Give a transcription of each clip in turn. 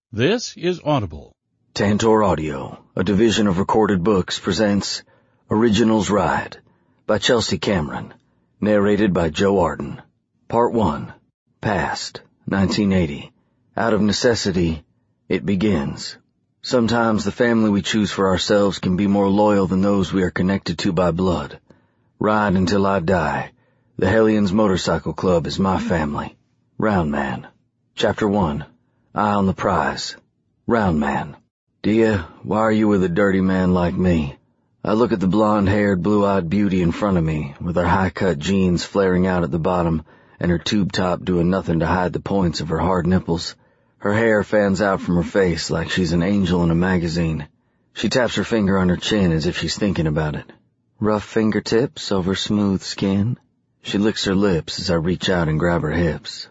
This is Audible. Tantor Audio, a division of Recorded Books, presents Originals Ride by Chelsea Cameron, narrated by Joe Arden. Part 1. Past, 1980. Out of necessity, it begins. Sometimes the family we choose for ourselves can be more loyal than those we are connected to by blood. Ride until I die. The Hellions Motorcycle Club is my family. Round Man. Chapter 1. Eye on the prize. Round Man. Dia, why are you with a dirty man like me? I look at the blonde-haired, blue-eyed beauty in front of me, with her high-cut jeans flaring out at the bottom and her tube top doing nothing to hide the points of her hard nipples. Her hair fans out from her face like she's an angel in a magazine. She taps her finger on her chin as if she's thinking about it. Rough fingertips over smooth skin. She licks her lips as I reach out and grab her hips.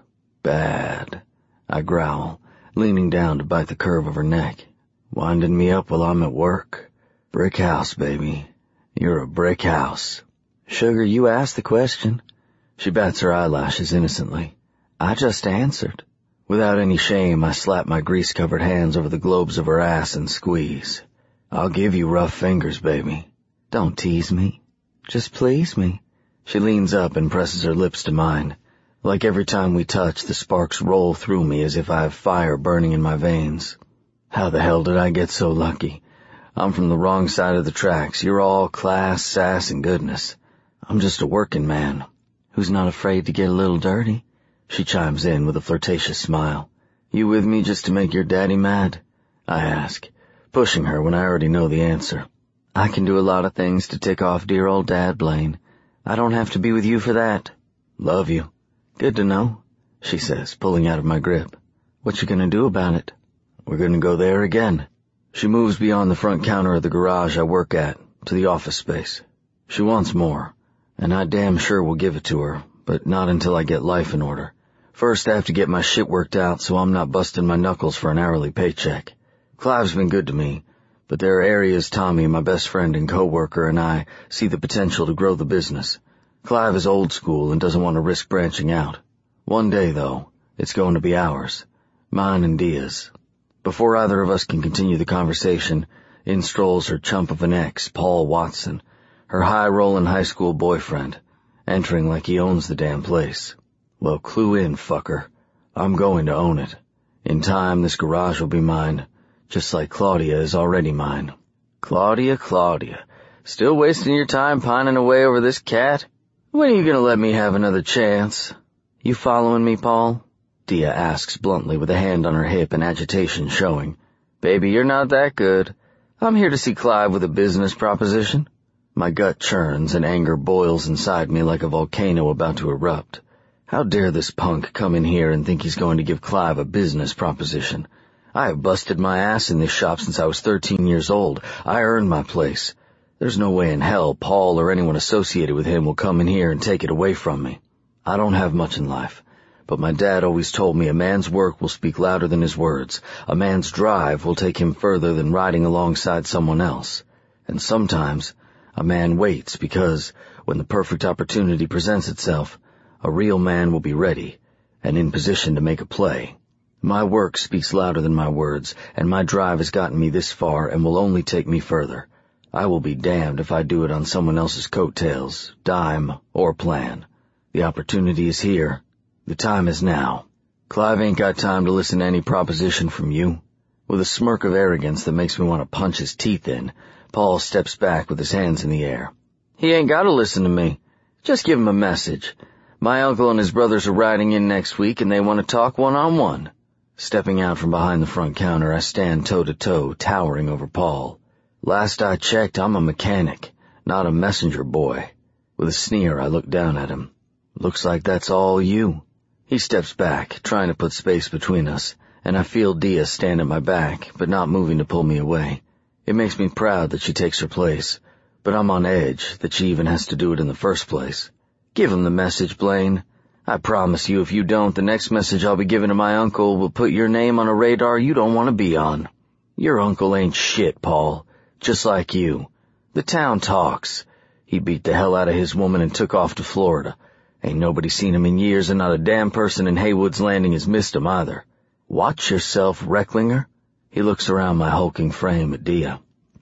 Bad, I growl, leaning down to bite the curve of her neck. Winding me up while I'm at work. Brick house, baby. You're a brick house. Sugar, you asked the question. She bats her eyelashes innocently. I just answered. Without any shame, I slap my grease-covered hands over the globes of her ass and squeeze. I'll give you rough fingers, baby. Don't tease me. Just please me. She leans up and presses her lips to mine. Like every time we touch, the sparks roll through me as if I have fire burning in my veins. How the hell did I get so lucky? I'm from the wrong side of the tracks. You're all class, sass, and goodness. I'm just a working man who's not afraid to get a little dirty. She chimes in with a flirtatious smile. You with me just to make your daddy mad? I ask, pushing her when I already know the answer. I can do a lot of things to tick off dear old Dad, Blaine. I don't have to be with you for that. Love you. Good to know, she says, pulling out of my grip. What you gonna do about it? We're gonna go there again. She moves beyond the front counter of the garage I work at, to the office space. She wants more, and I damn sure will give it to her, but not until I get life in order. First I have to get my shit worked out so I'm not busting my knuckles for an hourly paycheck. Clive's been good to me, but there are areas Tommy, my best friend and co-worker, and I see the potential to grow the business. Clive is old school and doesn't want to risk branching out. One day, though, it's going to be ours. Mine and Dia's. Before either of us can continue the conversation, in strolls her chump of an ex, Paul Watson, her high-rolling high school boyfriend, entering like he owns the damn place. Well, clue in, fucker. I'm going to own it. In time, this garage will be mine, just like Claudia is already mine. Claudia. Still wasting your time pining away over this cat? When are you gonna let me have another chance? You following me, Paul? Dia asks bluntly with a hand on her hip and agitation showing. Baby, you're not that good. I'm here to see Clive with a business proposition. My gut churns and anger boils inside me like a volcano about to erupt. How dare this punk come in here and think he's going to give Clive a business proposition? I have busted my ass in this shop since I was 13 years old. I earned my place. There's no way in hell Paul or anyone associated with him will come in here and take it away from me. I don't have much in life, but my dad always told me a man's work will speak louder than his words. A man's drive will take him further than riding alongside someone else. And sometimes a man waits because, when the perfect opportunity presents itself, a real man will be ready and in position to make a play. My work speaks louder than my words, and my drive has gotten me this far and will only take me further. I will be damned if I do it on someone else's coattails, dime, or plan. The opportunity is here. The time is now. Clive ain't got time to listen to any proposition from you. With a smirk of arrogance that makes me want to punch his teeth in, Paul steps back with his hands in the air. He ain't got to listen to me. Just give him a message. My uncle and his brothers are riding in next week and they want to talk one-on-one. Stepping out from behind the front counter, I stand toe-to-toe, towering over Paul. Last I checked, I'm a mechanic, not a messenger boy. With a sneer, I look down at him. Looks like that's all you. He steps back, trying to put space between us, and I feel Dia stand at my back, but not moving to pull me away. It makes me proud that she takes her place, but I'm on edge that she even has to do it in the first place. Give him the message, Blaine. I promise you if you don't, the next message I'll be giving to my uncle will put your name on a radar you don't want to be on. Your uncle ain't shit, Paul. Just like you. The town talks. He beat the hell out of his woman and took off to Florida. Ain't nobody seen him in years, and not a damn person in Haywood's Landing has missed him either. Watch yourself, Recklinger. He looks around my hulking frame at Dia.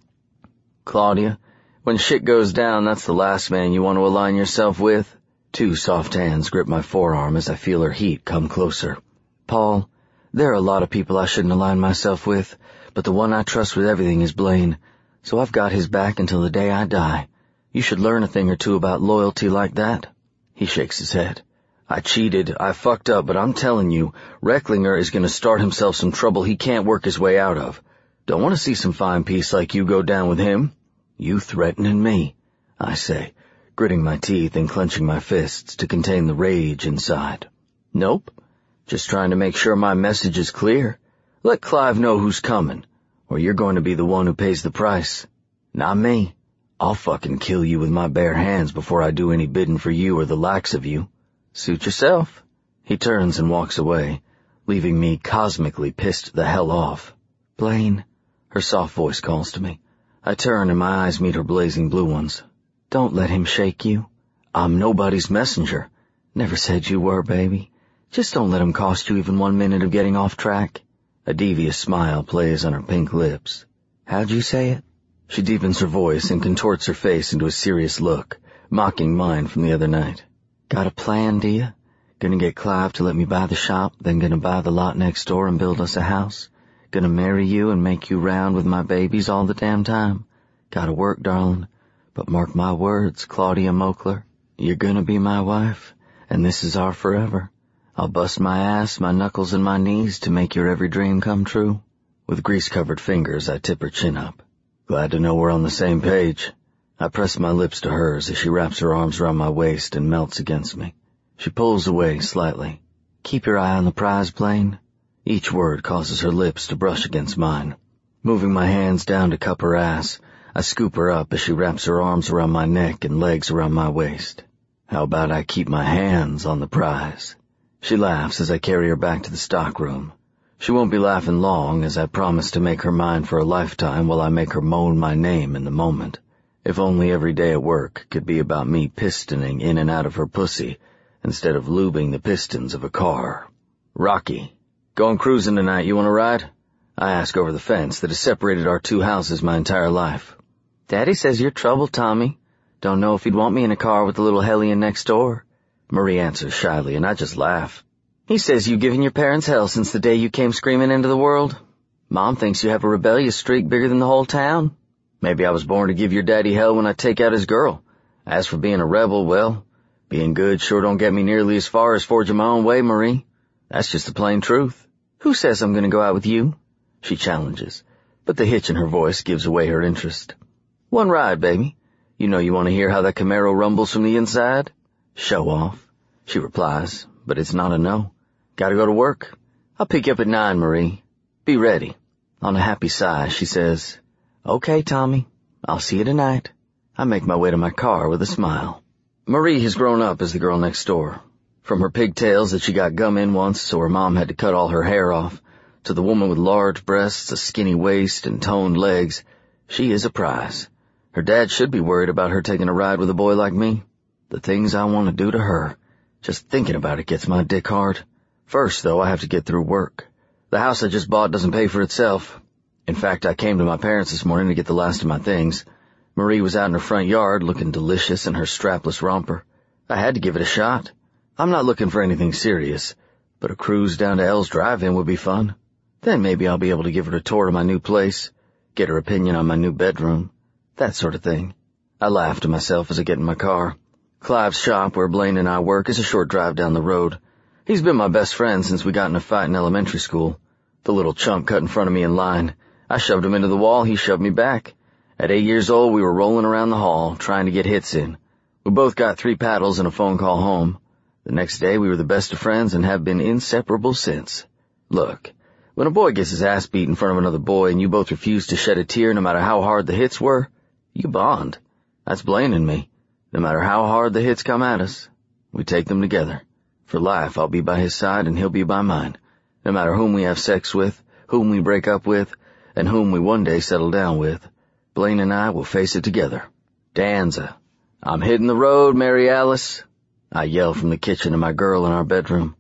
Claudia, when shit goes down, that's the last man you want to align yourself with. 2 soft hands grip my forearm as I feel her heat come closer. Paul, there are a lot of people I shouldn't align myself with, but the one I trust with everything is Blaine, so I've got his back until the day I die. You should learn a thing or two about loyalty like that. He shakes his head. I cheated, I fucked up, but I'm telling you, Recklinger is going to start himself some trouble he can't work his way out of. Don't want to see some fine piece like you go down with him. You threatening me, I say, gritting my teeth and clenching my fists to contain the rage inside. Nope. Just trying to make sure my message is clear. Let Clive know who's coming, or you're going to be the one who pays the price. Not me. I'll fucking kill you with my bare hands before I do any bidding for you or the likes of you. Suit yourself. He turns and walks away, leaving me cosmically pissed the hell off. Blaine, her soft voice calls to me. I turn and my eyes meet her blazing blue ones. Don't let him shake you. I'm nobody's messenger. Never said you were, baby. Just don't let him cost you even 1 minute of getting off track. A devious smile plays on her pink lips. How'd you say it? She deepens her voice and contorts her face into a serious look, mocking mine from the other night. Got a plan, Dia? Gonna get Clive to let me buy the shop, then gonna buy the lot next door and build us a house. Gonna marry you and make you round with my babies all the damn time. Gotta work, darling. But mark my words, Claudia Moakler, you're gonna be my wife, and this is our forever. I'll bust my ass, my knuckles, and my knees to make your every dream come true. With grease-covered fingers, I tip her chin up. Glad to know we're on the same page. I press my lips to hers as she wraps her arms around my waist and melts against me. She pulls away slightly. Keep your eye on the prize, Blaine. Each word causes her lips to brush against mine. Moving my hands down to cup her ass, I scoop her up as she wraps her arms around my neck and legs around my waist. How about I keep my hands on the prize? She laughs as I carry her back to the stockroom. She won't be laughing long, as I promise to make her mine for a lifetime while I make her moan my name in the moment. If only every day at work could be about me pistoning in and out of her pussy instead of lubing the pistons of a car. Rocky, going cruising tonight, you want to ride? I ask over the fence that has separated our 2 houses my entire life. Daddy says you're trouble, Tommy. Don't know if he'd want me in a car with the little hellion next door. Marie answers shyly, and I just laugh. He says you've given your parents hell since the day you came screaming into the world. Mom thinks you have a rebellious streak bigger than the whole town. Maybe I was born to give your daddy hell when I take out his girl. As for being a rebel, well, being good sure don't get me nearly as far as forging my own way, Marie. That's just the plain truth. Who says I'm going to go out with you? She challenges, but the hitch in her voice gives away her interest. One ride, baby. You know you want to hear how that Camaro rumbles from the inside? Show off, she replies, but it's not a no. Gotta go to work. I'll pick you up at 9, Marie. Be ready. On a happy sigh, she says, Okay, Tommy, I'll see you tonight. I make my way to my car with a smile. Marie has grown up as the girl next door. From her pigtails that she got gum in once so her mom had to cut all her hair off, to the woman with large breasts, a skinny waist, and toned legs, she is a prize. Her dad should be worried about her taking a ride with a boy like me. The things I want to do to her. Just thinking about it gets my dick hard. First, though, I have to get through work. The house I just bought doesn't pay for itself. In fact, I came to my parents this morning to get the last of my things. Marie was out in her front yard looking delicious in her strapless romper. I had to give it a shot. I'm not looking for anything serious, but a cruise down to L's Drive-In would be fun. Then maybe I'll be able to give her a tour of my new place, get her opinion on my new bedroom, that sort of thing. I laugh to myself as I get in my car. Clive's shop, where Blaine and I work, is a short drive down the road. He's been my best friend since we got in a fight in elementary school. The little chump cut in front of me in line. I shoved him into the wall, he shoved me back. At 8 years old, we were rolling around the hall, trying to get hits in. We both got 3 paddles and a phone call home. The next day, we were the best of friends and have been inseparable since. Look, when a boy gets his ass beat in front of another boy and you both refuse to shed a tear no matter how hard the hits were, you bond. That's Blaine and me. No matter how hard the hits come at us, we take them together. For life, I'll be by his side and he'll be by mine. No matter whom we have sex with, whom we break up with, and whom we one day settle down with, Blaine and I will face it together. Danza. I'm hitting the road, Mary Alice. I yell from the kitchen to my girl in our bedroom.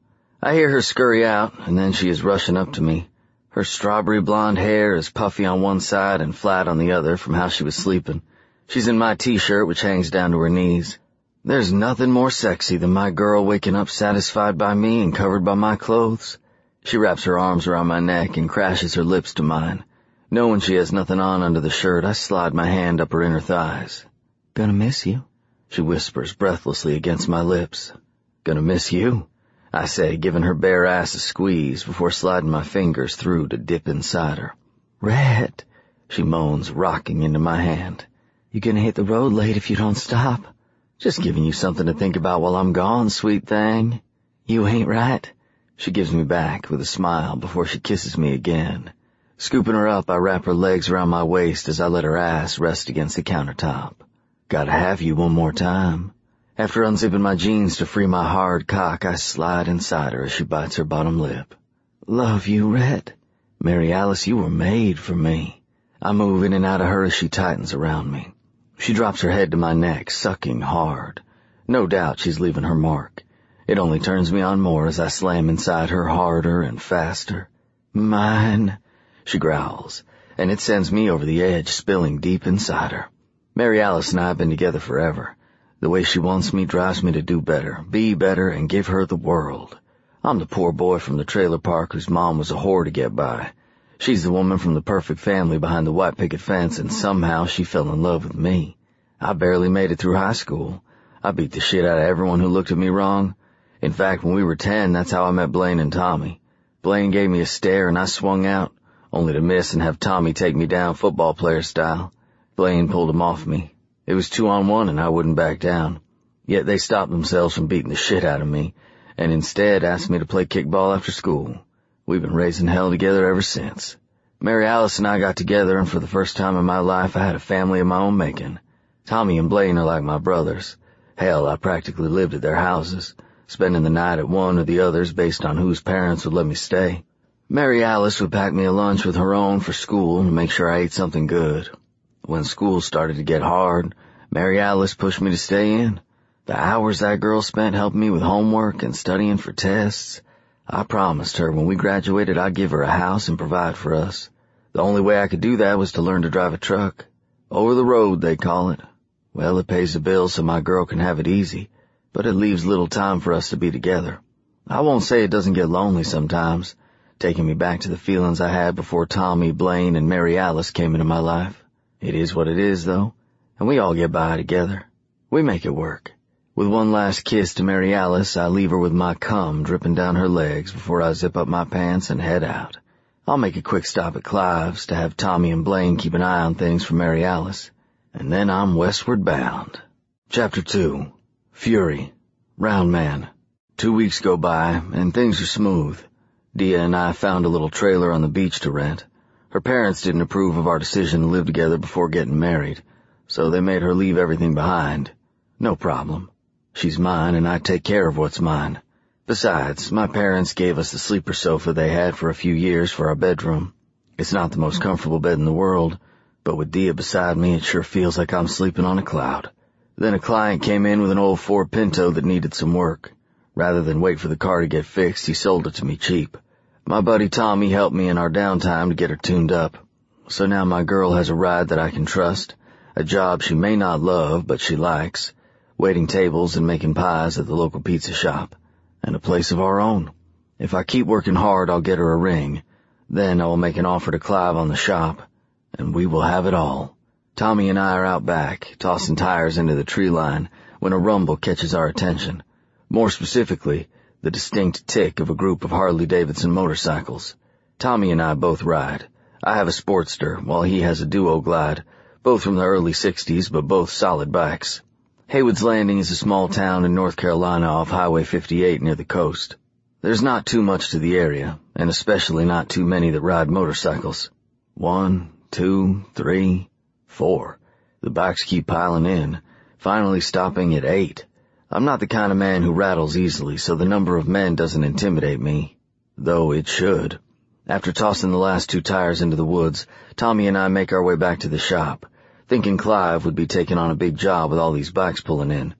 I hear her scurry out, and then she is rushing up to me. Her strawberry blonde hair is puffy on one side and flat on the other from how she was sleeping. She's in my t-shirt, which hangs down to her knees. There's nothing more sexy than my girl waking up satisfied by me and covered by my clothes. She wraps her arms around my neck and crashes her lips to mine. Knowing she has nothing on under the shirt, I slide my hand up her inner thighs. "Gonna miss you," she whispers breathlessly against my lips. "Gonna miss you?" I say, giving her bare ass a squeeze before sliding my fingers through to dip inside her. "Rhett," she moans, rocking into my hand. "You're gonna hit the road late if you don't stop." "Just giving you something to think about while I'm gone, sweet thing." "You ain't right." She gives me back with a smile before she kisses me again. Scooping her up, I wrap her legs around my waist as I let her ass rest against the countertop. "Gotta have you one more time." After unzipping my jeans to free my hard cock, I slide inside her as she bites her bottom lip. "Love you, Rhett. Mary Alice, you were made for me." I move in and out of her as she tightens around me. She drops her head to my neck, sucking hard. No doubt she's leaving her mark. It only turns me on more as I slam inside her harder and faster. "Mine," she growls, and it sends me over the edge, spilling deep inside her. Mary Alice and I have been together forever. The way she wants me drives me to do better, be better, and give her the world. I'm the poor boy from the trailer park whose mom was a whore to get by. She's the woman from the perfect family behind the white picket fence, and somehow she fell in love with me. I barely made it through high school. I beat the shit out of everyone who looked at me wrong. In fact, when we were 10, that's how I met Blaine and Tommy. Blaine gave me a stare and I swung out, only to miss and have Tommy take me down football player style. Blaine pulled him off me. It was 2-on-1 and I wouldn't back down. Yet they stopped themselves from beating the shit out of me, and instead asked me to play kickball after school. We've been raising hell together ever since. Mary Alice and I got together, and for the first time in my life I had a family of my own making. Tommy and Blaine are like my brothers. Hell, I practically lived at their houses, spending the night at one or the other's based on whose parents would let me stay. Mary Alice would pack me a lunch with her own for school and make sure I ate something good. When school started to get hard, Mary Alice pushed me to stay in. The hours that girl spent helping me with homework and studying for tests. I promised her when we graduated I'd give her a house and provide for us. The only way I could do that was to learn to drive a truck. Over the road, they call it. Well, it pays the bills so my girl can have it easy, but it leaves little time for us to be together. I won't say it doesn't get lonely sometimes, taking me back to the feelings I had before Tommy, Blaine, and Mary Alice came into my life. It is what it is, though, and we all get by together. We make it work. With one last kiss to Mary Alice, I leave her with my cum dripping down her legs before I zip up my pants and head out. I'll make a quick stop at Clive's to have Tommy and Blaine keep an eye on things for Mary Alice, and then I'm westward bound. Chapter 2. Fury. Round Man. 2 weeks go by, and things are smooth. Dia and I found a little trailer on the beach to rent. Her parents didn't approve of our decision to live together before getting married, so they made her leave everything behind. No problem. She's mine, and I take care of what's mine. Besides, my parents gave us the sleeper sofa they had for a few years for our bedroom. It's not the most comfortable bed in the world, but with Dia beside me, it sure feels like I'm sleeping on a cloud. Then a client came in with an old Ford Pinto that needed some work. Rather than wait for the car to get fixed, he sold it to me cheap. My buddy Tommy helped me in our downtime to get her tuned up. So now my girl has a ride that I can trust, a job she may not love, but she likes, waiting tables and making pies at the local pizza shop, and a place of our own. If I keep working hard, I'll get her a ring. Then I will make an offer to Clive on the shop, and we will have it all. Tommy and I are out back, tossing tires into the tree line, when a rumble catches our attention. More specifically, the distinct tick of a group of Harley-Davidson motorcycles. Tommy and I both ride. I have a Sportster, while he has a Duo Glide, both from the early 60s, but both solid bikes. Haywood's Landing is a small town in North Carolina off Highway 58 near the coast. There's not too much to the area, and especially not too many that ride motorcycles. 1, 2, 3, 4. The bikes keep piling in, finally stopping at 8. I'm not the kind of man who rattles easily, so the number of men doesn't intimidate me, though it should. After tossing the last 2 tires into the woods, Tommy and I make our way back to the shop, thinking Clive would be taking on a big job with all these bikes pulling in.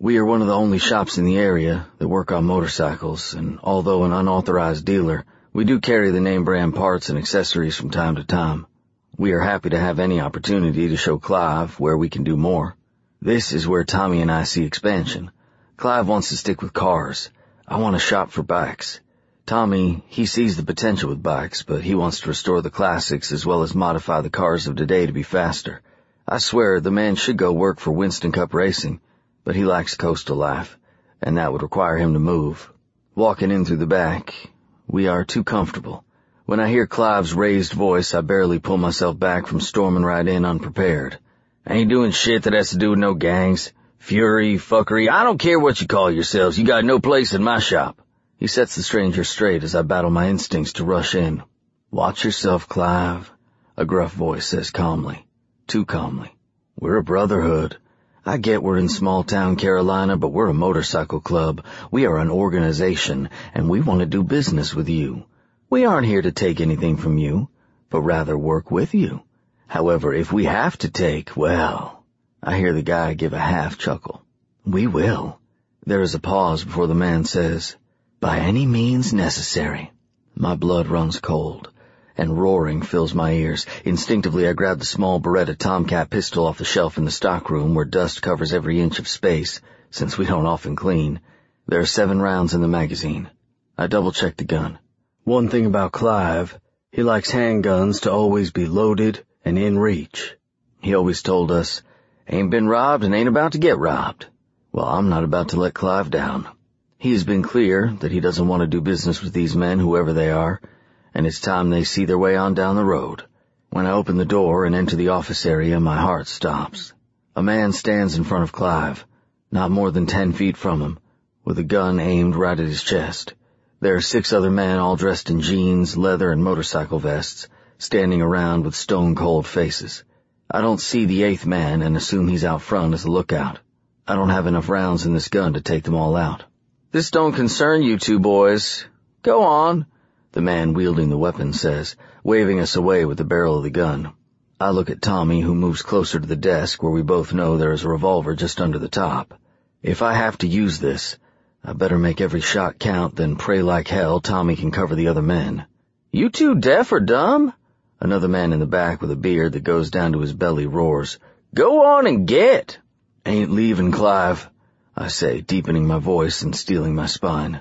We are one of the only shops in the area that work on motorcycles, and although an unauthorized dealer, we do carry the name brand parts and accessories from time to time. We are happy to have any opportunity to show Clive where we can do more. This is where Tommy and I see expansion. Clive wants to stick with cars. I want to shop for bikes. Tommy, he sees the potential with bikes, but he wants to restore the classics as well as modify the cars of today to be faster. I swear the man should go work for Winston Cup Racing, but he likes coastal life, and that would require him to move. Walking in through the back, we are too comfortable. When I hear Clive's raised voice, I barely pull myself back from storming right in unprepared. Ain't doing shit that has to do with no gangs, fury, fuckery. I don't care what you call yourselves. You got no place in my shop. He sets the stranger straight as I battle my instincts to rush in. Watch yourself, Clive, a gruff voice says calmly. Too calmly. We're a brotherhood. I get we're in small-town Carolina, but we're a motorcycle club. We are an organization, and we want to do business with you. We aren't here to take anything from you, but rather work with you. However, if we have to take, well, I hear the guy give a half chuckle. We will. There is a pause before the man says, by any means necessary. My blood runs cold, and roaring fills my ears. Instinctively, I grab the small Beretta Tomcat pistol off the shelf in the stockroom where dust covers every inch of space, since we don't often clean. There are 7 rounds in the magazine. I double-check the gun. One thing about Clive, he likes handguns to always be loaded and in reach. He always told us, ain't been robbed and ain't about to get robbed. Well, I'm not about to let Clive down. He has been clear that he doesn't want to do business with these men, whoever they are, and it's time they see their way on down the road. When I open the door and enter the office area, my heart stops. A man stands in front of Clive, not more than 10 feet from him, with a gun aimed right at his chest. There are 6 other men all dressed in jeans, leather, and motorcycle vests, standing around with stone-cold faces. I don't see the 8th man and assume he's out front as a lookout. I don't have enough rounds in this gun to take them all out. This don't concern you 2 boys. Go on, the man wielding the weapon says, waving us away with the barrel of the gun. I look at Tommy, who moves closer to the desk where we both know there is a revolver just under the top. If I have to use this, I better make every shot count, then pray like hell Tommy can cover the other men. You 2 deaf or dumb? Another man in the back with a beard that goes down to his belly roars. Go on and get. Ain't leaving, Clive, I say, deepening my voice and steeling my spine.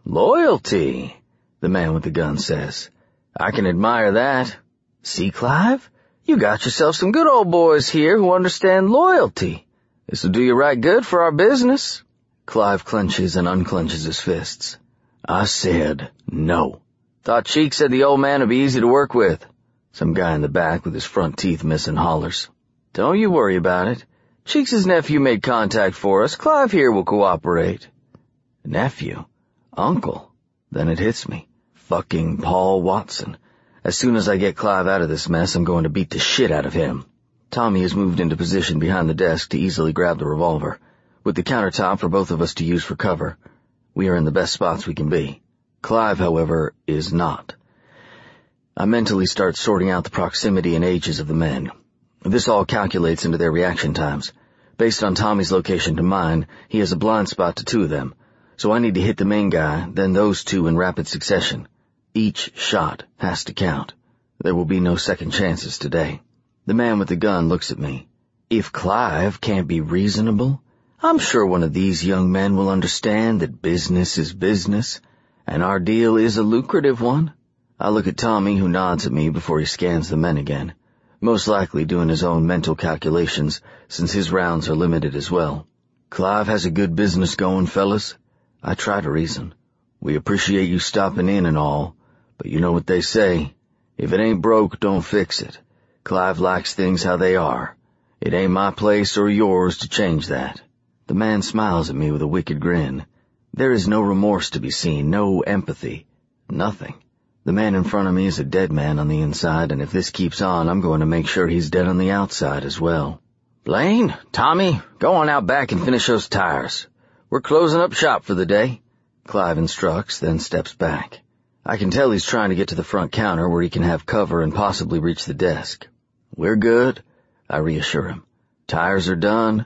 Loyalty, the man with the gun says. I can admire that. See, Clive? You got yourself some good old boys here who understand loyalty. This'll do you right good for our business. Clive clenches and unclenches his fists. I said no. Thought Cheek said the old man would be easy to work with. Some guy in the back with his front teeth missing hollers. Don't you worry about it. Cheeks' nephew made contact for us. Clive here will cooperate. Nephew? Uncle? Then it hits me. Fucking Paul Watson. As soon as I get Clive out of this mess, I'm going to beat the shit out of him. Tommy has moved into position behind the desk to easily grab the revolver, with the countertop for both of us to use for cover. We are in the best spots we can be. Clive, however, is not. I mentally start sorting out the proximity and ages of the men. This all calculates into their reaction times. Based on Tommy's location to mine, he has a blind spot to 2 of them, so I need to hit the main guy, then those 2 in rapid succession. Each shot has to count. There will be no second chances today. The man with the gun looks at me. If Clive can't be reasonable, I'm sure one of these young men will understand that business is business, and our deal is a lucrative one. I look at Tommy, who nods at me before he scans the men again, most likely doing his own mental calculations, since his rounds are limited as well. Clive has a good business going, fellas. I try to reason. We appreciate you stopping in and all, but you know what they say. If it ain't broke, don't fix it. Clive likes things how they are. It ain't my place or yours to change that. The man smiles at me with a wicked grin. There is no remorse to be seen, no empathy, nothing. The man in front of me is a dead man on the inside, and if this keeps on, I'm going to make sure he's dead on the outside as well. Blaine, Tommy, go on out back and finish those tires. We're closing up shop for the day. Clive instructs, then steps back. I can tell he's trying to get to the front counter where he can have cover and possibly reach the desk. We're good, I reassure him. Tires are done.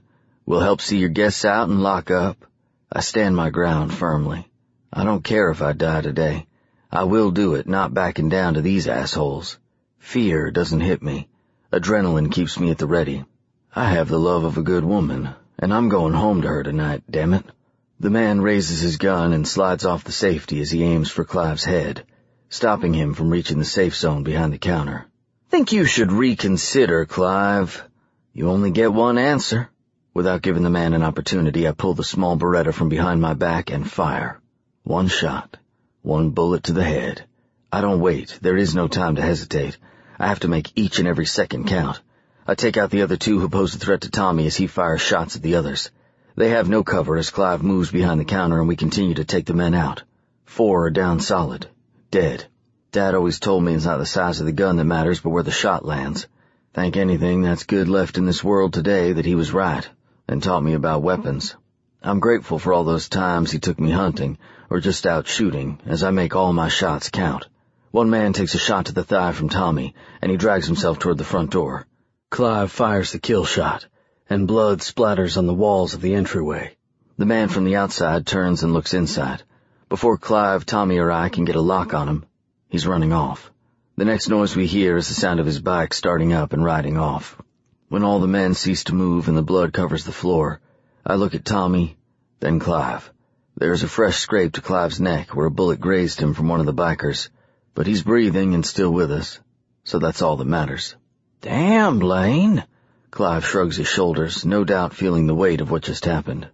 We'll help see your guests out and lock up. I stand my ground firmly. I don't care if I die today. I will do it, not backing down to these assholes. Fear doesn't hit me. Adrenaline keeps me at the ready. I have the love of a good woman, and I'm going home to her tonight, damn it. The man raises his gun and slides off the safety as he aims for Clive's head, stopping him from reaching the safe zone behind the counter. Think you should reconsider, Clive. You only get one answer. Without giving the man an opportunity, I pull the small Beretta from behind my back and fire. One shot. One bullet to the head. I don't wait. There is no time to hesitate. I have to make each and every second count. I take out the other two who pose a threat to Tommy as he fires shots at the others. They have no cover as Clive moves behind the counter and we continue to take the men out. 4 are down solid. Dead. Dad always told me it's not the size of the gun that matters, but where the shot lands. Thank anything that's good left in this world today that he was right, and taught me about weapons. I'm grateful for all those times he took me hunting, or just out shooting, as I make all my shots count. One man takes a shot to the thigh from Tommy, and he drags himself toward the front door. Clive fires the kill shot, and blood splatters on the walls of the entryway. The man from the outside turns and looks inside. Before Clive, Tommy, or I can get a lock on him, he's running off. The next noise we hear is the sound of his bike starting up and riding off. When all the men cease to move and the blood covers the floor, I look at Tommy, then Clive. There is a fresh scrape to Clive's neck where a bullet grazed him from one of the bikers, but he's breathing and still with us, so that's all that matters. Damn, Blaine. Clive shrugs his shoulders, no doubt feeling the weight of what just happened.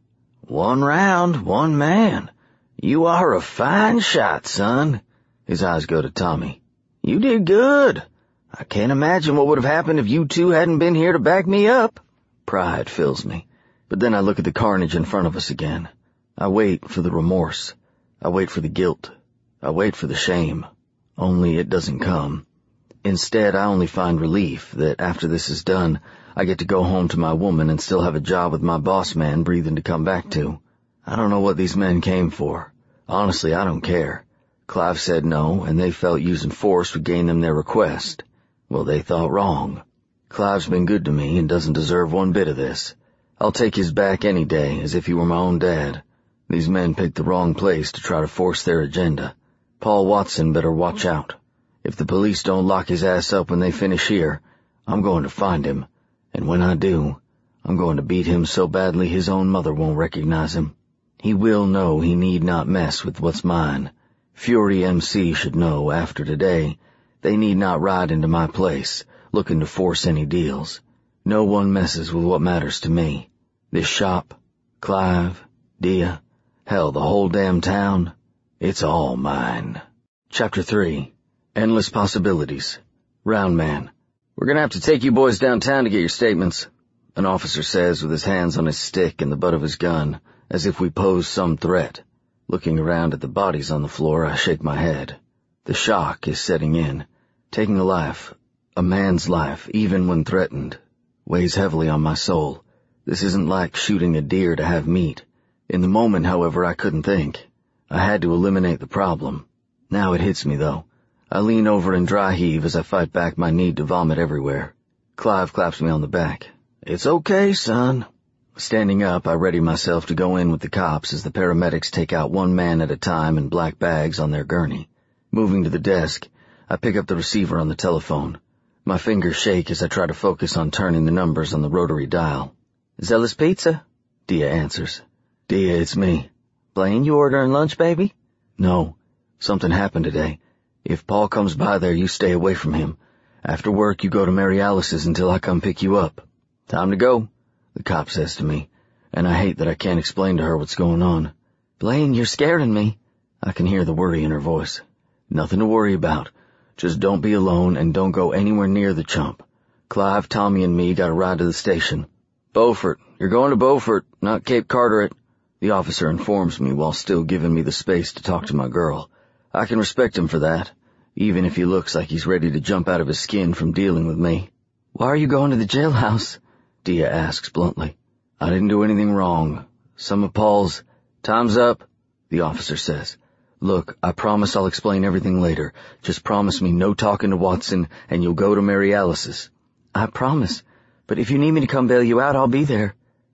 1 round, 1 man. You are a fine shot, son. His eyes go to Tommy. You did good. I can't imagine what would have happened if you two hadn't been here to back me up. Pride fills me, but then I look at the carnage in front of us again. I wait for the remorse. I wait for the guilt. I wait for the shame. Only it doesn't come. Instead, I only find relief that after this is done, I get to go home to my woman and still have a job with my boss man breathing to come back to. I don't know what these men came for. Honestly, I don't care. Clive said no, and they felt using force would gain them their request. Well, they thought wrong. Clive's been good to me and doesn't deserve one bit of this. I'll take his back any day, as if he were my own dad. These men picked the wrong place to try to force their agenda. Paul Watson better watch out. If the police don't lock his ass up when they finish here, I'm going to find him, and when I do, I'm going to beat him so badly his own mother won't recognize him. He will know he need not mess with what's mine. Fury MC should know after today they need not ride into my place, looking to force any deals. No one messes with what matters to me. This shop, Clive, Dia, hell, the whole damn town, it's all mine. Chapter 3. Endless Possibilities. Round Man. We're gonna have to take you boys downtown to get your statements, an officer says with his hands on his stick and the butt of his gun, as if we pose some threat. Looking around at the bodies on the floor, I shake my head. The shock is setting in. Taking a life, a man's life, even when threatened, weighs heavily on my soul. This isn't like shooting a deer to have meat. In the moment, however, I couldn't think. I had to eliminate the problem. Now it hits me, though. I lean over and dry heave as I fight back my need to vomit everywhere. Clive claps me on the back. It's okay, son. Standing up, I ready myself to go in with the cops as the paramedics take out one man at a time in black bags on their gurney. Moving to the desk, I pick up the receiver on the telephone. My fingers shake as I try to focus on turning the numbers on the rotary dial. Zealous Pizza? Dia answers. Dia, it's me. Blaine, you ordering lunch, baby? No. Something happened today. If Paul comes by there, you stay away from him. After work, you go to Mary Alice's until I come pick you up. Time to go, the cop says to me, and I hate that I can't explain to her what's going on. Blaine, you're scaring me. I can hear the worry in her voice. Nothing to worry about. Just don't be alone and don't go anywhere near the chump. Clive, Tommy, and me got a ride to the station. Beaufort. You're going to Beaufort, not Cape Carteret. The officer informs me while still giving me the space to talk to my girl. I can respect him for that, even if he looks like he's ready to jump out of his skin from dealing with me. Why are you going to the jailhouse? Dia asks bluntly. I didn't do anything wrong. Some of Paul's... Time's up, the officer says. Look, I promise I'll explain everything later. Just promise me no talking to Watson, and you'll go to Mary Alice's. I promise. But if you need me to come bail you out, I'll be there.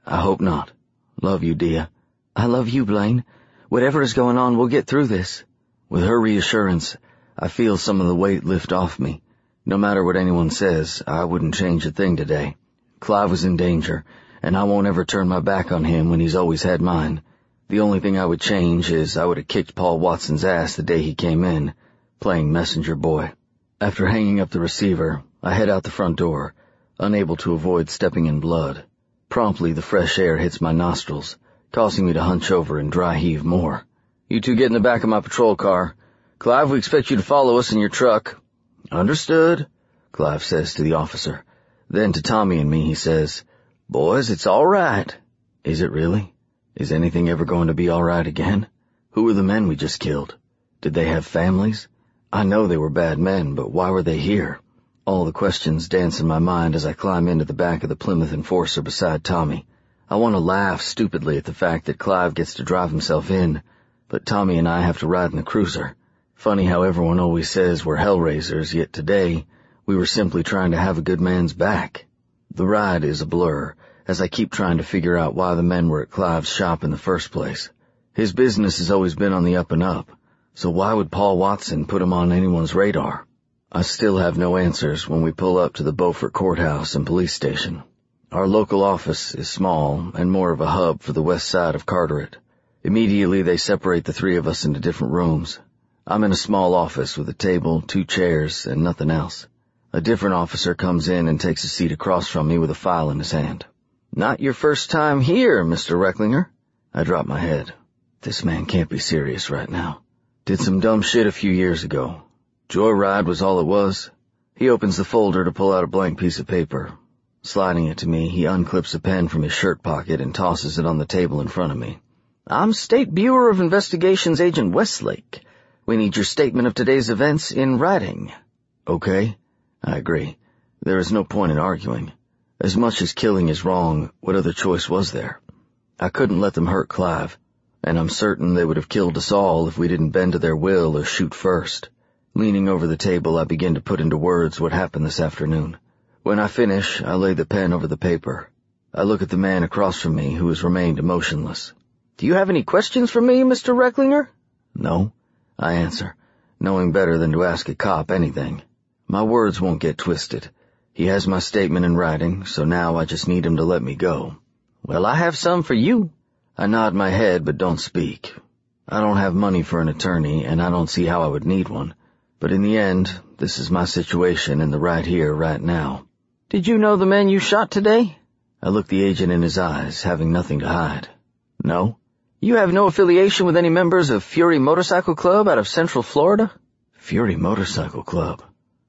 I hope not. Love you, Dia. I love you, Blaine. Whatever is going on, we'll get through this. With her reassurance, I feel some of the weight lift off me. No matter what anyone says, I wouldn't change a thing today. Clive was in danger, and I won't ever turn my back on him when he's always had mine. The only thing I would change is I would have kicked Paul Watson's ass the day he came in, playing messenger boy. After hanging up the receiver, I head out the front door, unable to avoid stepping in blood. Promptly, the fresh air hits my nostrils, causing me to hunch over and dry heave more. You two get in the back of my patrol car. Clive, we expect you to follow us in your truck. Understood, Clive says to the officer. Then to Tommy and me he says, Boys, it's all right. Is it really? Is anything ever going to be all right again? Who were the men we just killed? Did they have families? I know they were bad men, but why were they here? All the questions dance in my mind as I climb into the back of the Plymouth Enforcer beside Tommy. I want to laugh stupidly at the fact that Clive gets to drive himself in, but Tommy and I have to ride in the cruiser. Funny how everyone always says we're hellraisers, yet today we were simply trying to have a good man's back. The ride is a blur, as I keep trying to figure out why the men were at Clive's shop in the first place. His business has always been on the up and up, so why would Paul Watson put him on anyone's radar? I still have no answers when we pull up to the Beaufort Courthouse and police station. Our local office is small and more of a hub for the west side of Carteret. Immediately they separate the three of us into different rooms. I'm in a small office with a table, 2 chairs, and nothing else. A different officer comes in and takes a seat across from me with a file in his hand. Not your first time here, Mr. Recklinger. I drop my head. This man can't be serious right now. Did some dumb shit a few years ago. Joyride was all it was. He opens the folder to pull out a blank piece of paper. Sliding it to me, he unclips a pen from his shirt pocket and tosses it on the table in front of me. I'm State Bureau of Investigations Agent Westlake. We need your statement of today's events in writing. Okay, I agree. There is no point in arguing. As much as killing is wrong, what other choice was there? I couldn't let them hurt Clive, and I'm certain they would have killed us all if we didn't bend to their will or shoot first. Leaning over the table, I begin to put into words what happened this afternoon. When I finish, I lay the pen over the paper. I look at the man across from me who has remained motionless. Do you have any questions for me, Mr. Recklinger? No, I answer, knowing better than to ask a cop anything. My words won't get twisted. He has my statement in writing, so now I just need him to let me go. Well, I have some for you. I nod my head but don't speak. I don't have money for an attorney, and I don't see how I would need one. But in the end, this is my situation in the right here, right now. Did you know the men you shot today? I look the agent in his eyes, having nothing to hide. No. You have no affiliation with any members of Fury Motorcycle Club out of Central Florida? Fury Motorcycle Club?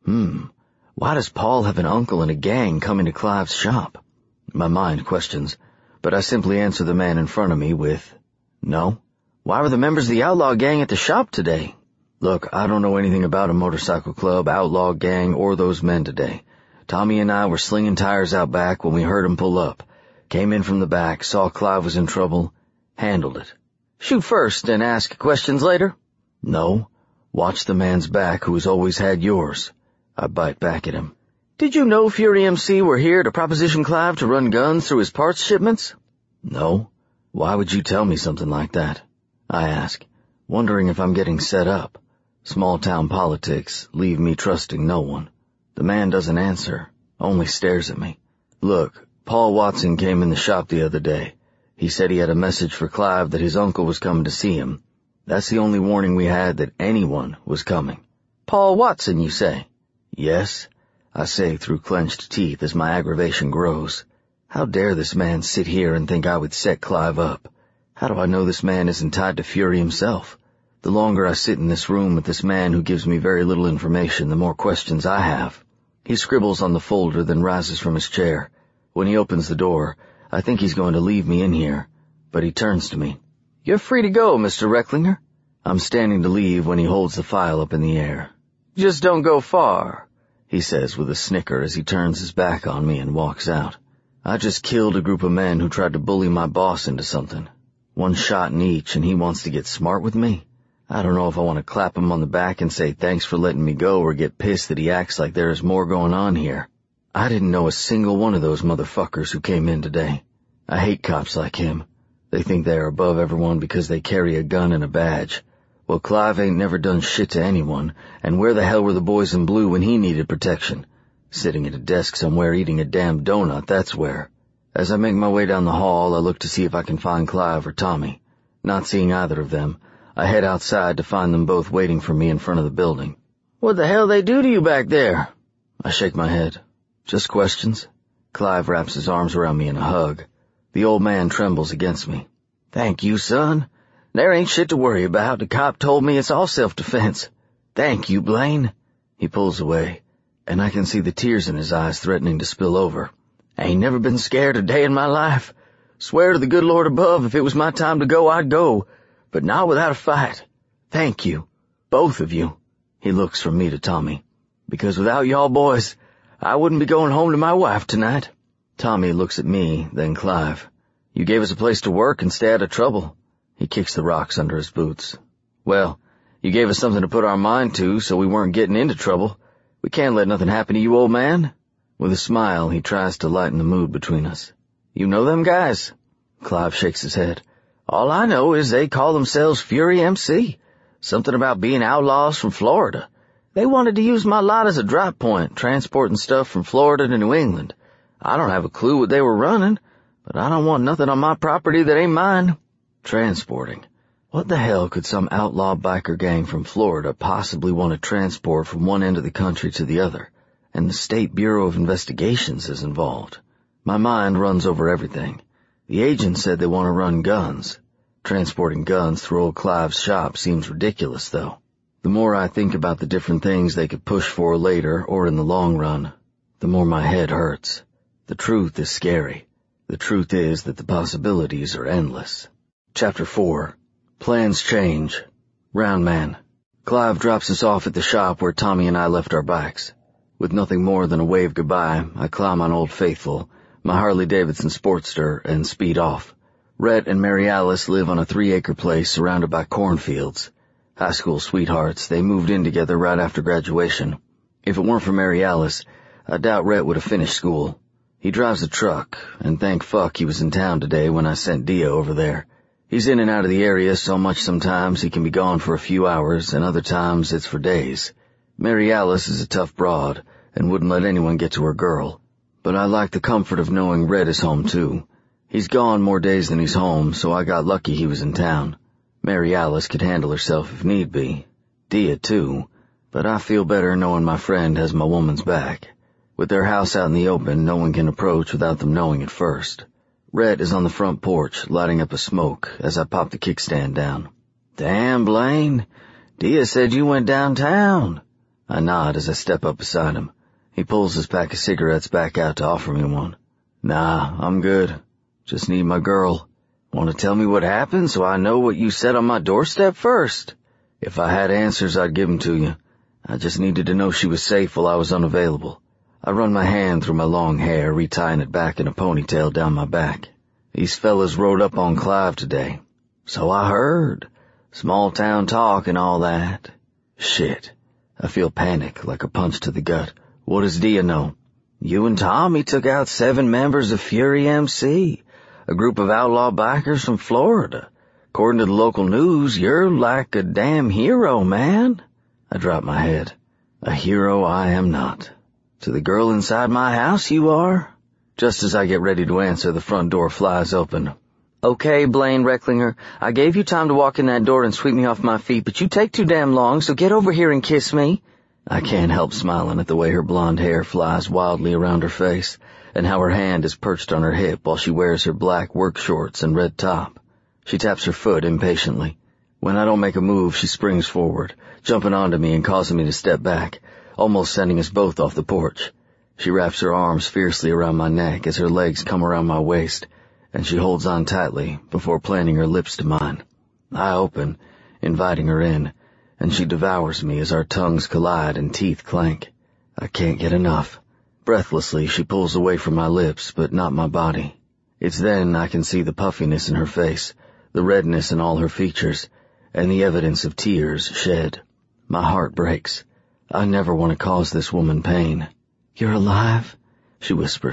Why does Paul have an uncle and a gang coming to Clive's shop? My mind questions, but I simply answer the man in front of me with, no. Why were the members of the outlaw gang at the shop today? Look, I don't know anything about a motorcycle club, outlaw gang, or those men today. Tommy and I were slinging tires out back when we heard him pull up. Came in from the back, saw Clive was in trouble, handled it. Shoot first and ask questions later? No. Watch the man's back who has always had yours. I bite back at him. Did you know Fury MC were here to proposition Clive to run guns through his parts shipments? No. Why would you tell me something like that? I ask, wondering if I'm getting set up. Small-town politics leave me trusting no one. The man doesn't answer, only stares at me. Look, Paul Watson came in the shop the other day. He said he had a message for Clive that his uncle was coming to see him. That's the only warning we had that anyone was coming. Paul Watson, you say? Yes, I say through clenched teeth as my aggravation grows. How dare this man sit here and think I would set Clive up? How do I know this man isn't tied to Fury himself? The longer I sit in this room with this man who gives me very little information, the more questions I have. He scribbles on the folder, then rises from his chair. When he opens the door, I think he's going to leave me in here, but he turns to me. You're free to go, Mr. Recklinger. I'm standing to leave when he holds the file up in the air. Just don't go far, he says with a snicker as he turns his back on me and walks out. I just killed a group of men who tried to bully my boss into something. One shot in each, and he wants to get smart with me? I don't know if I want to clap him on the back and say thanks for letting me go or get pissed that he acts like there is more going on here. I didn't know a single one of those motherfuckers who came in today. I hate cops like him. They think they are above everyone because they carry a gun and a badge. Well, Clive ain't never done shit to anyone, and where the hell were the boys in blue when he needed protection? Sitting at a desk somewhere eating a damn donut, that's where. As I make my way down the hall, I look to see if I can find Clive or Tommy. Not seeing either of them, I head outside to find them both waiting for me in front of the building. What the hell they do to you back there? I shake my head. Just questions. Clive wraps his arms around me in a hug. The old man trembles against me. Thank you, son. There ain't shit to worry about. The cop told me it's all self-defense. Thank you, Blaine. He pulls away, and I can see the tears in his eyes threatening to spill over. I ain't never been scared a day in my life. Swear to the good Lord above, if it was my time to go, I'd go, but not without a fight. Thank you, both of you. He looks from me to Tommy. Because without y'all boys, I wouldn't be going home to my wife tonight. Tommy looks at me, then Clive. You gave us a place to work and stay out of trouble. He kicks the rocks under his boots. Well, you gave us something to put our mind to so we weren't getting into trouble. We can't let nothing happen to you, old man. With a smile, he tries to lighten the mood between us. You know them guys? Clive shakes his head. All I know is they call themselves Fury MC. Something about being outlaws from Florida. They wanted to use my lot as a drop point, transporting stuff from Florida to New England. I don't have a clue what they were running, but I don't want nothing on my property that ain't mine. Transporting. What the hell could some outlaw biker gang from Florida possibly want to transport from one end of the country to the other? And the State Bureau of Investigations is involved. My mind runs over everything. The agent said they want to run guns. Transporting guns through old Clive's shop seems ridiculous, though. The more I think about the different things they could push for later or in the long run, the more my head hurts. The truth is scary. The truth is that the possibilities are endless. Chapter 4. Plans change. Round Man. Clive drops us off at the shop where Tommy and I left our bikes. With nothing more than a wave goodbye, I climb on Old Faithful, my Harley-Davidson Sportster, and speed off. Rhett and Mary Alice live on a 3-acre place surrounded by cornfields. High school sweethearts, they moved in together right after graduation. If it weren't for Mary Alice, I doubt Rhett would have finished school. He drives a truck, and thank fuck he was in town today when I sent Dia over there. He's in and out of the area so much sometimes he can be gone for a few hours, and other times it's for days. Mary Alice is a tough broad, and wouldn't let anyone get to her girl. But I like the comfort of knowing Red is home too. He's gone more days than he's home, so I got lucky he was in town. Mary Alice could handle herself if need be. Dia too, but I feel better knowing my friend has my woman's back. With their house out in the open, no one can approach without them knowing it first. Red is on the front porch, lighting up a smoke as I pop the kickstand down. Damn, Blaine. Dia said you went downtown. I nod as I step up beside him. He pulls his pack of cigarettes back out to offer me one. Nah, I'm good. Just need my girl. Want to tell me what happened so I know what you said on my doorstep first? If I had answers, I'd give them to you. I just needed to know she was safe while I was unavailable. I run my hand through my long hair, retying it back in a ponytail down my back. These fellas rode up on Clive today. So I heard. Small town talk and all that. Shit. I feel panic, like a punch to the gut. What does Dia know? You and Tommy took out 7 members of Fury MC, a group of outlaw bikers from Florida. According to the local news, you're like a damn hero, man. I drop my head. A hero I am not. To the girl inside my house, you are? Just as I get ready to answer, the front door flies open. Okay, Blaine Recklinger, I gave you time to walk in that door and sweep me off my feet, but you take too damn long, so get over here and kiss me. I can't help smiling at the way her blonde hair flies wildly around her face, and how her hand is perched on her hip while she wears her black work shorts and red top. She taps her foot impatiently. When I don't make a move, she springs forward, jumping onto me and causing me to step back, almost sending us both off the porch. She wraps her arms fiercely around my neck as her legs come around my waist, and she holds on tightly before planting her lips to mine. I open, inviting her in, and she devours me as our tongues collide and teeth clank. I can't get enough. Breathlessly, she pulls away from my lips, but not my body. It's then I can see the puffiness in her face, the redness in all her features, and the evidence of tears shed. My heart breaks. I never want to cause this woman pain. You're alive? She whispers.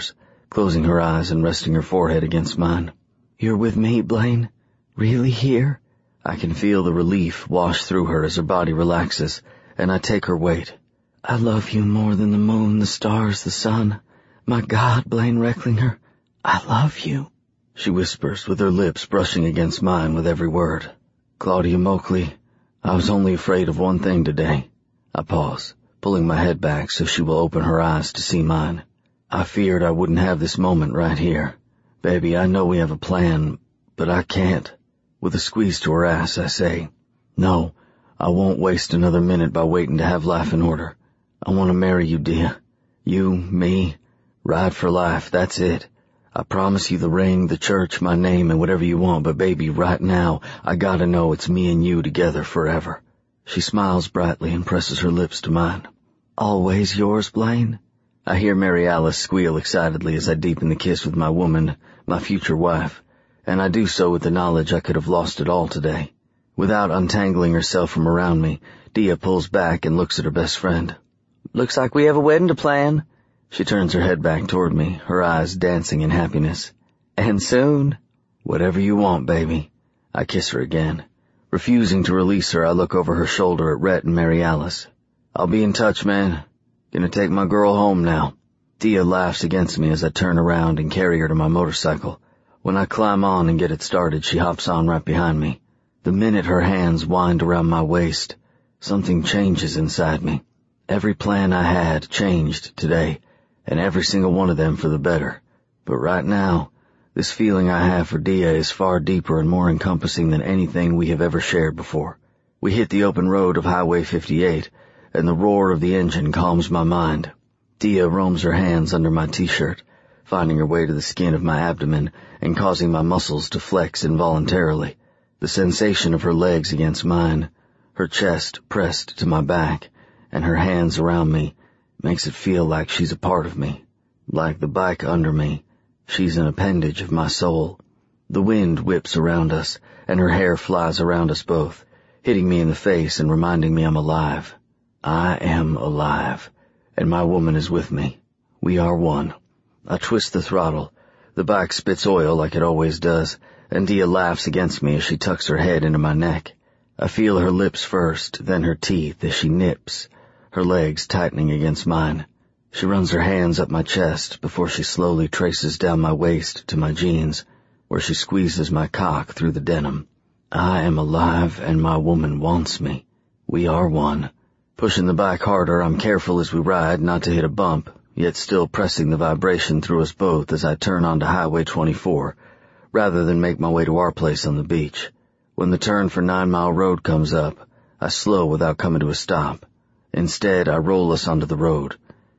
closing her eyes and resting her forehead against mine. "You're with me, Blaine? Really here?" I can feel the relief wash through her as her body relaxes, and I take her weight. "I love you more than the moon, the stars, the sun. My God, Blaine Recklinger, I love you," she whispers, with her lips brushing against mine with every word. "Claudia Moakley, I was only afraid of one thing today." I pause, pulling my head back so she will open her eyes to see mine. "I feared I wouldn't have this moment right here. Baby, I know we have a plan, but I can't." With a squeeze to her ass, I say, "No, I won't waste another minute by waiting to have life in order. I want to marry you, Dia. You, me, ride for life, that's it. I promise you the ring, the church, my name, and whatever you want, but baby, right now, I gotta know it's me and you together forever." She smiles brightly and presses her lips to mine. "Always yours, Blaine?" I hear Mary Alice squeal excitedly as I deepen the kiss with my woman, my future wife, and I do so with the knowledge I could have lost it all today. Without untangling herself from around me, Dia pulls back and looks at her best friend. "Looks like we have a wedding to plan." She turns her head back toward me, her eyes dancing in happiness. "And soon?" "Whatever you want, baby." I kiss her again. Refusing to release her, I look over her shoulder at Rhett and Mary Alice. "I'll be in touch, man. Gonna take my girl home now." Dia laughs against me as I turn around and carry her to my motorcycle. When I climb on and get it started, she hops on right behind me. The minute her hands wind around my waist, something changes inside me. Every plan I had changed today, and every single one of them for the better. But right now, this feeling I have for Dia is far deeper and more encompassing than anything we have ever shared before. We hit the open road of Highway 58, and the roar of the engine calms my mind. Dia roams her hands under my t-shirt, finding her way to the skin of my abdomen and causing my muscles to flex involuntarily. The sensation of her legs against mine, her chest pressed to my back, and her hands around me makes it feel like she's a part of me. Like the bike under me, she's an appendage of my soul. The wind whips around us, and her hair flies around us both, hitting me in the face and reminding me I'm alive. I am alive, and my woman is with me. We are one. I twist the throttle. The bike spits oil like it always does, and Dia laughs against me as she tucks her head into my neck. I feel her lips first, then her teeth as she nips, her legs tightening against mine. She runs her hands up my chest before she slowly traces down my waist to my jeans, where she squeezes my cock through the denim. I am alive, and my woman wants me. We are one. Pushing the bike harder, I'm careful as we ride not to hit a bump, yet still pressing the vibration through us both as I turn onto Highway 24, rather than make my way to our place on the beach. When the turn for 9 Mile Road comes up, I slow without coming to a stop. Instead, I roll us onto the road.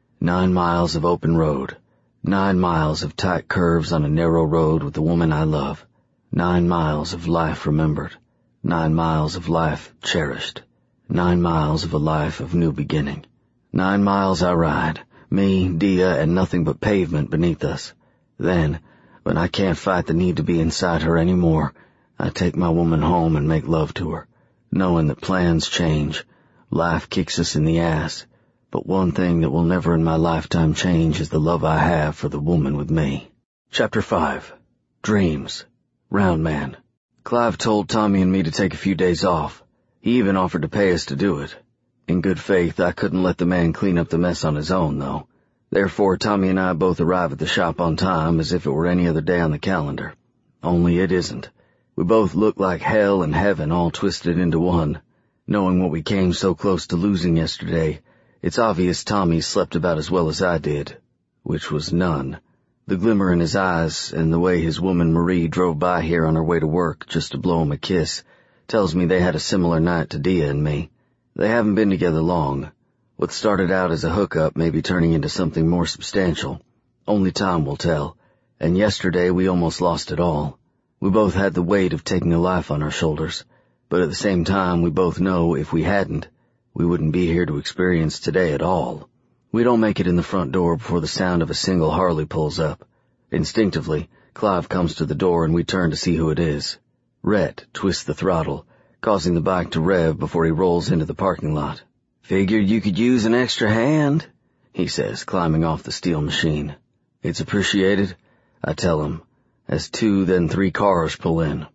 9 miles of open road. 9 miles of tight curves on a narrow road with the woman I love. 9 miles of life remembered. 9 miles of life cherished. 9 miles of a life of new beginning. 9 miles I ride, me, Dia, and nothing but pavement beneath us. Then, when I can't fight the need to be inside her anymore, I take my woman home and make love to her, knowing that plans change, life kicks us in the ass, but one thing that will never in my lifetime change is the love I have for the woman with me. Chapter 5. Dreams. Round Man. Clive told Tommy and me to take a few days off. He even offered to pay us to do it. In good faith, I couldn't let the man clean up the mess on his own, though. Therefore, Tommy and I both arrive at the shop on time as if it were any other day on the calendar. Only it isn't. We both look like hell and heaven all twisted into one. Knowing what we came so close to losing yesterday, it's obvious Tommy slept about as well as I did, which was none. The glimmer in his eyes and the way his woman Marie drove by here on her way to work just to blow him a kiss tells me they had a similar night to Dia and me. They haven't been together long. What started out as a hookup may be turning into something more substantial. Only time will tell. And yesterday we almost lost it all. We both had the weight of taking a life on our shoulders, but at the same time we both know if we hadn't, we wouldn't be here to experience today at all. We don't make it in the front door before the sound of a single Harley pulls up. Instinctively, Clive comes to the door and we turn to see who it is. Rhett twists the throttle, causing the bike to rev before he rolls into the parking lot. "Figured you could use an extra hand," he says, climbing off the steel machine. "It's appreciated," I tell him, as 2, then 3 cars pull in.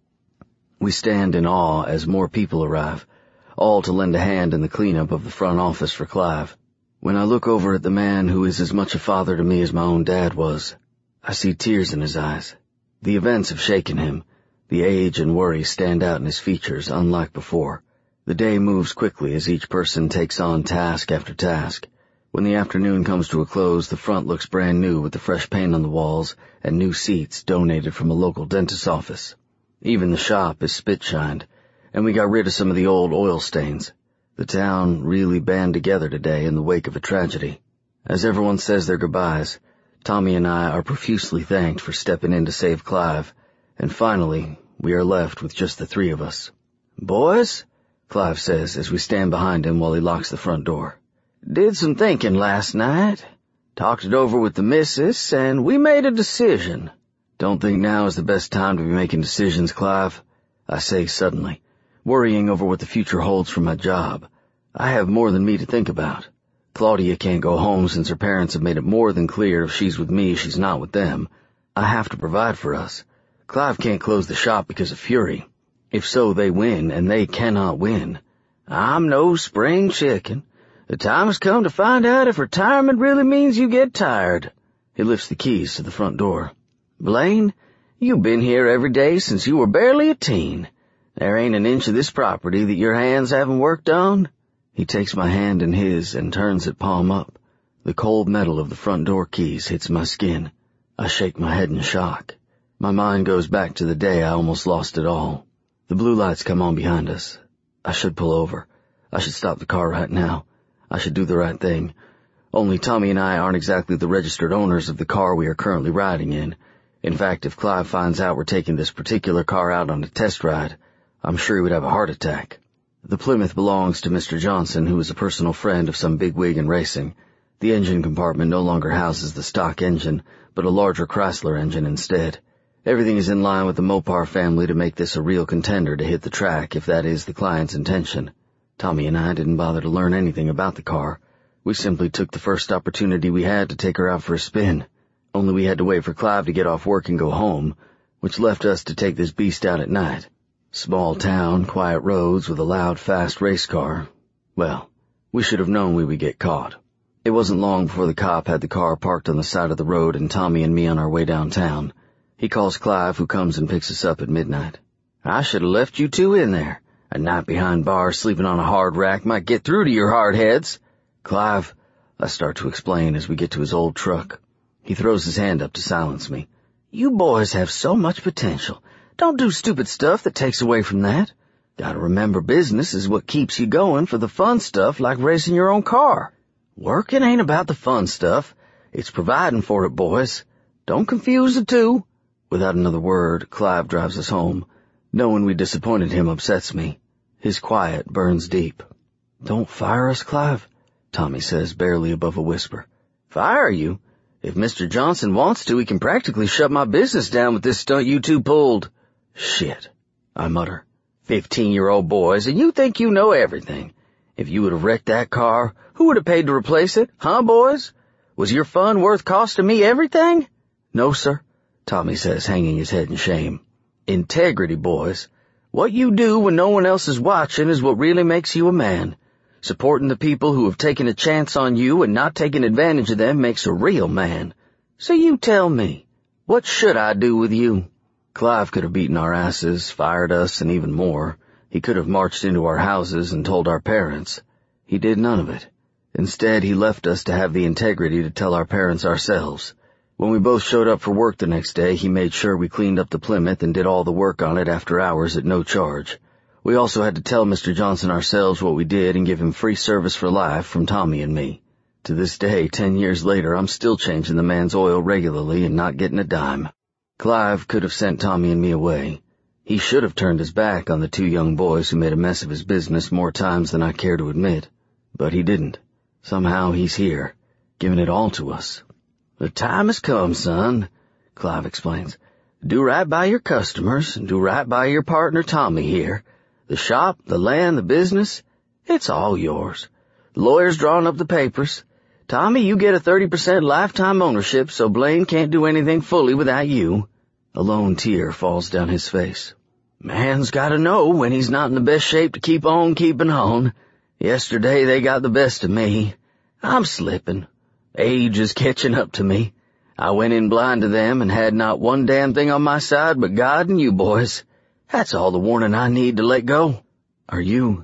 We stand in awe as more people arrive, all to lend a hand in the cleanup of the front office for Clive. When I look over at the man who is as much a father to me as my own dad was, I see tears in his eyes. The events have shaken him. The age and worry stand out in his features, unlike before. The day moves quickly as each person takes on task after task. When the afternoon comes to a close, the front looks brand new with the fresh paint on the walls and new seats donated from a local dentist's office. Even the shop is spit-shined, and we got rid of some of the old oil stains. The town really band together today in the wake of a tragedy. As everyone says their goodbyes, Tommy and I are profusely thanked for stepping in to save Clive, and finally, we are left with just the 3 of us. "Boys," Clive says as we stand behind him while he locks the front door, "did some thinking last night. Talked it over with the missus, and we made a decision." "Don't think now is the best time to be making decisions, Clive," I say suddenly, worrying over what the future holds for my job. I have more than me to think about. Claudia can't go home since her parents have made it more than clear if she's with me, she's not with them. I have to provide for us. Clive can't close the shop because of Fury. If so, they win, and they cannot win. "I'm no spring chicken. The time has come to find out if retirement really means you get tired." He lifts the keys to the front door. "Blaine, you've been here every day since you were barely a teen. There ain't an inch of this property that your hands haven't worked on." He takes my hand in his and turns it palm up. The cold metal of the front door keys hits my skin. I shake my head in shock. My mind goes back to the day I almost lost it all. The blue lights come on behind us. I should pull over. I should stop the car right now. I should do the right thing. Only Tommy and I aren't exactly the registered owners of the car we are currently riding in. In fact, if Clive finds out we're taking this particular car out on a test ride, I'm sure he would have a heart attack. The Plymouth belongs to Mr. Johnson, who is a personal friend of some bigwig in racing. The engine compartment no longer houses the stock engine, but a larger Chrysler engine instead. Everything is in line with the Mopar family to make this a real contender to hit the track if that is the client's intention. Tommy and I didn't bother to learn anything about the car. We simply took the first opportunity we had to take her out for a spin. Only we had to wait for Clive to get off work and go home, which left us to take this beast out at night. Small town, quiet roads with a loud, fast race car. Well, we should have known we would get caught. It wasn't long before the cop had the car parked on the side of the road and Tommy and me on our way downtown. He calls Clive, who comes and picks us up at midnight. "I should have left you 2 in there. A night behind bars sleeping on a hard rack might get through to your hard heads." "Clive," I start to explain as we get to his old truck. He throws his hand up to silence me. "You boys have so much potential. Don't do stupid stuff that takes away from that. Gotta remember business is what keeps you going for the fun stuff like racing your own car. Working ain't about the fun stuff. It's providing for it, boys. Don't confuse the two." Without another word, Clive drives us home. Knowing we disappointed him upsets me. His quiet burns deep. "Don't fire us, Clive," Tommy says, barely above a whisper. "Fire you? If Mr. Johnson wants to, he can practically shut my business down with this stunt you two pulled." "Shit," I mutter. 15-year-old boys, and you think you know everything. If you would have wrecked that car, who would have paid to replace it, huh, boys? Was your fun worth costing me everything?" "No, sir," Tommy says, hanging his head in shame. "Integrity, boys. What you do when no one else is watching is what really makes you a man. Supporting the people who have taken a chance on you and not taking advantage of them makes a real man. So you tell me, what should I do with you?" Clive could have beaten our asses, fired us, and even more. He could have marched into our houses and told our parents. He did none of it. Instead, he left us to have the integrity to tell our parents ourselves. When we both showed up for work the next day, he made sure we cleaned up the Plymouth and did all the work on it after hours at no charge. We also had to tell Mr. Johnson ourselves what we did and give him free service for life from Tommy and me. To this day, 10 years later, I'm still changing the man's oil regularly and not getting a dime. Clive could have sent Tommy and me away. He should have turned his back on the 2 young boys who made a mess of his business more times than I care to admit. But he didn't. Somehow he's here, giving it all to us. "The time has come, son," Clive explains. "Do right by your customers and do right by your partner Tommy here. The shop, the land, the business, it's all yours. The lawyer's drawn up the papers. Tommy, you get a 30% lifetime ownership, so Blaine can't do anything fully without you. A lone tear falls down his face. Man's gotta know when he's not in the best shape to keep on keeping on. Yesterday they got the best of me. I'm slipping. Age is catching up to me. I went in blind to them and had not one damn thing on my side but God and you boys. That's all the warning I need to let go. Are you...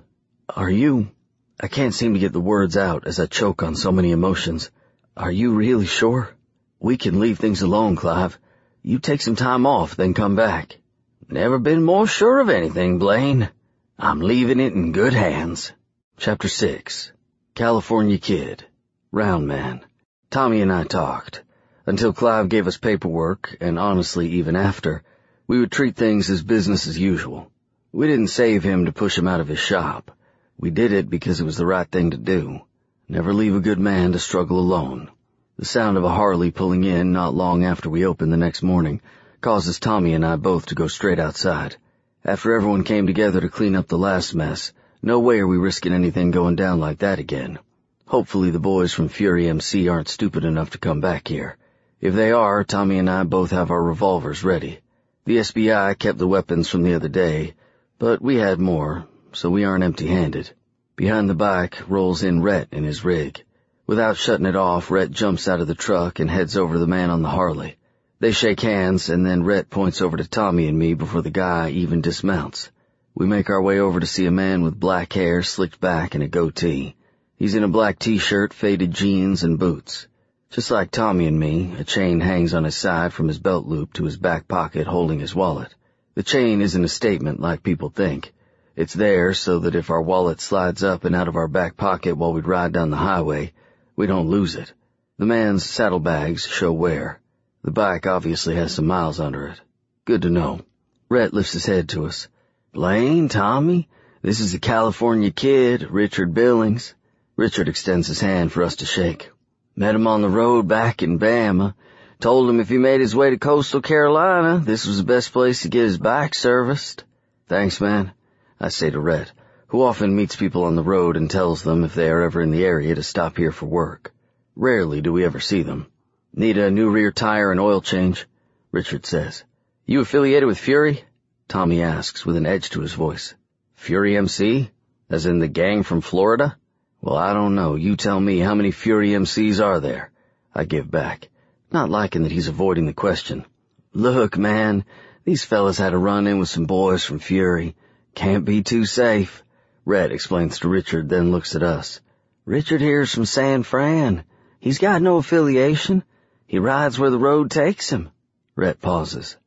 I can't seem to get the words out as I choke on so many emotions. Are you really sure? We can leave things alone, Clive. You take some time off, then come back. Never been more sure of anything, Blaine. I'm leaving it in good hands. Chapter 6. California Kid. Round Man. Tommy and I talked. Until Clive gave us paperwork, and honestly even after, we would treat things as business as usual. We didn't save him to push him out of his shop. We did it because it was the right thing to do. Never leave a good man to struggle alone. The sound of a Harley pulling in not long after we opened the next morning causes Tommy and I both to go straight outside. After everyone came together to clean up the last mess, no way are we risking anything going down like that again. Hopefully the boys from Fury MC aren't stupid enough to come back here. If they are, Tommy and I both have our revolvers ready. The SBI kept the weapons from the other day, but we had more, so we aren't empty-handed. Behind the bike rolls in Rhett in his rig. Without shutting it off, Rhett jumps out of the truck and heads over to the man on the Harley. They shake hands, and then Rhett points over to Tommy and me before the guy even dismounts. We make our way over to see a man with black hair slicked back and a goatee. He's in a black t-shirt, faded jeans, and boots. Just like Tommy and me, a chain hangs on his side from his belt loop to his back pocket holding his wallet. The chain isn't a statement like people think. It's there so that if our wallet slides up and out of our back pocket while we ride down the highway, we don't lose it. The man's saddlebags show wear. The bike obviously has some miles under it. Good to know. Rhett lifts his head to us. Blaine, Tommy, this is the California Kid, Richard Billings. Richard extends his hand for us to shake. Met him on the road back in Bama. Told him if he made his way to coastal Carolina, this was the best place to get his bike serviced. Thanks, man, I say to Rhett, who often meets people on the road and tells them if they are ever in the area to stop here for work. Rarely do we ever see them. Need a new rear tire and oil change, Richard says. You affiliated with Fury? Tommy asks with an edge to his voice. Fury MC? As in the gang from Florida? Well, I don't know. You tell me, how many Fury MCs are there? I give back, not liking that he's avoiding the question. Look, man, these fellas had a run-in with some boys from Fury. Can't be too safe. Rhett explains to Richard, then looks at us. Richard here's from San Fran. He's got no affiliation. He rides where the road takes him. Rhett pauses.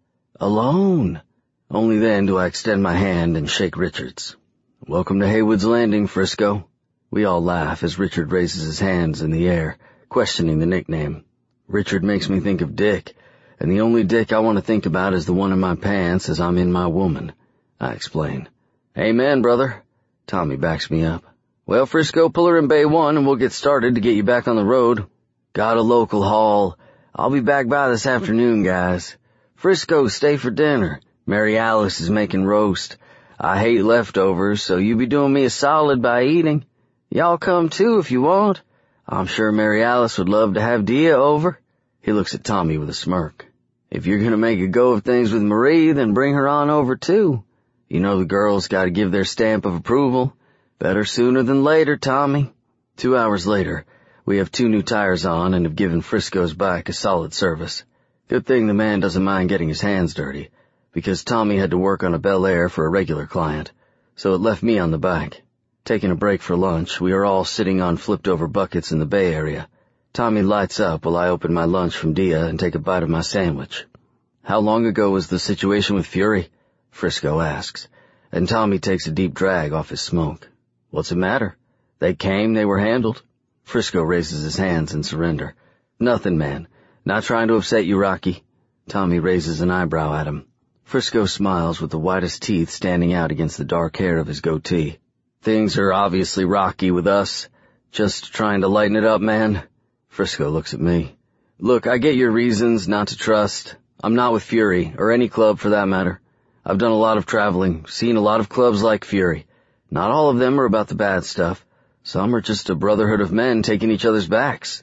Alone. Only then do I extend my hand and shake Richard's. Welcome to Haywood's Landing, Frisco. We all laugh as Richard raises his hands in the air, questioning the nickname. Richard makes me think of Dick, and the only Dick I want to think about is the one in my pants as I'm in my woman. I explain. Amen, brother. Tommy backs me up. Well, Frisco, pull her in Bay 1 and we'll get started to get you back on the road. Got a local haul. I'll be back by this afternoon, guys. Frisco, stay for dinner. Mary Alice is making roast. I hate leftovers, so you be doing me a solid by eating. Y'all come too if you want. I'm sure Mary Alice would love to have Dia over. He looks at Tommy with a smirk. If you're gonna make a go of things with Marie, then bring her on over too. You know the girls gotta give their stamp of approval. Better sooner than later, Tommy. 2 hours later, we have 2 new tires on and have given Frisco's bike a solid service. Good thing the man doesn't mind getting his hands dirty, because Tommy had to work on a Bel Air for a regular client, so it left me on the bike. Taking a break for lunch, we are all sitting on flipped-over buckets in the Bay Area. Tommy lights up while I open my lunch from Dia and take a bite of my sandwich. How long ago was the situation with Fury? Frisco asks, and Tommy takes a deep drag off his smoke. What's the matter? They came, they were handled. Frisco raises his hands in surrender. Nothing, man. Not trying to upset you, Rocky. Tommy raises an eyebrow at him. Frisco smiles with the whitest teeth standing out against the dark hair of his goatee. Things are obviously rocky with us. Just trying to lighten it up, man. Frisco looks at me. Look, I get your reasons not to trust. I'm not with Fury, or any club for that matter. I've done a lot of traveling, seen a lot of clubs like Fury. Not all of them are about the bad stuff. Some are just a brotherhood of men taking each other's backs.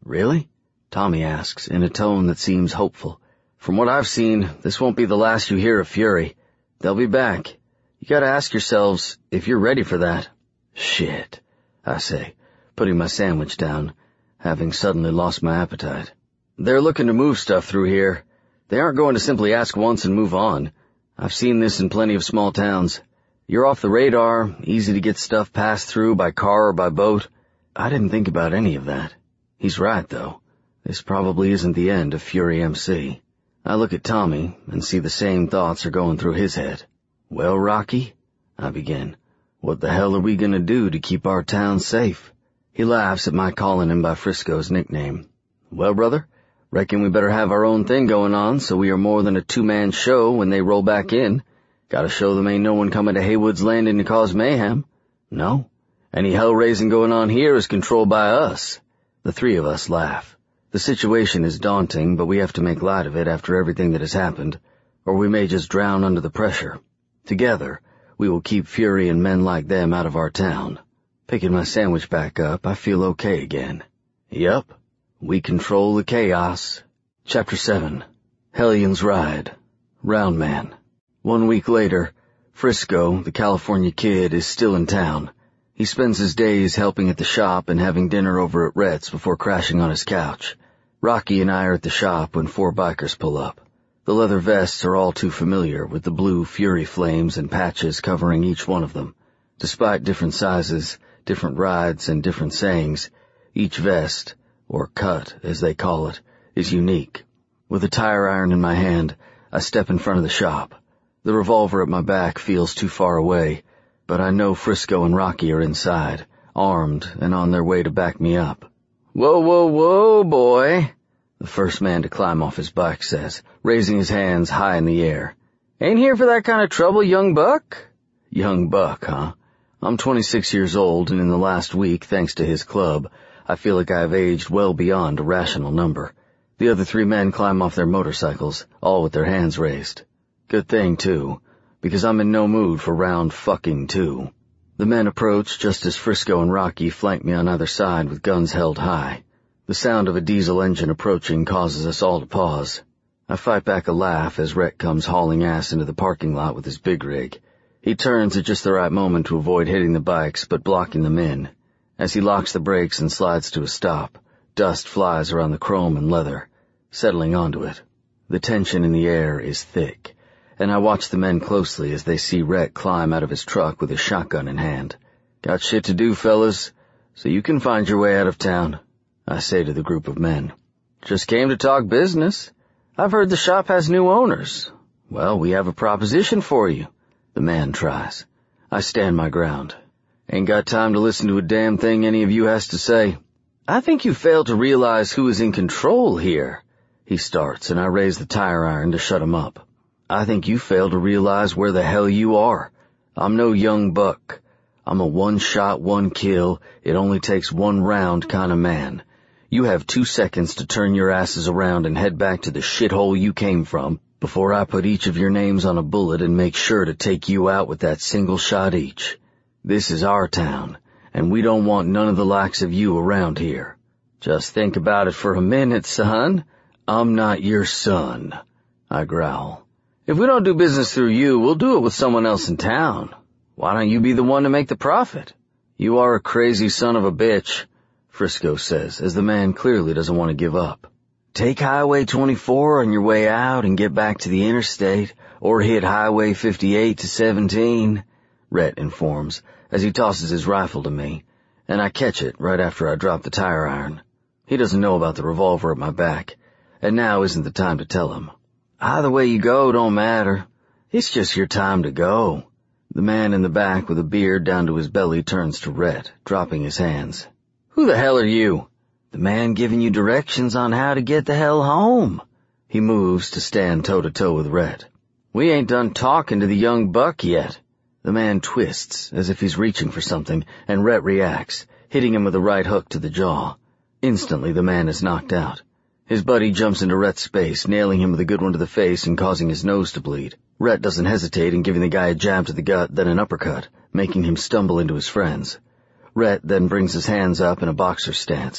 Really? Tommy asks, in a tone that seems hopeful. From what I've seen, this won't be the last you hear of Fury. They'll be back. You gotta ask yourselves if you're ready for that. Shit, I say, putting my sandwich down, having suddenly lost my appetite. They're looking to move stuff through here. They aren't going to simply ask once and move on. I've seen this in plenty of small towns. You're off the radar, easy to get stuff passed through by car or by boat. I didn't think about any of that. He's right, though. This probably isn't the end of Fury MC. I look at Tommy and see the same thoughts are going through his head. Well, Rocky, I begin, what the hell are we gonna do to keep our town safe? He laughs at my calling him by Frisco's nickname. Well, brother, reckon we better have our own thing going on so we are more than a two-man show when they roll back in. Gotta show them ain't no one coming to Haywood's Landing to cause mayhem. No, any hell-raising going on here is controlled by us. The three of us laugh. The situation is daunting, but we have to make light of it after everything that has happened, or we may just drown under the pressure. Together, we will keep Fury and men like them out of our town. Picking my sandwich back up, I feel okay again. Yup, we control the chaos. Chapter 7. Hellions Ride. Round Man. 1 week later, Frisco, the California kid, is still in town. He spends his days helping at the shop and having dinner over at Rhett's before crashing on his couch. Rocky and I are at the shop when 4 bikers pull up. The leather vests are all too familiar, with the blue Fury flames and patches covering each one of them. Despite different sizes, different rides, and different sayings, each vest, or cut as they call it, is unique. With a tire iron in my hand, I step in front of the shop. The revolver at my back feels too far away, but I know Frisco and Rocky are inside, armed and on their way to back me up. Whoa, whoa, whoa, boy, the first man to climb off his bike says, raising his hands high in the air. Ain't here for that kind of trouble, young buck? Young buck, huh? I'm 26 years old, and in the last week, thanks to his club, I feel like I have aged well beyond a rational number. The other 3 men climb off their motorcycles, all with their hands raised. Good thing, too, because I'm in no mood for round fucking 2. The men approach just as Frisco and Rocky flank me on either side with guns held high. The sound of a diesel engine approaching causes us all to pause. I fight back a laugh as Rhett comes hauling ass into the parking lot with his big rig. He turns at just the right moment to avoid hitting the bikes but blocking them in. As he locks the brakes and slides to a stop, dust flies around the chrome and leather, settling onto it. The tension in the air is thick, and I watch the men closely as they see Rhett climb out of his truck with his shotgun in hand. Got shit to do, fellas, so you can find your way out of town, I say to the group of men. Just came to talk business. I've heard the shop has new owners. Well, we have a proposition for you. The man tries. I stand my ground. Ain't got time to listen to a damn thing any of you has to say. I think you fail to realize who is in control here. He starts, and I raise the tire iron to shut him up. I think you fail to realize where the hell you are. I'm no young buck. I'm a one-shot, one-kill, it only takes 1 round kind of man. You have 2 seconds to turn your asses around and head back to the shithole you came from before I put each of your names on a bullet and make sure to take you out with that single shot each. This is our town, and we don't want none of the likes of you around here. Just think about it for a minute, son. I'm not your son, I growl. If we don't do business through you, we'll do it with someone else in town. Why don't you be the one to make the profit? You are a crazy son of a bitch, Frisco says, as the man clearly doesn't want to give up. Take Highway 24 on your way out and get back to the interstate, or hit Highway 58 to 17, Rhett informs, as he tosses his rifle to me, and I catch it right after I drop the tire iron. He doesn't know about the revolver at my back, and now isn't the time to tell him. Either way you go don't matter. It's just your time to go. The man in the back with a beard down to his belly turns to Rhett, dropping his hands. Who the hell are you? The man giving you directions on how to get the hell home. He moves to stand toe-to-toe with Rhett. We ain't done talking to the young buck yet. The man twists as if he's reaching for something, and Rhett reacts, hitting him with a right hook to the jaw. Instantly the man is knocked out. His buddy jumps into Rhett's space, nailing him with a good one to the face and causing his nose to bleed. Rhett doesn't hesitate in giving the guy a jab to the gut, then an uppercut, making him stumble into his friends. Rhett then brings his hands up in a boxer stance,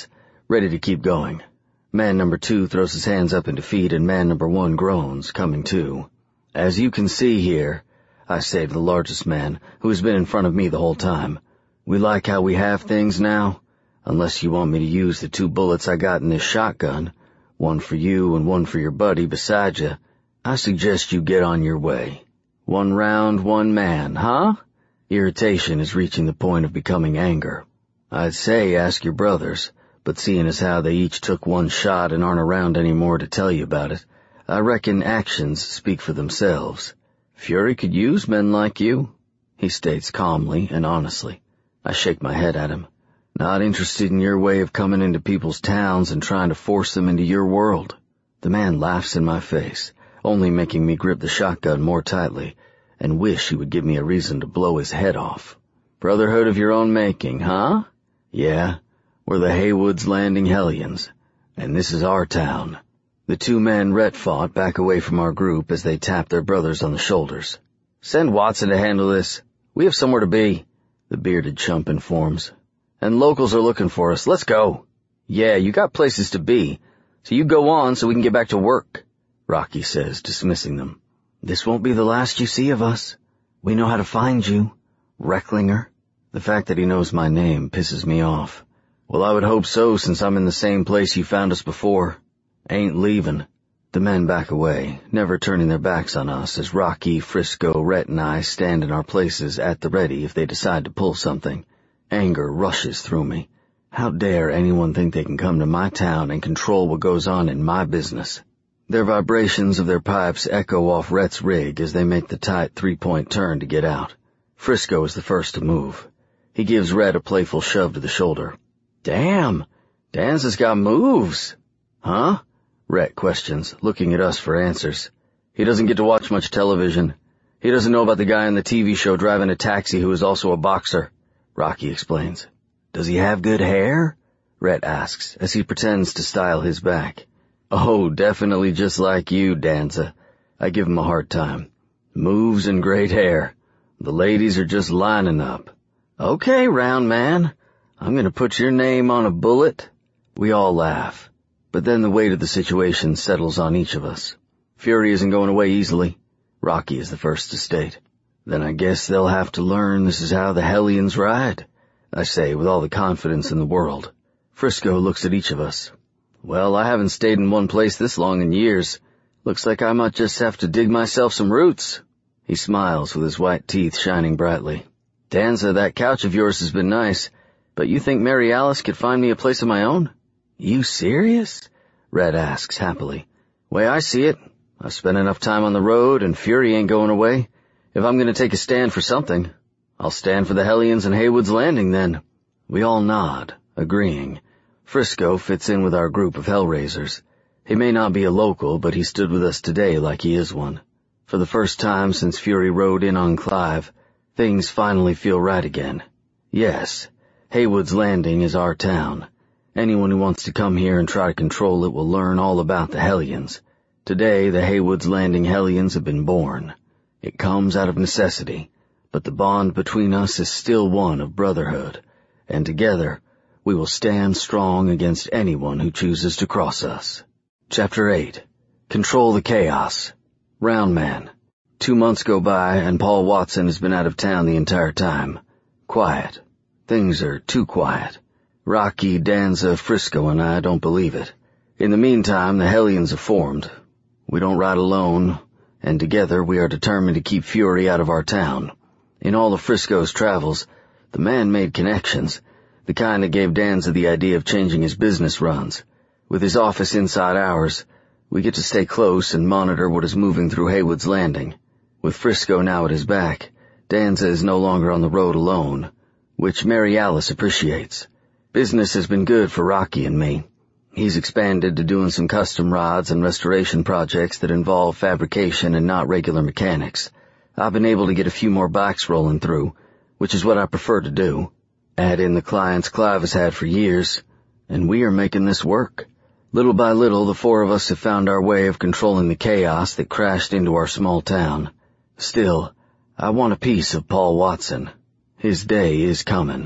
ready to keep going. Man number 2 throws his hands up in defeat, and man number 1 groans, coming to. As you can see here, I say to the largest man, who has been in front of me the whole time, we like how we have things now, unless you want me to use the 2 bullets I got in this shotgun, one for you and one for your buddy beside you. I suggest you get on your way. 1 round, 1 man, huh? Irritation is reaching the point of becoming anger. I'd say ask your brothers, but seeing as how they each took 1 shot and aren't around anymore to tell you about it, I reckon actions speak for themselves. Fury could use men like you, he states calmly and honestly. I shake my head at him. Not interested in your way of coming into people's towns and trying to force them into your world. The man laughs in my face, only making me grip the shotgun more tightly, and wish he would give me a reason to blow his head off. Brotherhood of your own making, huh? Yeah, we're the Haywood's Landing Hellions, and this is our town. The 2 men Rhett fought back away from our group as they tapped their brothers on the shoulders. Send Watson to handle this. We have somewhere to be, the bearded chump informs. And locals are looking for us. Let's go. Yeah, you got places to be, so you go on so we can get back to work, Rocky says, dismissing them. This won't be the last you see of us. We know how to find you, Recklinger. The fact that he knows my name pisses me off. Well, I would hope so, since I'm in the same place you found us before. Ain't leaving. The men back away, never turning their backs on us, as Rocky, Frisco, Rhett, and I stand in our places at the ready if they decide to pull something. Anger rushes through me. How dare anyone think they can come to my town and control what goes on in my business? Their vibrations of their pipes echo off Rhett's rig as they make the tight 3-point turn to get out. Frisco is the first to move. He gives Rhett a playful shove to the shoulder. Damn, Danza's got moves. Huh? Rhett questions, looking at us for answers. He doesn't get to watch much television. He doesn't know about the guy on the TV show driving a taxi who is also a boxer, Rocky explains. Does he have good hair? Rhett asks, as he pretends to style his back. Oh, definitely just like you, Danza. I give him a hard time. Moves and great hair. The ladies are just lining up. Okay, round man. I'm gonna put your name on a bullet. We all laugh. But then the weight of the situation settles on each of us. Fury isn't going away easily. Rocky is the first to state. Then I guess they'll have to learn this is how the Hellions ride, I say with all the confidence in the world. Frisco looks at each of us. Well, I haven't stayed in one place this long in years. Looks like I might just have to dig myself some roots. He smiles with his white teeth shining brightly. Danza, that couch of yours has been nice, but you think Mary Alice could find me a place of my own? You serious? Red asks happily. Way I see it, I've spent enough time on the road and Fury ain't going away. If I'm going to take a stand for something, I'll stand for the Hellions and Haywood's Landing then. We all nod, agreeing. Frisco fits in with our group of Hellraisers. He may not be a local, but he stood with us today like he is one. For the first time since Fury rode in on Clive, things finally feel right again. Yes, Haywood's Landing is our town. Anyone who wants to come here and try to control it will learn all about the Hellions. Today, the Haywood's Landing Hellions have been born. It comes out of necessity, but the bond between us is still one of brotherhood, and together we will stand strong against anyone who chooses to cross us. Chapter 8. Control the Chaos. Round Man. 2 months go by, and Paul Watson has been out of town the entire time. Quiet. Things are too quiet. Rocky, Danza, Frisco, and I don't believe it. In the meantime, the Hellions have formed. We don't ride alone, and together we are determined to keep Fury out of our town. In all of Frisco's travels, the man made connections, the kind that gave Danza the idea of changing his business runs. With his office inside ours, we get to stay close and monitor what is moving through Haywood's Landing. With Frisco now at his back, Danza is no longer on the road alone, which Mary Alice appreciates. Business has been good for Rocky and me. He's expanded to doing some custom rods and restoration projects that involve fabrication and not regular mechanics. I've been able to get a few more bikes rolling through, which is what I prefer to do. Add in the clients Clive has had for years, and we are making this work. Little by little, the 4 of us have found our way of controlling the chaos that crashed into our small town. Still, I want a piece of Paul Watson. His day is coming.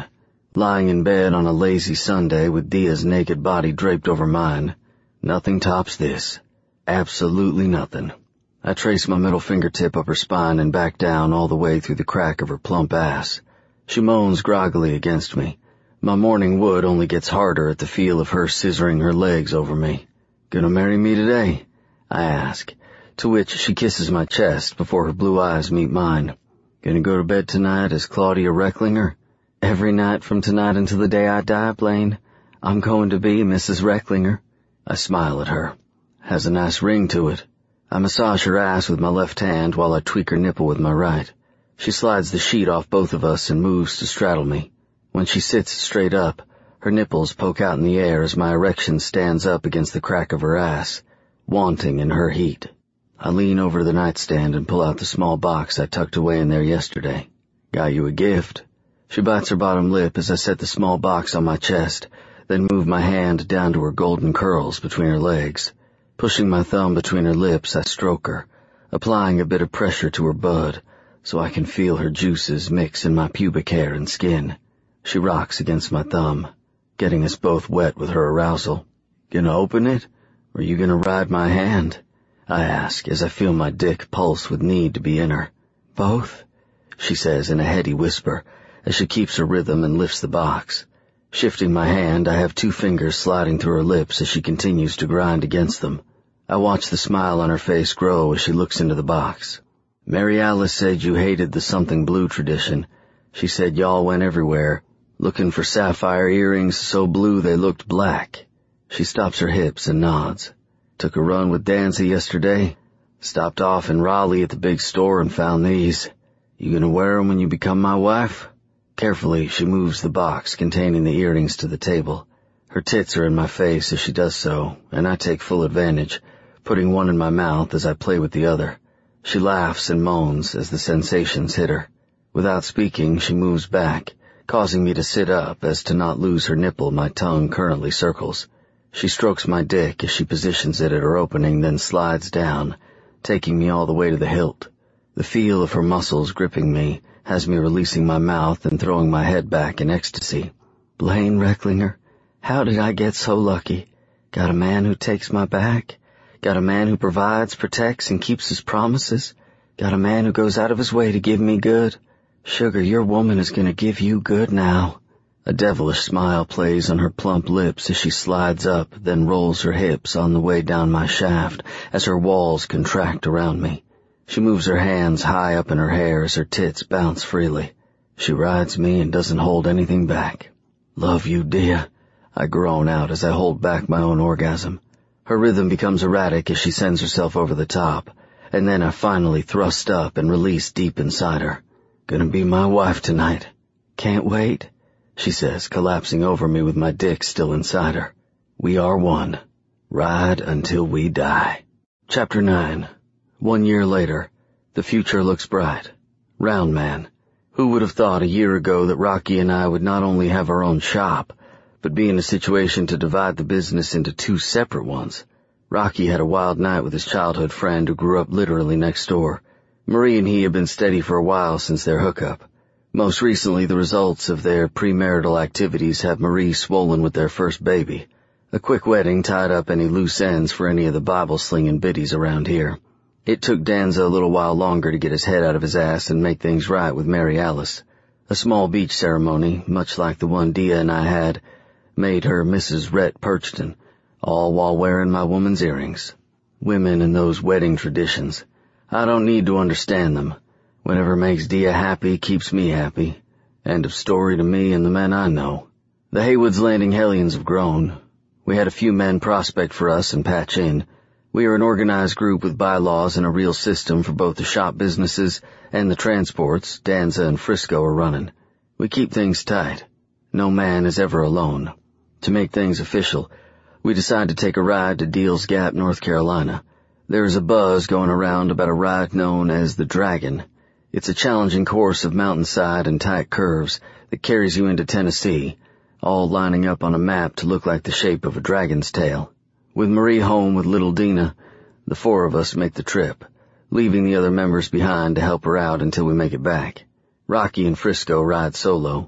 Lying in bed on a lazy Sunday with Dia's naked body draped over mine, nothing tops this. Absolutely nothing. I trace my middle fingertip up her spine and back down all the way through the crack of her plump ass. She moans groggily against me. My morning wood only gets harder at the feel of her scissoring her legs over me. "Gonna marry me today?" I ask, to which she kisses my chest before her blue eyes meet mine. "Gonna go to bed tonight as Claudia Recklinger?" "Every night from tonight until the day I die, Blaine. I'm going to be Mrs. Recklinger." I smile at her. Has a nice ring to it. I massage her ass with my left hand while I tweak her nipple with my right. She slides the sheet off both of us and moves to straddle me. When she sits straight up, her nipples poke out in the air as my erection stands up against the crack of her ass, wanting in her heat. I lean over to the nightstand and pull out the small box I tucked away in there yesterday. "Got you a gift." She bites her bottom lip as I set the small box on my chest, then move my hand down to her golden curls between her legs. Pushing my thumb between her lips, I stroke her, applying a bit of pressure to her bud so I can feel her juices mix in my pubic hair and skin. She rocks against my thumb, getting us both wet with her arousal. "Gonna open it, or you gonna ride my hand?" I ask as I feel my dick pulse with need to be in her. "Both," she says in a heady whisper as she keeps her rhythm and lifts the box. Shifting my hand, I have 2 fingers sliding through her lips as she continues to grind against them. I watch the smile on her face grow as she looks into the box. "Mary Alice said you hated the something blue tradition. She said y'all went everywhere, looking for sapphire earrings so blue they looked black." She stops her hips and nods. "Took a run with Danza yesterday. Stopped off in Raleigh at the big store and found these. You gonna wear 'em when you become my wife?" Carefully, she moves the box containing the earrings to the table. Her tits are in my face as she does so, and I take full advantage, putting one in my mouth as I play with the other. She laughs and moans as the sensations hit her. Without speaking, she moves back, causing me to sit up as to not lose her nipple my tongue currently circles. She strokes my dick as she positions it at her opening, then slides down, taking me all the way to the hilt. The feel of her muscles gripping me has me releasing my mouth and throwing my head back in ecstasy. "Blaine Recklinger, how did I get so lucky? Got a man who takes my back? Got a man who provides, protects, and keeps his promises? Got a man who goes out of his way to give me good? Sugar, your woman is going to give you good now." A devilish smile plays on her plump lips as she slides up, then rolls her hips on the way down my shaft as her walls contract around me. She moves her hands high up in her hair as her tits bounce freely. She rides me and doesn't hold anything back. "Love you, Dia," I groan out as I hold back my own orgasm. Her rhythm becomes erratic as she sends herself over the top, and then I finally thrust up and release deep inside her. "Gonna be my wife tonight." "Can't wait," she says, collapsing over me with my dick still inside her. "We are one. Ride until we die." Chapter 9. 1 year later, the future looks bright. Round Man. Who would have thought a year ago that Rocky and I would not only have our own shop, but be in a situation to divide the business into 2 separate ones? Rocky had a wild night with his childhood friend who grew up literally next door. Marie and he have been steady for a while since their hookup. Most recently, the results of their premarital activities have Marie swollen with their first baby. A quick wedding tied up any loose ends for any of the Bible-slinging biddies around here. It took Danza a little while longer to get his head out of his ass and make things right with Mary Alice. A small beach ceremony, much like the one Dia and I had, made her Mrs. Rhett Purchton, all while wearing my woman's earrings. Women and those wedding traditions. I don't need to understand them. Whatever makes Dia happy keeps me happy. End of story to me and the men I know. The Haywood's Landing Hellions have grown. We had a few men prospect for us and patch in. We are an organized group with bylaws and a real system for both the shop businesses and the transports Danza and Frisco are running. We keep things tight. No man is ever alone. To make things official, we decide to take a ride to Deals Gap, North Carolina. There is a buzz going around about a ride known as the Dragon. It's a challenging course of mountainside and tight curves that carries you into Tennessee, all lining up on a map to look like the shape of a dragon's tail. With Marie home with little Dina, the 4 of us make the trip, leaving the other members behind to help her out until we make it back. Rocky and Frisco ride solo.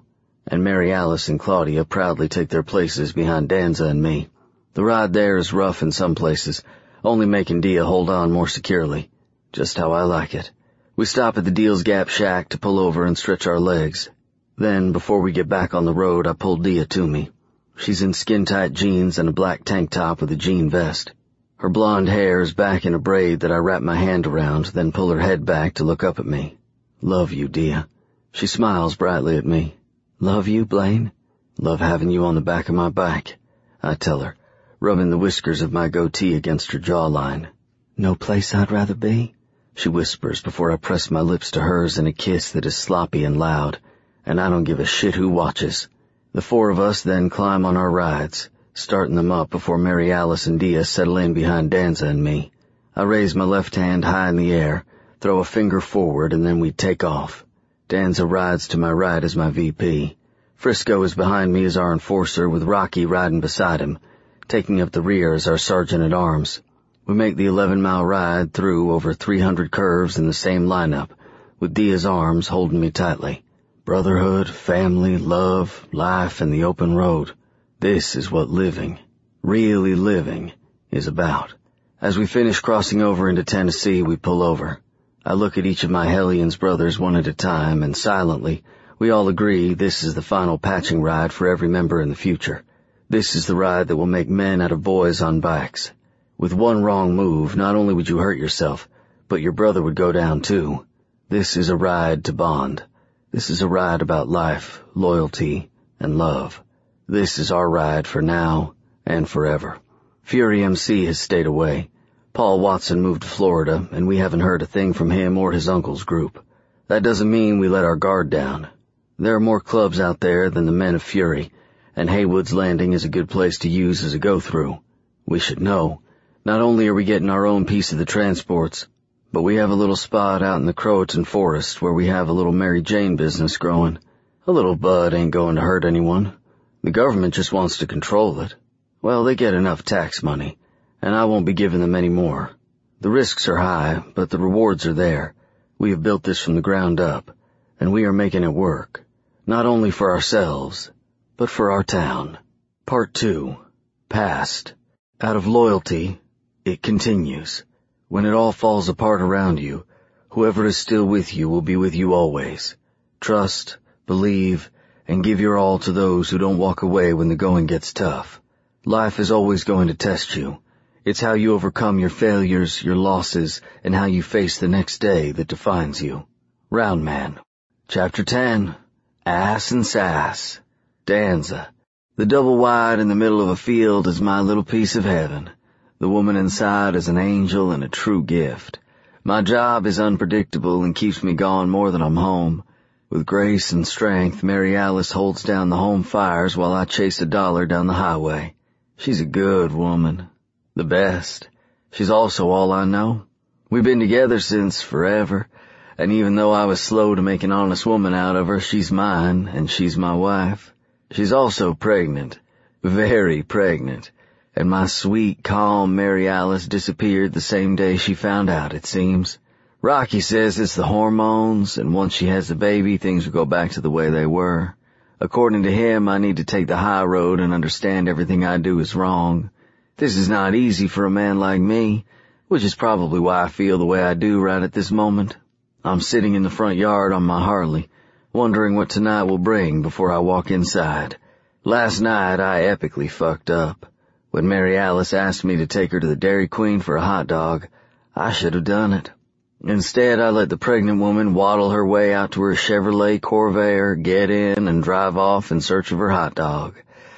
and Mary Alice and Claudia proudly take their places behind Danza and me. The ride there is rough in some places, only making Dia hold on more securely. Just how I like it. We stop at the Deals Gap shack to pull over and stretch our legs. Then, before we get back on the road, I pull Dia to me. She's in skin-tight jeans and a black tank top with a jean vest. Her blonde hair is back in a braid that I wrap my hand around, then pull her head back to look up at me. Love you, Dia. She smiles brightly at me. Love you, Blaine? Love having you on the back of my bike, I tell her, rubbing the whiskers of my goatee against her jawline. No place I'd rather be, she whispers before I press my lips to hers in a kiss that is sloppy and loud, and I don't give a shit who watches. The four of us then climb on our rides, starting them up before Mary Alice and Dia settle in behind Danza and me. I raise my left hand high in the air, throw a finger forward, and then we take off. Danza rides to my right as my VP. Frisco is behind me as our enforcer, with Rocky riding beside him. Taking up the rear as our sergeant-at-arms. We make the 11-mile ride through over 300 curves in the same lineup, with Dia's arms holding me tightly. Brotherhood, family, love, life, and the open road. This is what living, really living, is about. As we finish crossing over into Tennessee, we pull over. I look at each of my Hellions brothers one at a time, and silently, we all agree this is the final patching ride for every member in the future. This is the ride that will make men out of boys on bikes. With one wrong move, not only would you hurt yourself, but your brother would go down too. This is a ride to bond. This is a ride about life, loyalty, and love. This is our ride for now and forever. Fury MC has stayed away. Paul Watson moved to Florida, and we haven't heard a thing from him or his uncle's group. That doesn't mean we let our guard down. There are more clubs out there than the Men of Fury, and Haywood's Landing is a good place to use as a go-through. We should know. Not only are we getting our own piece of the transports, but we have a little spot out in the Croatan Forest where we have a little Mary Jane business growing. A little bud ain't going to hurt anyone. The government just wants to control it. Well, they get enough tax money, and I won't be giving them any more. The risks are high, but the rewards are there. We have built this from the ground up, and we are making it work. Not only for ourselves, but for our town. Part 2. Past. Out of loyalty, it continues. When it all falls apart around you, whoever is still with you will be with you always. Trust, believe, and give your all to those who don't walk away when the going gets tough. Life is always going to test you. It's how you overcome your failures, your losses, and how you face the next day that defines you. Round Man. Chapter 10. Ass and Sass. Danza. The double wide in the middle of a field is my little piece of heaven. The woman inside is an angel and a true gift. My job is unpredictable and keeps me gone more than I'm home. With grace and strength, Mary Alice holds down the home fires while I chase $1 down the highway. She's a good woman. The best. She's also all I know. We've been together since forever, and even though I was slow to make an honest woman out of her, she's mine, and she's my wife. She's also pregnant. Very pregnant. And my sweet, calm Mary Alice disappeared the same day she found out, it seems. Rocky says it's the hormones, and once she has the baby, things will go back to the way they were. According to him, I need to take the high road and understand everything I do is wrong. This is not easy for a man like me, which is probably why I feel the way I do right at this moment. I'm sitting in the front yard on my Harley, wondering what tonight will bring before I walk inside. Last night I epically fucked up. When Mary Alice asked me to take her to the Dairy Queen for a hot dog, I should have done it. Instead, I let the pregnant woman waddle her way out to her Chevrolet Corvair, get in, and drive off in search of her hot dog.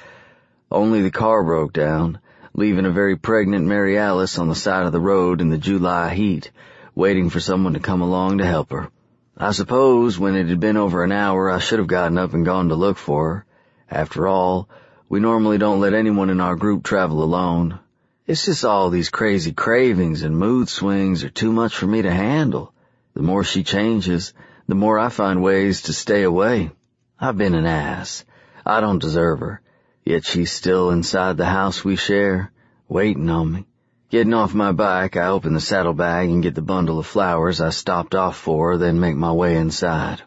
Only the car broke down, leaving a very pregnant Mary Alice on the side of the road in the July heat, waiting for someone to come along to help her. I suppose when it had been over an hour, I should have gotten up and gone to look for her. After all, we normally don't let anyone in our group travel alone. It's just all these crazy cravings and mood swings are too much for me to handle. The more she changes, the more I find ways to stay away. I've been an ass. I don't deserve her. Yet she's still inside the house we share, waiting on me. Getting off my bike, I open the saddlebag and get the bundle of flowers I stopped off for, then make my way inside.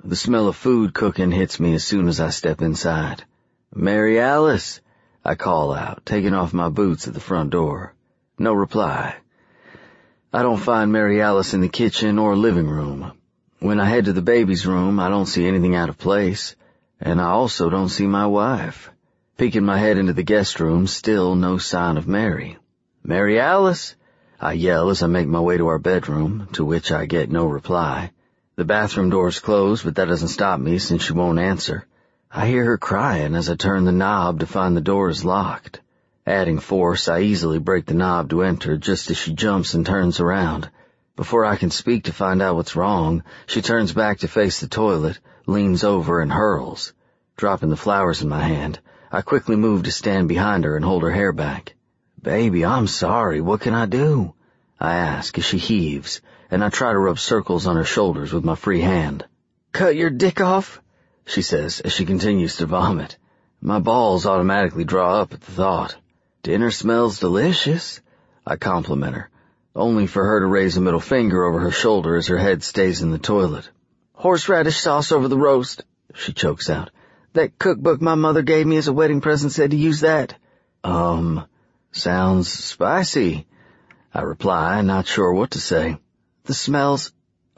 The smell of food cooking hits me as soon as I step inside. "Mary Alice," I call out, taking off my boots at the front door. No reply. I don't find Mary Alice in the kitchen or living room. When I head to the baby's room, I don't see anything out of place, and I also don't see my wife. Peeking my head into the guest room, still no sign of Mary. "Mary Alice," I yell as I make my way to our bedroom, to which I get no reply. The bathroom door's closed, but that doesn't stop me since she won't answer. I hear her crying as I turn the knob to find the door is locked. Adding force, I easily break the knob to enter just as she jumps and turns around. Before I can speak to find out what's wrong, she turns back to face the toilet, leans over and hurls. Dropping the flowers in my hand, I quickly move to stand behind her and hold her hair back. "Baby, I'm sorry. What can I do?" I ask as she heaves, and I try to rub circles on her shoulders with my free hand. "Cut your dick off?" she says as she continues to vomit. My balls automatically draw up at the thought. "Dinner smells delicious," I compliment her, only for her to raise a middle finger over her shoulder as her head stays in the toilet. "Horseradish sauce over the roast," she chokes out. "That cookbook my mother gave me as a wedding present said to use that." Sounds spicy," I reply, not sure what to say. "The smells,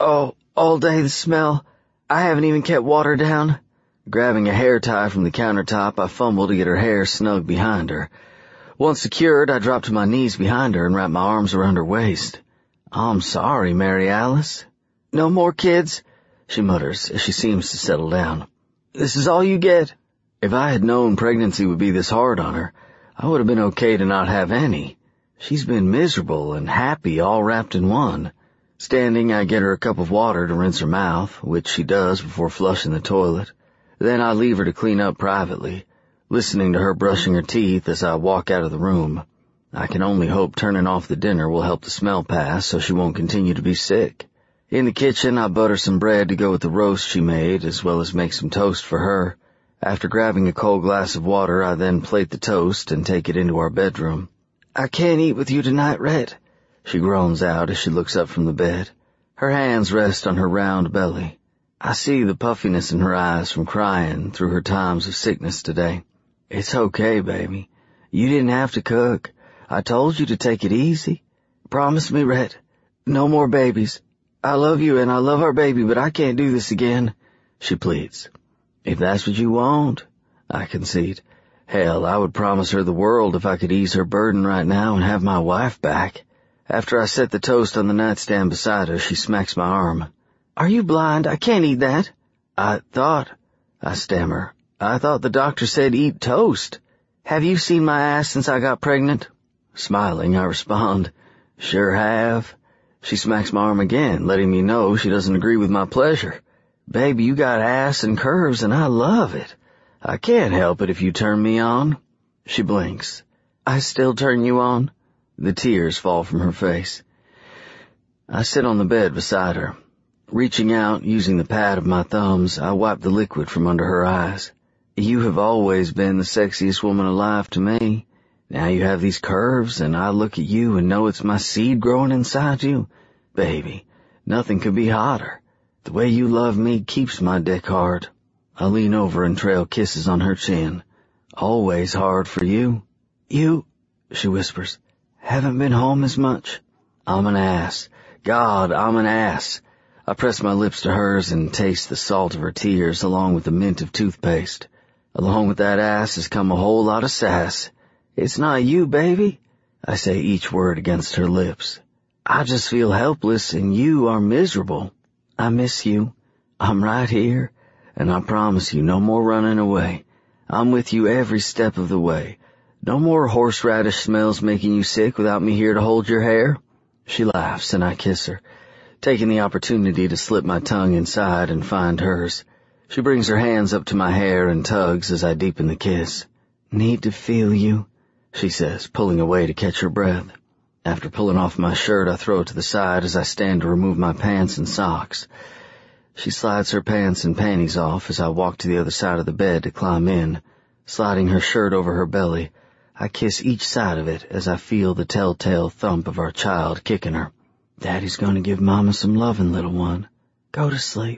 all day the smell. I haven't even kept water down." Grabbing a hair tie from the countertop, I fumble to get her hair snug behind her. Once secured, I drop to my knees behind her and wrap my arms around her waist. "I'm sorry, Mary Alice." "No more kids," she mutters as she seems to settle down. "This is all you get." If I had known pregnancy would be this hard on her, I would have been okay to not have any. She's been miserable and happy all wrapped in one. Standing, I get her a cup of water to rinse her mouth, which she does before flushing the toilet. Then I leave her to clean up privately, listening to her brushing her teeth as I walk out of the room. I can only hope turning off the dinner will help the smell pass so she won't continue to be sick. In the kitchen, I butter some bread to go with the roast she made, as well as make some toast for her. After grabbing a cold glass of water, I then plate the toast and take it into our bedroom. "I can't eat with you tonight, Rhett," she groans out as she looks up from the bed. Her hands rest on her round belly. I see the puffiness in her eyes from crying through her times of sickness today. "It's okay, baby. You didn't have to cook. I told you to take it easy. Promise me, Rhett. No more babies. I love you and I love our baby, but I can't do this again," she pleads. "If that's what you want," I concede. Hell, I would promise her the world if I could ease her burden right now and have my wife back. After I set the toast on the nightstand beside her, she smacks my arm. "Are you blind? I can't eat that." I stammer. "I thought the doctor said eat toast." "Have you seen my ass since I got pregnant?" Smiling, I respond, "Sure have." She smacks my arm again, letting me know she doesn't agree with my pleasure. "Baby, you got ass and curves, and I love it. I can't help it if you turn me on." She blinks. "I still turn you on?" The tears fall from her face. I sit on the bed beside her. Reaching out, using the pad of my thumbs, I wipe the liquid from under her eyes. "You have always been the sexiest woman alive to me. Now you have these curves, and I look at you and know it's my seed growing inside you. Baby, nothing could be hotter. The way you love me keeps my dick hard." I lean over and trail kisses on her chin. "Always hard for you." "You," she whispers, "haven't been home as much." I'm an ass. God, I'm an ass. I press my lips to hers and taste the salt of her tears along with the mint of toothpaste. Along with that ass has come a whole lot of sass. "It's not you, baby," I say each word against her lips. "I just feel helpless and you are miserable. I miss you. I'm right here, and I promise you no more running away. I'm with you every step of the way. No more horseradish smells making you sick without me here to hold your hair." She laughs and I kiss her, taking the opportunity to slip my tongue inside and find hers. She brings her hands up to my hair and tugs as I deepen the kiss. "Need to feel you," she says, pulling away to catch her breath. After pulling off my shirt, I throw it to the side as I stand to remove my pants and socks. She slides her pants and panties off as I walk to the other side of the bed to climb in. Sliding her shirt over her belly, I kiss each side of it as I feel the telltale thump of our child kicking her. "Daddy's going to give Mama some lovin', little one. Go to sleep,"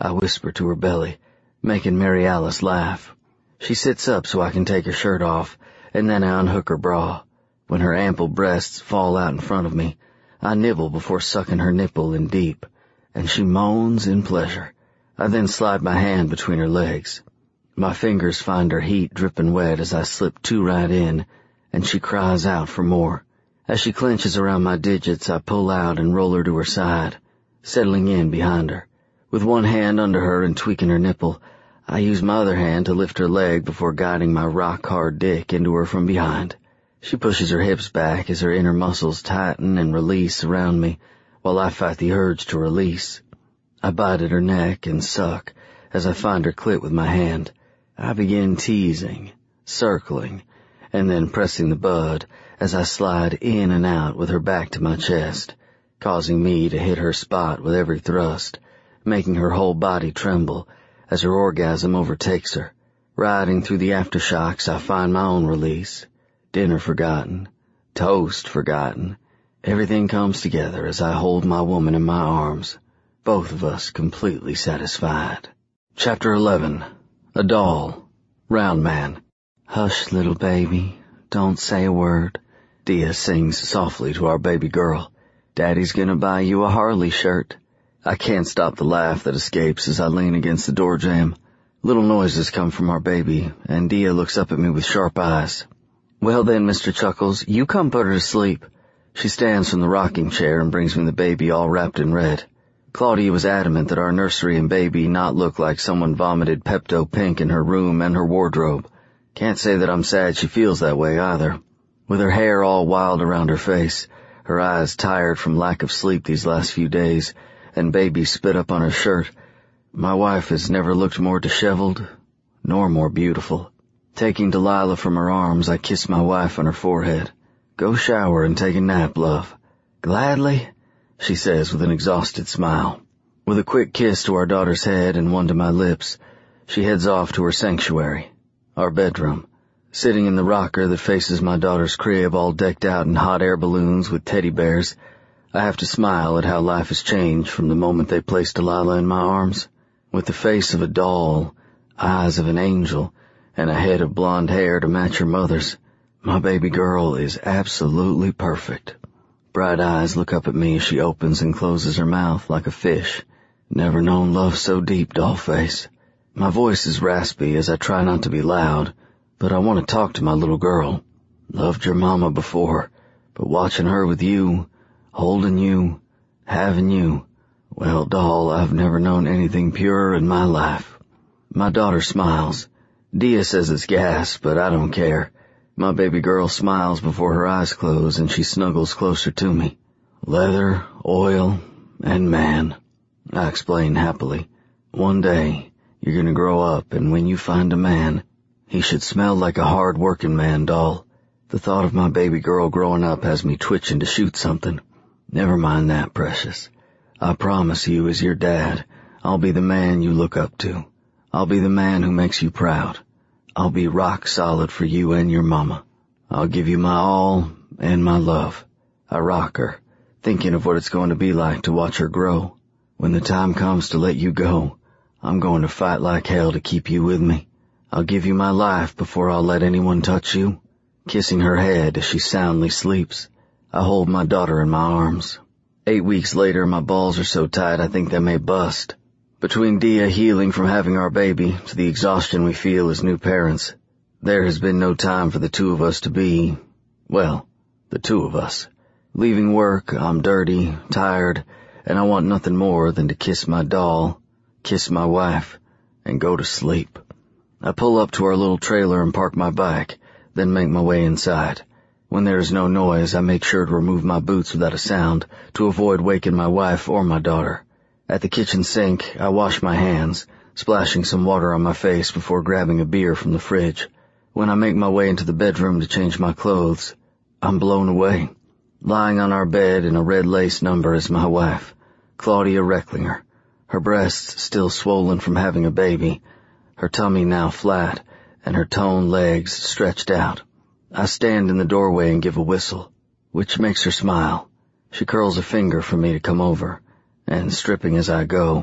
I whisper to her belly, making Mary Alice laugh. She sits up so I can take her shirt off, and then I unhook her bra. When her ample breasts fall out in front of me, I nibble before sucking her nipple in deep, and she moans in pleasure. I then slide my hand between her legs. My fingers find her heat dripping wet as I slip 2 right in, and she cries out for more. As she clenches around my digits, I pull out and roll her to her side, settling in behind her. With one hand under her and tweaking her nipple, I use my other hand to lift her leg before guiding my rock-hard dick into her from behind. She pushes her hips back as her inner muscles tighten and release around me, while I fight the urge to release. I bite at her neck and suck as I find her clit with my hand. I begin teasing, circling, and then pressing the bud as I slide in and out with her back to my chest, causing me to hit her spot with every thrust, making her whole body tremble as her orgasm overtakes her. Riding through the aftershocks, I find my own release. Dinner forgotten, toast forgotten. Everything comes together as I hold my woman in my arms, both of us completely satisfied. Chapter 11. A Doll. Round Man. Hush, little baby. Don't say a word. Dia sings softly to our baby girl. Daddy's gonna buy you a Harley shirt. I can't stop the laugh that escapes as I lean against the door jamb. Little noises come from our baby, and Dia looks up at me with sharp eyes. Well then, Mr. Chuckles, you come put her to sleep. She stands from the rocking chair and brings me the baby all wrapped in red. Claudia was adamant that our nursery and baby not look like someone vomited Pepto Pink in her room and her wardrobe. Can't say that I'm sad she feels that way either. With her hair all wild around her face, her eyes tired from lack of sleep these last few days, and baby spit up on her shirt, my wife has never looked more disheveled, nor more beautiful. Taking Delilah from her arms, I kiss my wife on her forehead. Go shower and take a nap, love. Gladly, she says with an exhausted smile. With a quick kiss to our daughter's head and one to my lips, she heads off to her sanctuary, our bedroom. Sitting in the rocker that faces my daughter's crib, all decked out in hot air balloons with teddy bears, I have to smile at how life has changed from the moment they placed Delilah in my arms. With the face of a doll, eyes of an angel, and a head of blonde hair to match her mother's, my baby girl is absolutely perfect. Bright eyes look up at me as she opens and closes her mouth like a fish. Never known love so deep, doll face. My voice is raspy as I try not to be loud, but I want to talk to my little girl. Loved your mama before, but watching her with you, holding you, having you, well, doll, I've never known anything purer in my life. My daughter smiles. Dia says it's gas, but I don't care. My baby girl smiles before her eyes close and she snuggles closer to me. Leather, oil, and man, I explain happily. One day, you're gonna grow up, and when you find a man, he should smell like a hard-working man, doll. The thought of my baby girl growing up has me twitching to shoot something. Never mind that, precious. I promise you, as your dad, I'll be the man you look up to. I'll be the man who makes you proud. I'll be rock solid for you and your mama. I'll give you my all and my love. I rock her, thinking of what it's going to be like to watch her grow. When the time comes to let you go, I'm going to fight like hell to keep you with me. I'll give you my life before I'll let anyone touch you. Kissing her head as she soundly sleeps, I hold my daughter in my arms. 8 weeks later, my balls are so tight I think they may bust. Between Dia healing from having our baby to the exhaustion we feel as new parents, there has been no time for the two of us to be, well, the two of us. Leaving work, I'm dirty, tired, and I want nothing more than to kiss my doll, kiss my wife, and go to sleep. I pull up to our little trailer and park my bike, then make my way inside. When there is no noise, I make sure to remove my boots without a sound to avoid waking my wife or my daughter. At the kitchen sink, I wash my hands, splashing some water on my face before grabbing a beer from the fridge. When I make my way into the bedroom to change my clothes, I'm blown away. Lying on our bed in a red lace number is my wife, Claudia Recklinger, her breasts still swollen from having a baby, her tummy now flat, and her toned legs stretched out. I stand in the doorway and give a whistle, which makes her smile. She curls a finger for me to come over, and stripping as I go,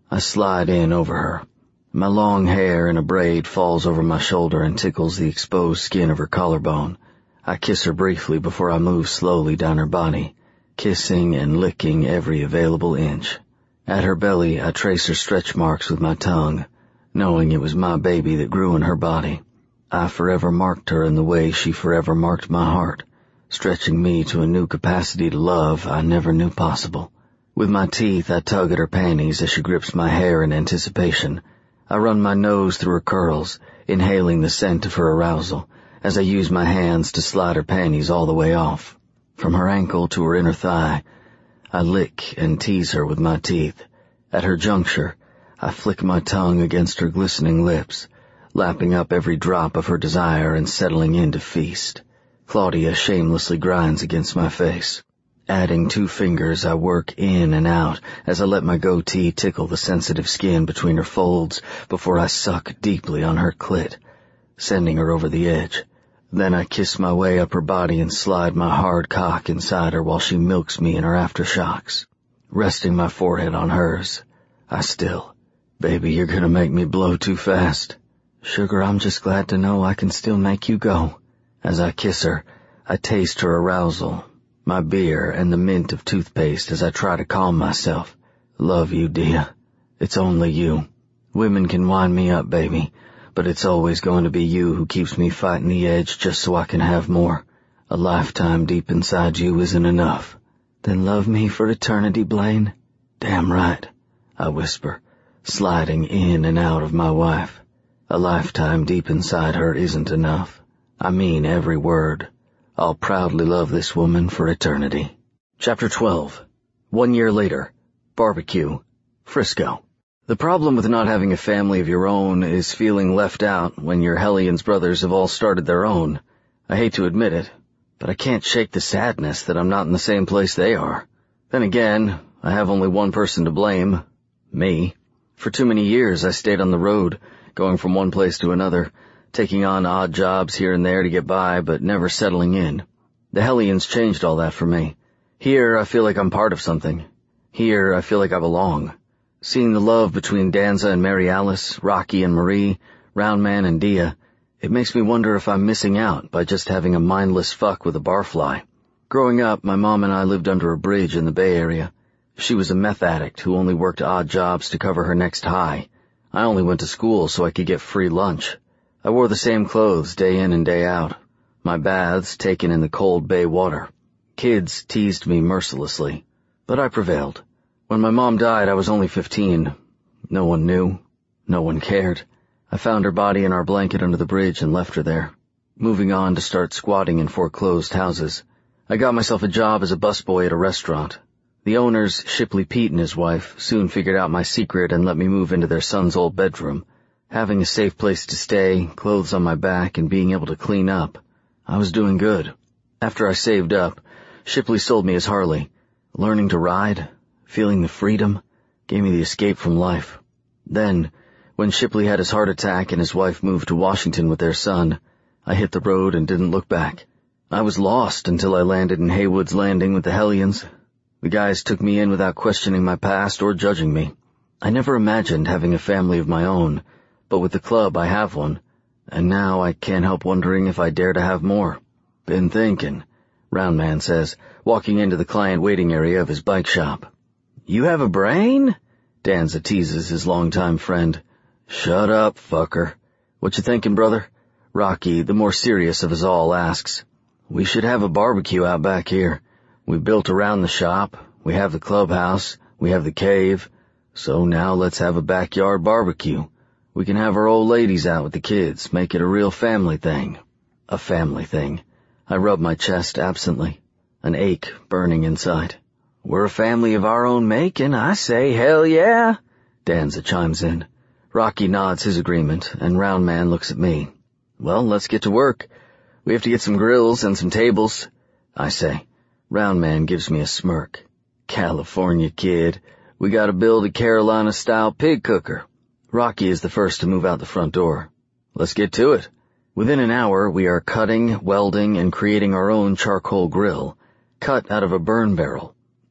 I slide in over her. My long hair in a braid falls over my shoulder and tickles the exposed skin of her collarbone. I kiss her briefly before I move slowly down her body, kissing and licking every available inch. At her belly, I trace her stretch marks with my tongue, knowing it was my baby that grew in her body. I forever marked her in the way she forever marked my heart, stretching me to a new capacity to love I never knew possible. With my teeth, I tug at her panties as she grips my hair in anticipation. I run my nose through her curls, inhaling the scent of her arousal, as I use my hands to slide her panties all the way off. From her ankle to her inner thigh, I lick and tease her with my teeth. At her juncture, I flick my tongue against her glistening lips, lapping up every drop of her desire and settling in to feast. Claudia shamelessly grinds against my face. Adding 2 fingers, I work in and out as I let my goatee tickle the sensitive skin between her folds before I suck deeply on her clit, sending her over the edge. Then I kiss my way up her body and slide my hard cock inside her while she milks me in her aftershocks. Resting my forehead on hers, I still, "Baby, you're gonna make me blow too fast." "Sugar, I'm just glad to know I can still make you go." As I kiss her, I taste her arousal, my beer, and the mint of toothpaste as I try to calm myself. "Love you, Dia. It's only you. Women can wind me up, baby, but it's always going to be you who keeps me fighting the edge just so I can have more. A lifetime deep inside you isn't enough." "Then love me for eternity, Blaine." "Damn right," I whisper, sliding in and out of my wife. A lifetime deep inside her isn't enough. I mean every word. I'll proudly love this woman for eternity. Chapter 12. 1 year later. Barbecue. Frisco. The problem with not having a family of your own is feeling left out when your Hellions brothers have all started their own. I hate to admit it, but I can't shake the sadness that I'm not in the same place they are. Then again, I have only one person to blame. Me. For too many years I stayed on the road, going from one place to another, taking on odd jobs here and there to get by, but never settling in. The Hellions changed all that for me. Here, I feel like I'm part of something. Here, I feel like I belong. Seeing the love between Danza and Mary Alice, Rocky and Marie, Roundman and Dia, it makes me wonder if I'm missing out by just having a mindless fuck with a barfly. Growing up, my mom and I lived under a bridge in the Bay Area. She was a meth addict who only worked odd jobs to cover her next high. I only went to school so I could get free lunch. I wore the same clothes day in and day out, my baths taken in the cold bay water. Kids teased me mercilessly, but I prevailed. When my mom died, I was only 15. No one knew. No one cared. I found her body in our blanket under the bridge and left her there, moving on to start squatting in foreclosed houses. I got myself a job as a busboy at a restaurant. The owners, Shipley Pete and his wife, soon figured out my secret and let me move into their son's old bedroom. Having a safe place to stay, clothes on my back, and being able to clean up, I was doing good. After I saved up, Shipley sold me his Harley. Learning to ride, feeling the freedom, gave me the escape from life. Then, when Shipley had his heart attack and his wife moved to Washington with their son, I hit the road and didn't look back. I was lost until I landed in Haywood's Landing with the Hellions. The guys took me in without questioning my past or judging me. I never imagined having a family of my own, but with the club I have one, and now I can't help wondering if I dare to have more. "Been thinking," Roundman says, walking into the client waiting area of his bike shop. "You have a brain?" Danza teases his longtime friend. "Shut up, fucker. What you thinking, brother?" Rocky, the more serious of us all, asks. "We should have a barbecue out back here. We built around the shop, we have the clubhouse, we have the cave, so now let's have a backyard barbecue. We can have our old ladies out with the kids, make it a real family thing." A family thing. I rub my chest absently, an ache burning inside. "We're a family of our own making, I say, hell yeah," Danza chimes in. Rocky nods his agreement, and Roundman looks at me. "Well, let's get to work. We have to get some grills and some tables," I say. Roundman gives me a smirk. "California kid, we gotta build a Carolina-style pig cooker." Rocky is the first to move out the front door. "Let's get to it." Within an hour, we are cutting, welding, and creating our own charcoal grill, cut out of a burn barrel.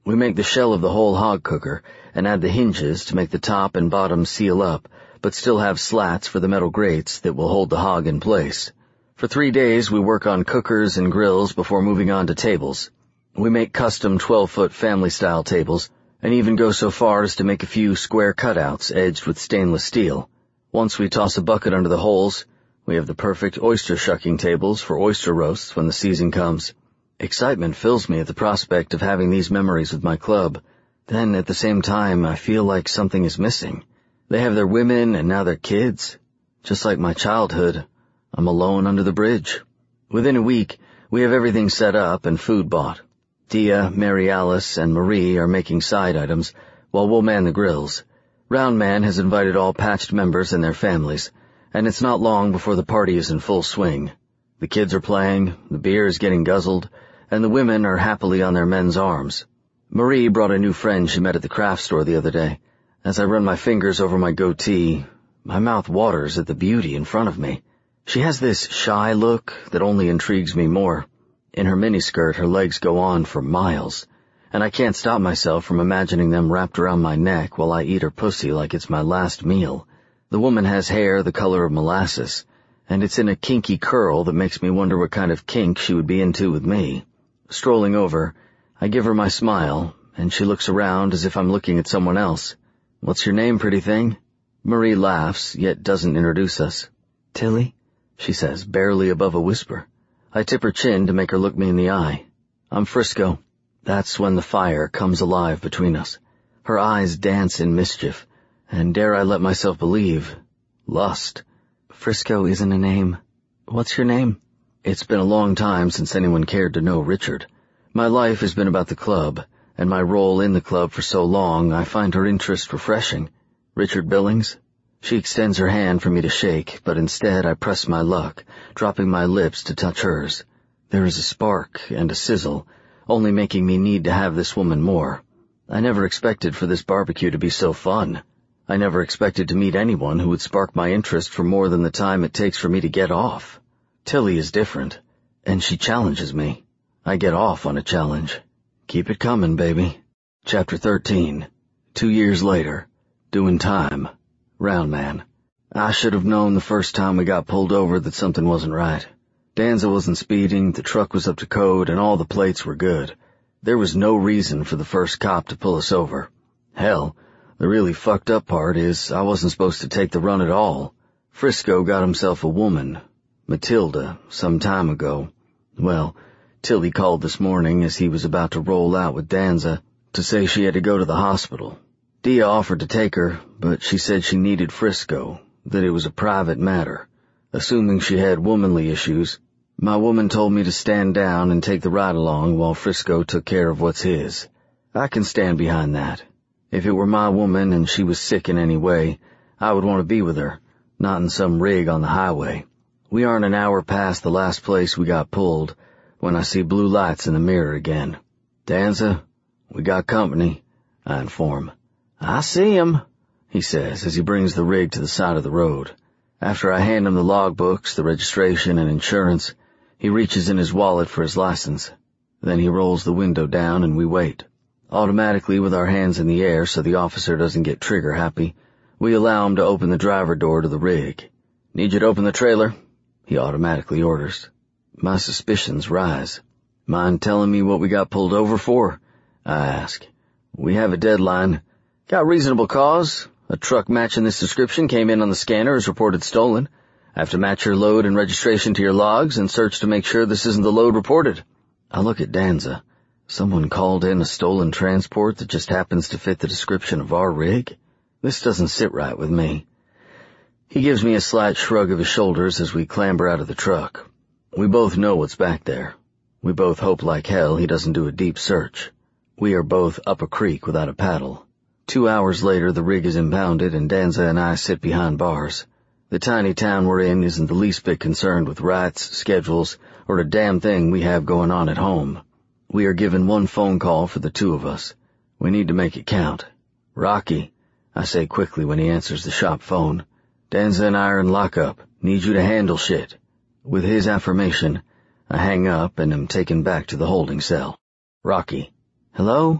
We make the shell of the whole hog cooker and add the hinges to make the top and bottom seal up, but still have slats for the metal grates that will hold the hog in place. For 3 days we work on cookers and grills before moving on to tables. We make custom 12-foot family-style tables, and even go so far as to make a few square cutouts edged with stainless steel. Once we toss a bucket under the holes, we have the perfect oyster shucking tables for oyster roasts when the season comes. Excitement fills me at the prospect of having these memories with my club. Then, at the same time, I feel like something is missing. They have their women and now their kids. Just like my childhood, I'm alone under the bridge. Within a week, we have everything set up and food bought. Dia, Mary Alice, and Marie are making side items, while we'll man the grills. Round Man has invited all patched members and their families, and it's not long before the party is in full swing. The kids are playing, the beer is getting guzzled, and the women are happily on their men's arms. Marie brought a new friend she met at the craft store the other day. As I run my fingers over my goatee, my mouth waters at the beauty in front of me. She has this shy look that only intrigues me more. In her miniskirt, her legs go on for miles, and I can't stop myself from imagining them wrapped around my neck while I eat her pussy like it's my last meal. The woman has hair the color of molasses, and it's in a kinky curl that makes me wonder what kind of kink she would be into with me. Strolling over, I give her my smile, and she looks around as if I'm looking at someone else. "What's your name, pretty thing?" Marie laughs, yet doesn't introduce us. "Tilly," she says, barely above a whisper. I tip her chin to make her look me in the eye. "I'm Frisco." That's when the fire comes alive between us. Her eyes dance in mischief, and dare I let myself believe, lust. "Frisco isn't a name. What's your name?" It's been a long time since anyone cared to know Richard. My life has been about the club, and my role in the club for so long I find her interest refreshing. "Richard Billings?" She extends her hand for me to shake, but instead I press my luck, dropping my lips to touch hers. There is a spark and a sizzle, only making me need to have this woman more. I never expected for this barbecue to be so fun. I never expected to meet anyone who would spark my interest for more than the time it takes for me to get off. Tilly is different, and she challenges me. I get off on a challenge. Keep it coming, baby. Chapter 13. 2 years later. Doing time. Round Man. I should have known the first time we got pulled over that something wasn't right. Danza wasn't speeding, the truck was up to code, and all the plates were good. There was no reason for the first cop to pull us over. Hell, the really fucked up part is I wasn't supposed to take the run at all. Frisco got himself a woman, Matilda, some time ago. Well, Tilly called this morning as he was about to roll out with Danza to say she had to go to the hospital. Dia offered to take her, but she said she needed Frisco, that it was a private matter. Assuming she had womanly issues, my woman told me to stand down and take the ride along while Frisco took care of what's his. I can stand behind that. If it were my woman and she was sick in any way, I would want to be with her, not in some rig on the highway. We aren't an hour past the last place we got pulled when I see blue lights in the mirror again. "Danza, we got company," I inform. "I see him," he says as he brings the rig to the side of the road. After I hand him the logbooks, the registration, and insurance, he reaches in his wallet for his license. Then he rolls the window down and we wait. Automatically with our hands in the air so the officer doesn't get trigger happy, we allow him to open the driver door to the rig. "Need you to open the trailer," he automatically orders. My suspicions rise. "Mind telling me what we got pulled over for?" I ask. "We have a deadline." "Got reasonable cause. A truck matching this description came in on the scanner as reported stolen. I have to match your load and registration to your logs and search to make sure this isn't the load reported." I look at Danza. Someone called in a stolen transport that just happens to fit the description of our rig? This doesn't sit right with me. He gives me a slight shrug of his shoulders as we clamber out of the truck. We both know what's back there. We both hope like hell he doesn't do a deep search. We are both up a creek without a paddle. 2 hours later, the rig is impounded and Danza and I sit behind bars. The tiny town we're in isn't the least bit concerned with rights, schedules, or a damn thing we have going on at home. We are given one phone call for the two of us. We need to make it count. "Rocky," I say quickly when he answers the shop phone. "Danza and I are in lockup. Need you to handle shit." With his affirmation, I hang up and am taken back to the holding cell. Rocky. "Hello?"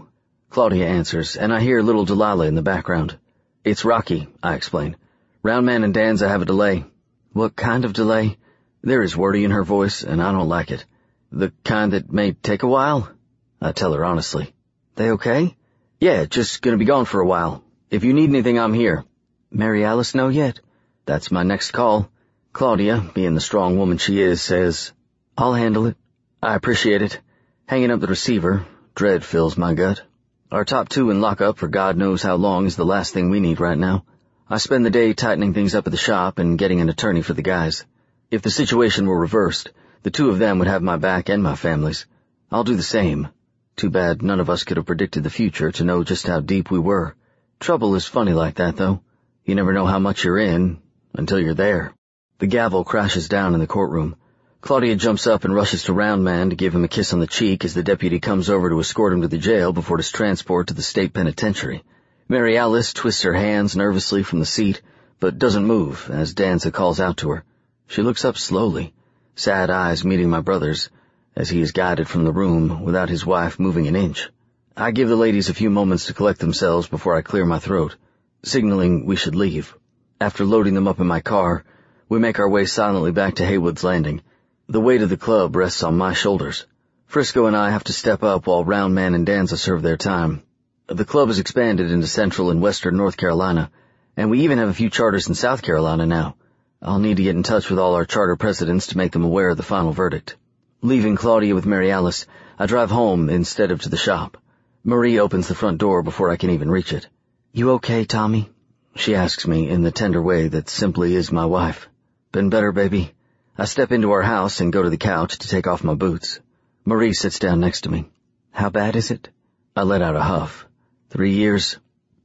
Claudia answers, and I hear little Delilah in the background. It's Rocky, I explain. Roundman and Danza have a delay. What kind of delay? There is worry in her voice, and I don't like it. The kind that may take a while? I tell her honestly. They okay? Yeah, just gonna be gone for a while. If you need anything, I'm here. Mary Alice know yet? That's my next call. Claudia, being the strong woman she is, says, I'll handle it. I appreciate it. Hanging up the receiver, dread fills my gut. Our top two in lockup for God knows how long is the last thing we need right now. I spend the day tightening things up at the shop and getting an attorney for the guys. If the situation were reversed, the two of them would have my back and my family's. I'll do the same. Too bad none of us could have predicted the future to know just how deep we were. Trouble is funny like that, though. You never know how much you're in until you're there. The gavel crashes down in the courtroom. Claudia jumps up and rushes to Roundman to give him a kiss on the cheek as the deputy comes over to escort him to the jail before his transport to the state penitentiary. Mary Alice twists her hands nervously from the seat, but doesn't move as Danza calls out to her. She looks up slowly, sad eyes meeting my brother's, as he is guided from the room without his wife moving an inch. I give the ladies a few moments to collect themselves before I clear my throat, signaling we should leave. After loading them up in my car, we make our way silently back to Haywood's Landing. The weight of the club rests on my shoulders. Frisco and I have to step up while Roundman and Danza serve their time. The club has expanded into central and western North Carolina, and we even have a few charters in South Carolina now. I'll need to get in touch with all our charter presidents to make them aware of the final verdict. Leaving Claudia with Mary Alice, I drive home instead of to the shop. Marie opens the front door before I can even reach it. You okay, Tommy? She asks me in the tender way that simply is my wife. Been better, baby. I step into our house and go to the couch to take off my boots. Marie sits down next to me. How bad is it? I let out a huff. 3 years.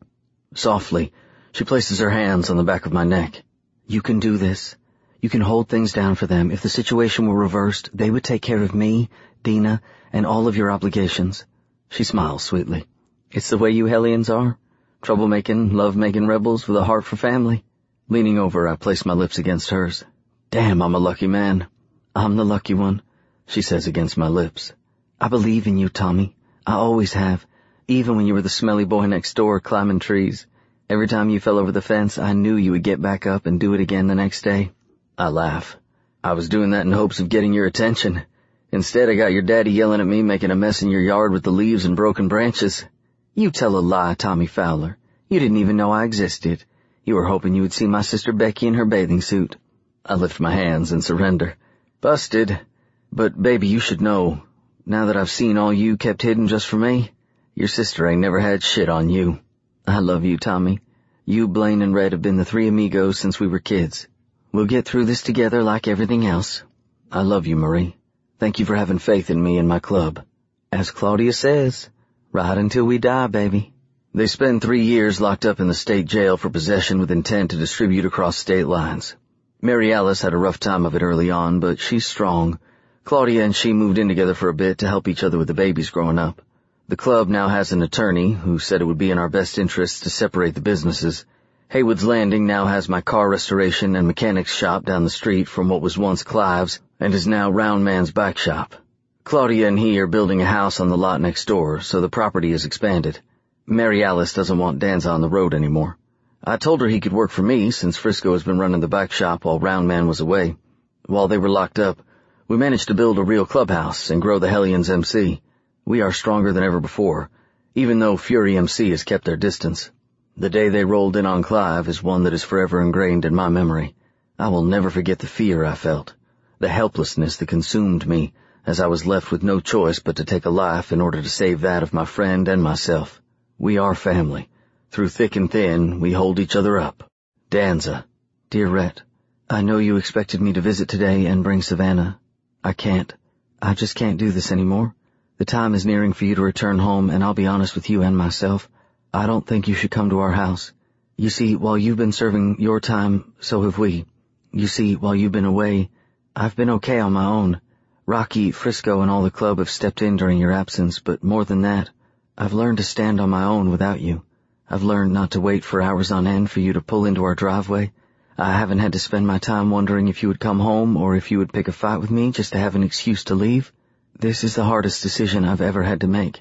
Softly, she places her hands on the back of my neck. You can do this. You can hold things down for them. If the situation were reversed, they would take care of me, Dina, and all of your obligations. She smiles sweetly. It's the way you Hellions are. Troublemaking, love-making rebels with a heart for family. Leaning over, I place my lips against hers. Damn, I'm a lucky man. I'm the lucky one, she says against my lips. I believe in you, Tommy. I always have. Even when you were the smelly boy next door climbing trees. Every time you fell over the fence, I knew you would get back up and do it again the next day. I laugh. I was doing that in hopes of getting your attention. Instead, I got your daddy yelling at me, making a mess in your yard with the leaves and broken branches. You tell a lie, Tommy Fowler. You didn't even know I existed. You were hoping you would see my sister Becky in her bathing suit. I lift my hands and surrender. Busted. But, baby, you should know. Now that I've seen all you kept hidden just for me, your sister ain't never had shit on you. I love you, Tommy. You, Blaine, and Red have been the three amigos since we were kids. We'll get through this together like everything else. I love you, Marie. Thank you for having faith in me and my club. As Claudia says, right until we die, baby. They spend 3 years locked up in the state jail for possession with intent to distribute across state lines. Mary Alice had a rough time of it early on, but she's strong. Claudia and she moved in together for a bit to help each other with the babies growing up. The club now has an attorney who said it would be in our best interests to separate the businesses. Haywood's Landing now has my car restoration and mechanics shop down the street from what was once Clive's and is now Roundman's bike shop. Claudia and he are building a house on the lot next door, so the property is expanded. Mary Alice doesn't want Danza on the road anymore. I told her he could work for me since Frisco has been running the bike shop while Roundman was away. While they were locked up, we managed to build a real clubhouse and grow the Hellions MC. We are stronger than ever before, even though Fury MC has kept their distance. The day they rolled in on Clive is one that is forever ingrained in my memory. I will never forget the fear I felt, the helplessness that consumed me as I was left with no choice but to take a life in order to save that of my friend and myself. We are family. Through thick and thin, we hold each other up. Danza. Dear Rhett, I know you expected me to visit today and bring Savannah. I can't. I just can't do this anymore. The time is nearing for you to return home, and I'll be honest with you and myself. I don't think you should come to our house. You see, while you've been serving your time, so have we. You see, while you've been away, I've been okay on my own. Rocky, Frisco, and all the club have stepped in during your absence, but more than that, I've learned to stand on my own without you. I've learned not to wait for hours on end for you to pull into our driveway. I haven't had to spend my time wondering if you would come home or if you would pick a fight with me just to have an excuse to leave. This is the hardest decision I've ever had to make,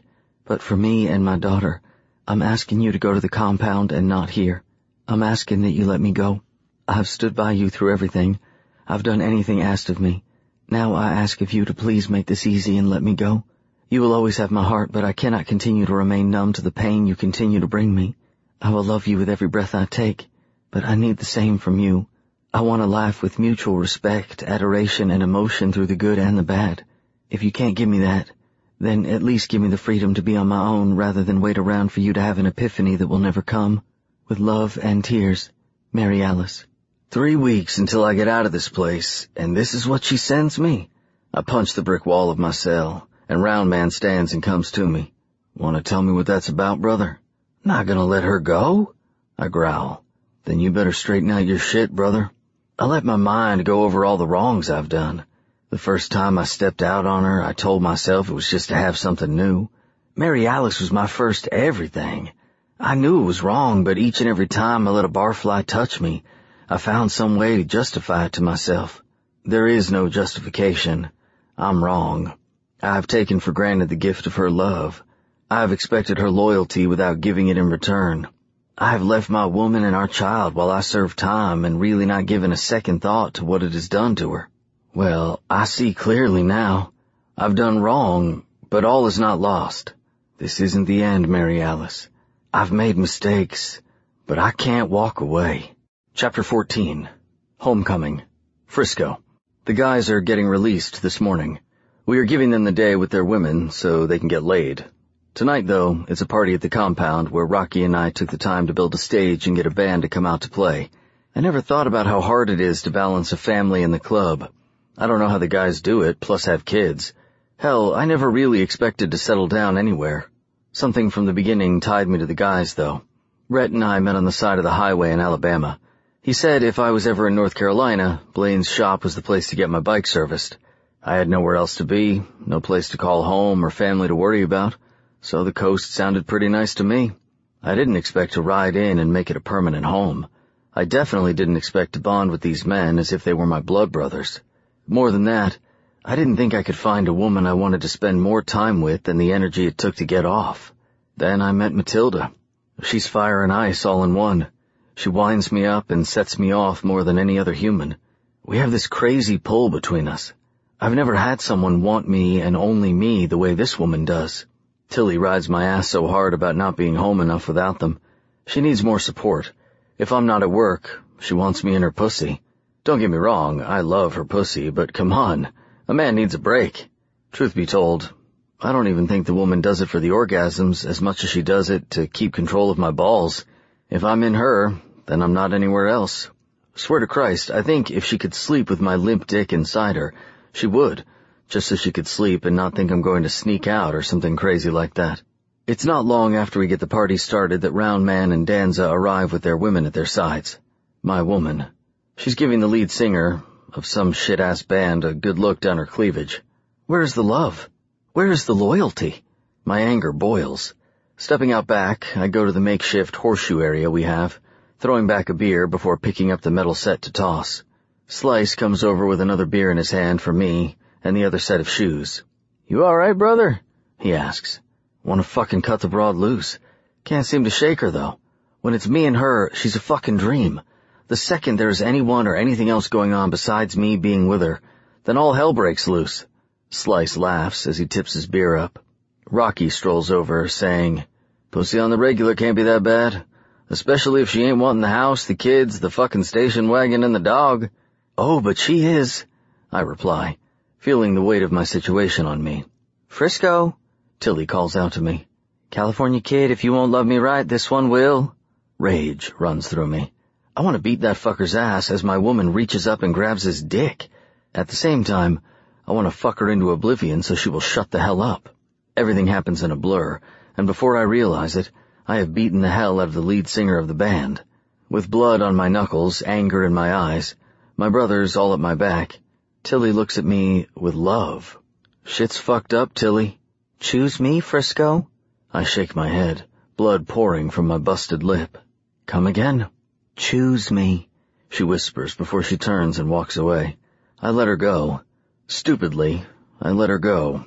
But for me and my daughter, I'm asking you to go to the compound and not here. I'm asking that you let me go. I've stood by you through everything. I've done anything asked of me. Now I ask of you to please make this easy and let me go. You will always have my heart, but I cannot continue to remain numb to the pain you continue to bring me. I will love you with every breath I take, but I need the same from you. I want a life with mutual respect, adoration, and emotion through the good and the bad. If you can't give me that, then at least give me the freedom to be on my own rather than wait around for you to have an epiphany that will never come. With love and tears, Mary Alice. 3 weeks until I get out of this place, and this is what she sends me. I punch the brick wall of my cell, and Round Man stands and comes to me. Want to tell me what that's about, brother? Not gonna let her go? I growl. Then you better straighten out your shit, brother. I let my mind go over all the wrongs I've done. The first time I stepped out on her, I told myself it was just to have something new. Mary Alice was my first everything. I knew it was wrong, but each and every time I let a barfly touch me, I found some way to justify it to myself. There is no justification. I'm wrong. I've taken for granted the gift of her love. I've expected her loyalty without giving it in return. I've left my woman and our child while I serve time and really not given a second thought to what it has done to her. Well, I see clearly now. I've done wrong, but all is not lost. This isn't the end, Mary Alice. I've made mistakes, but I can't walk away. Chapter 14. Homecoming. Frisco. The guys are getting released this morning. We are giving them the day with their women so they can get laid. Tonight, though, it's a party at the compound where Rocky and I took the time to build a stage and get a band to come out to play. I never thought about how hard it is to balance a family and the club. I don't know how the guys do it, plus have kids. Hell, I never really expected to settle down anywhere. Something from the beginning tied me to the guys, though. Rhett and I met on the side of the highway in Alabama. He said if I was ever in North Carolina, Blaine's shop was the place to get my bike serviced. I had nowhere else to be, no place to call home or family to worry about, so the coast sounded pretty nice to me. I didn't expect to ride in and make it a permanent home. I definitely didn't expect to bond with these men as if they were my blood brothers. More than that, I didn't think I could find a woman I wanted to spend more time with than the energy it took to get off. Then I met Matilda. She's fire and ice all in one. She winds me up and sets me off more than any other human. We have this crazy pull between us. I've never had someone want me and only me the way this woman does. Tilly rides my ass so hard about not being home enough without them. She needs more support. If I'm not at work, she wants me in her pussy. Don't get me wrong, I love her pussy, but come on, a man needs a break. Truth be told, I don't even think the woman does it for the orgasms as much as she does it to keep control of my balls. If I'm in her, then I'm not anywhere else. Swear to Christ, I think if she could sleep with my limp dick inside her, she would, just so she could sleep and not think I'm going to sneak out or something crazy like that. It's not long after we get the party started that Round Man and Danza arrive with their women at their sides. My woman. She's giving the lead singer of some shit-ass band a good look down her cleavage. Where is the love? Where is the loyalty? My anger boils. Stepping out back, I go to the makeshift horseshoe area we have, throwing back a beer before picking up the metal set to toss. Slice comes over with another beer in his hand for me and the other set of shoes. You all right, brother? He asks. Want to fucking cut the broad loose. Can't seem to shake her, though. When it's me and her, she's a fucking dream. The second there's anyone or anything else going on besides me being with her, then all hell breaks loose. Slice laughs as he tips his beer up. Rocky strolls over, saying, Pussy on the regular can't be that bad. Especially if she ain't wanting the house, the kids, the fucking station wagon, and the dog. Oh, but she is, I reply, feeling the weight of my situation on me. Frisco, Tilly calls out to me. California kid, if you won't love me right, this one will. Rage runs through me. I want to beat that fucker's ass as my woman reaches up and grabs his dick. At the same time, I want to fuck her into oblivion so she will shut the hell up. Everything happens in a blur, and before I realize it, I have beaten the hell out of the lead singer of the band. With blood on my knuckles, anger in my eyes, my brothers all at my back, Tilly looks at me with love. Shit's fucked up, Tilly. Choose me, Frisco? I shake my head, blood pouring from my busted lip. Come again. Choose me, she whispers before she turns and walks away. I let her go. Stupidly, I let her go.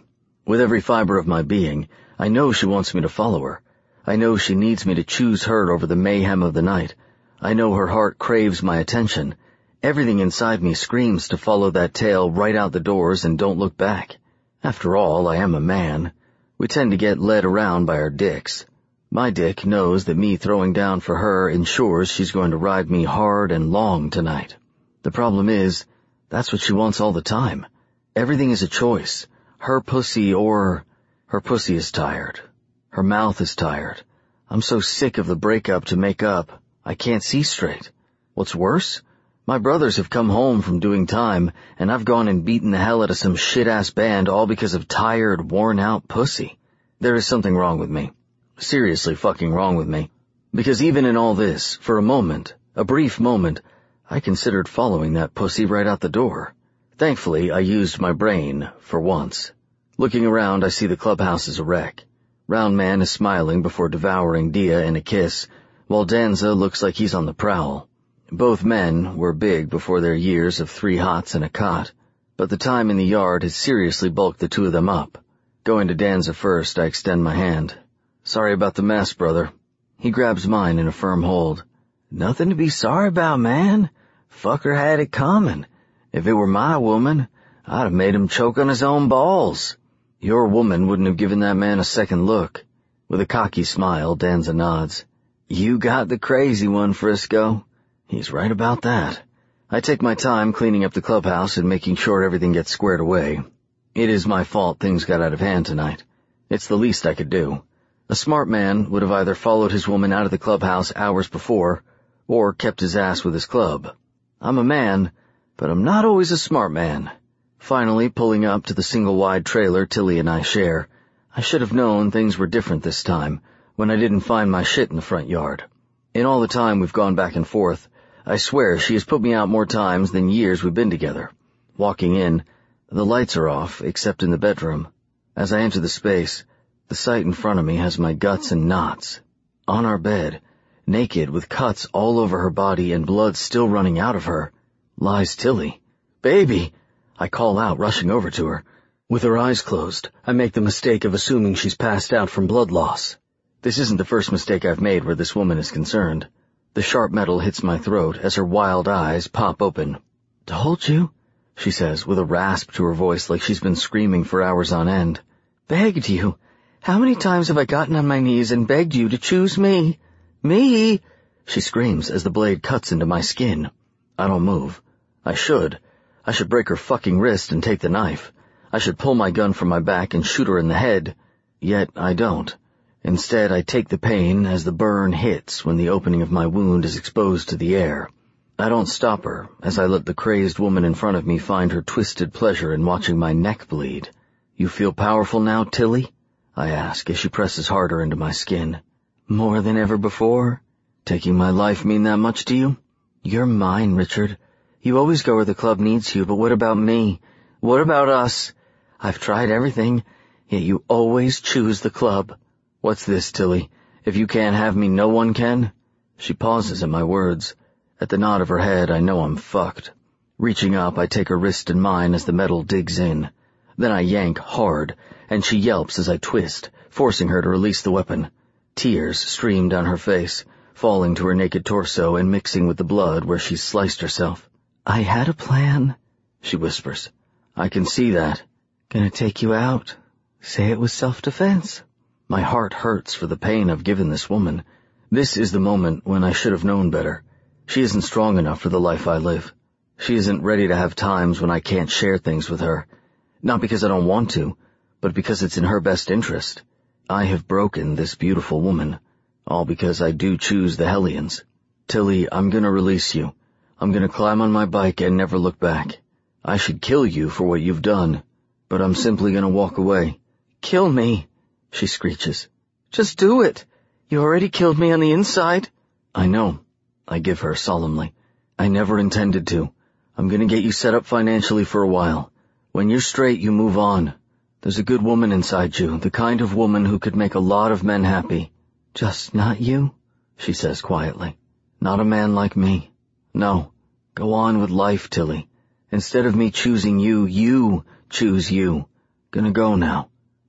With every fiber of my being, I know she wants me to follow her. I know she needs me to choose her over the mayhem of the night. I know her heart craves my attention. Everything inside me screams to follow that tail right out the doors and don't look back. After all, I am a man. We tend to get led around by our dicks. My dick knows that me throwing down for her ensures she's going to ride me hard and long tonight. The problem is, that's what she wants all the time. Everything is a choice. Her pussy or... Her pussy is tired. Her mouth is tired. I'm so sick of the breakup to make up, I can't see straight. What's worse? My brothers have come home from doing time, and I've gone and beaten the hell out of some shit-ass band all because of tired, worn-out pussy. There is something wrong with me. Seriously fucking wrong with me. Because even in all this, for a moment, a brief moment, I considered following that pussy right out the door. Thankfully, I used my brain, for once. Looking around, I see the clubhouse is a wreck. Round Man is smiling before devouring Dia in a kiss, while Danza looks like he's on the prowl. Both men were big before their years of 3 hots and a cot, but the time in the yard has seriously bulked the two of them up. Going to Danza first, I extend my hand. Sorry about the mess, brother. He grabs mine in a firm hold. Nothing to be sorry about, man. Fucker had it coming. If it were my woman, I'd have made him choke on his own balls. Your woman wouldn't have given that man a second look. With a cocky smile, Danza nods. You got the crazy one, Frisco. He's right about that. I take my time cleaning up the clubhouse and making sure everything gets squared away. It is my fault things got out of hand tonight. It's the least I could do. A smart man would have either followed his woman out of the clubhouse hours before, or kept his ass with his club. I'm a man, but I'm not always a smart man. Finally, pulling up to the single-wide trailer Tilly and I share, I should have known things were different this time, when I didn't find my shit in the front yard. In all the time we've gone back and forth, I swear she has put me out more times than years we've been together. Walking in, the lights are off, except in the bedroom. As I enter the space, the sight in front of me has my guts in knots. On our bed, naked with cuts all over her body and blood still running out of her, lies Tilly. Baby! I call out, rushing over to her. With her eyes closed, I make the mistake of assuming she's passed out from blood loss. This isn't the first mistake I've made where this woman is concerned. The sharp metal hits my throat as her wild eyes pop open. Told you, she says with a rasp to her voice like she's been screaming for hours on end. Begged you. How many times have I gotten on my knees and begged you to choose me? Me! She screams as the blade cuts into my skin. I don't move. I should break her fucking wrist and take the knife. I should pull my gun from my back and shoot her in the head. Yet I don't. Instead, I take the pain as the burn hits when the opening of my wound is exposed to the air. I don't stop her as I let the crazed woman in front of me find her twisted pleasure in watching my neck bleed. You feel powerful now, Tilly? I ask as she presses harder into my skin. More than ever before? Taking my life mean that much to you? You're mine, Richard. You always go where the club needs you, but what about me? What about us? I've tried everything, yet you always choose the club. What's this, Tilly? If you can't have me, no one can? She pauses at my words. At the nod of her head, I know I'm fucked. Reaching up, I take her wrist in mine as the metal digs in. Then I yank hard, and she yelps as I twist, forcing her to release the weapon. Tears stream down her face, falling to her naked torso and mixing with the blood where she's sliced herself. I had a plan, she whispers. I can see that. Gonna take you out. Say it was self-defense. My heart hurts for the pain I've given this woman. This is the moment when I should have known better. She isn't strong enough for the life I live. She isn't ready to have times when I can't share things with her. Not because I don't want to, but because it's in her best interest. I have broken this beautiful woman, all because I do choose the Hellions. Tilly, I'm gonna release you. I'm gonna climb on my bike and never look back. I should kill you for what you've done, but I'm simply gonna walk away. Kill me, she screeches. Just do it. You already killed me on the inside. I know, I give her solemnly. I never intended to. I'm gonna get you set up financially for a while. When you're straight, you move on. There's a good woman inside you, the kind of woman who could make a lot of men happy. Just not you, she says quietly. Not a man like me. No, go on with life, Tilly. Instead of me choosing you, you choose you. Gonna go now.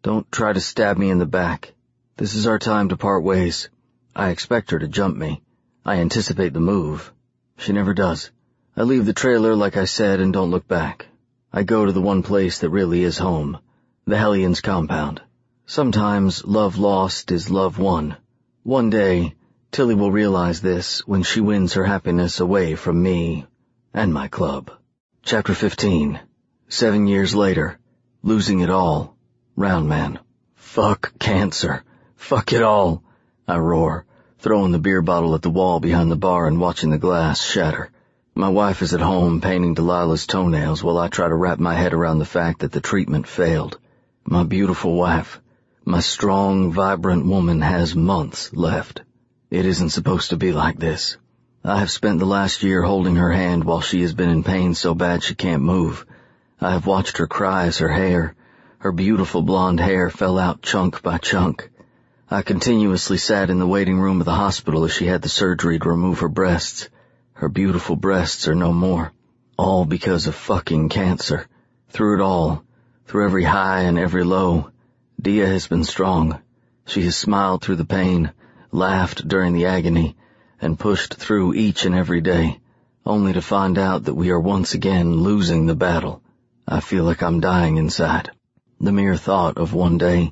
Don't try to stab me in the back. This is our time to part ways. I expect her to jump me. I anticipate the move. She never does. I leave the trailer like I said and don't look back. I go to the one place that really is home, the Hellions compound. Sometimes love lost is love won. One day, Tilly will realize this when she wins her happiness away from me and my club. Chapter 15. 7 years later. Losing it all. Round Man. Fuck cancer. Fuck it all. I roar, throwing the beer bottle at the wall behind the bar and watching the glass shatter. My wife is at home painting Delilah's toenails while I try to wrap my head around the fact that the treatment failed. My beautiful wife, my strong, vibrant woman has months left. It isn't supposed to be like this. I have spent the last year holding her hand while she has been in pain so bad she can't move. I have watched her cry as her beautiful blonde hair fell out chunk by chunk. I continuously sat in the waiting room of the hospital as she had the surgery to remove her breasts. Her beautiful breasts are no more. All because of fucking cancer. Through it all, through every high and every low, Dia has been strong. She has smiled through the pain, laughed during the agony, and pushed through each and every day, only to find out that we are once again losing the battle. I feel like I'm dying inside. The mere thought of one day,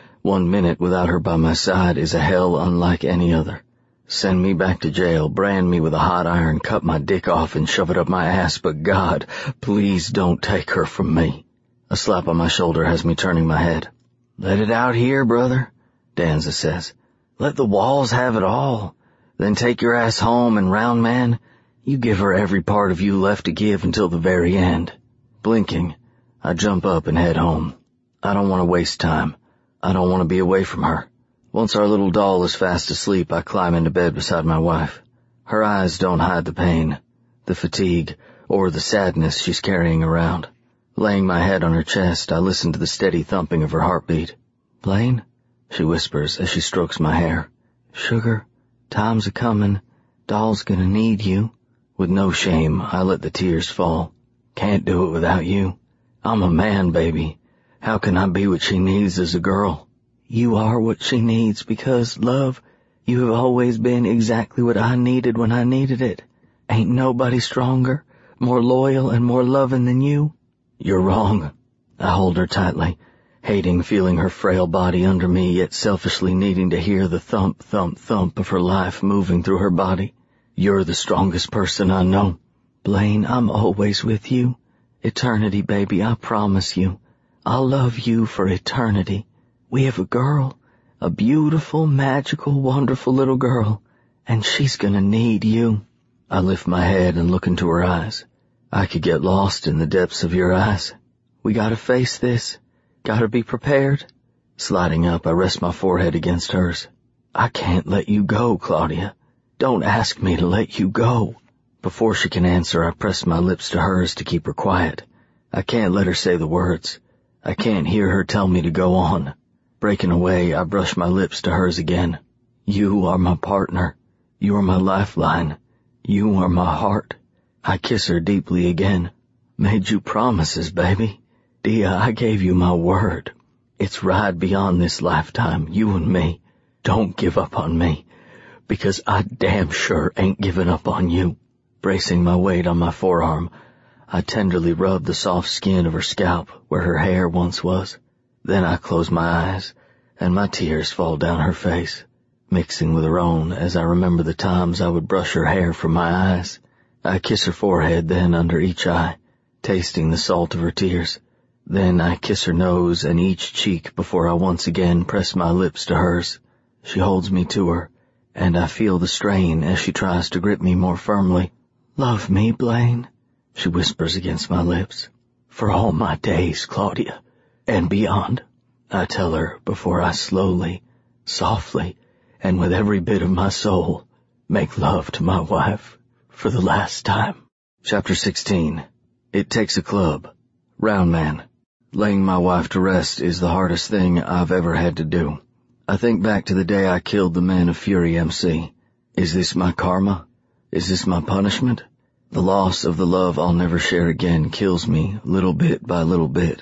1 minute without her by my side is a hell unlike any other. Send me back to jail, brand me with a hot iron, cut my dick off and shove it up my ass, but God, please don't take her from me. A slap on my shoulder has me turning my head. Let it out here, brother, Danza says. Let the walls have it all. Then take your ass home and Round Man, you give her every part of you left to give until the very end. Blinking, I jump up and head home. I don't want to waste time. I don't want to be away from her. Once our little doll is fast asleep, I climb into bed beside my wife. Her eyes don't hide the pain, the fatigue, or the sadness she's carrying around. Laying my head on her chest, I listen to the steady thumping of her heartbeat. Blaine, she whispers as she strokes my hair. Sugar, time's a-comin'. Doll's gonna need you. With no shame, I let the tears fall. Can't do it without you. I'm a man, baby. How can I be what she needs as a girl? You are what she needs because, love, you have always been exactly what I needed when I needed it. Ain't nobody stronger, more loyal, and more loving than you. You're wrong. I hold her tightly, hating feeling her frail body under me, yet selfishly needing to hear the thump, thump, thump of her life moving through her body. You're the strongest person I know. Blaine, I'm always with you. Eternity, baby, I promise you. I'll love you for eternity. We have a girl, a beautiful, magical, wonderful little girl, and she's gonna need you. I lift my head and look into her eyes. I could get lost in the depths of your eyes. We gotta face this. Gotta be prepared. Sliding up, I rest my forehead against hers. I can't let you go, Claudia. Don't ask me to let you go. Before she can answer, I press my lips to hers to keep her quiet. I can't let her say the words. I can't hear her tell me to go on. Breaking away, I brush my lips to hers again. You are my partner. You are my lifeline. You are my heart. I kiss her deeply again. Made you promises, baby. Dia, I gave you my word. It's ride beyond this lifetime, you and me. Don't give up on me, because I damn sure ain't giving up on you. Bracing my weight on my forearm, I tenderly rub the soft skin of her scalp where her hair once was. Then I close my eyes, and my tears fall down her face, mixing with her own as I remember the times I would brush her hair from my eyes. I kiss her forehead, then under each eye, tasting the salt of her tears. Then I kiss her nose and each cheek before I once again press my lips to hers. She holds me to her, and I feel the strain as she tries to grip me more firmly. Love me, Blaine, she whispers against my lips. For all my days, Claudia. And beyond, I tell her before I slowly, softly, and with every bit of my soul, make love to my wife for the last time. Chapter 16. It takes a club. Round Man. Laying my wife to rest is the hardest thing I've ever had to do. I think back to the day I killed the men of Fury MC. Is this my karma? Is this my punishment? The loss of the love I'll never share again kills me little bit by little bit.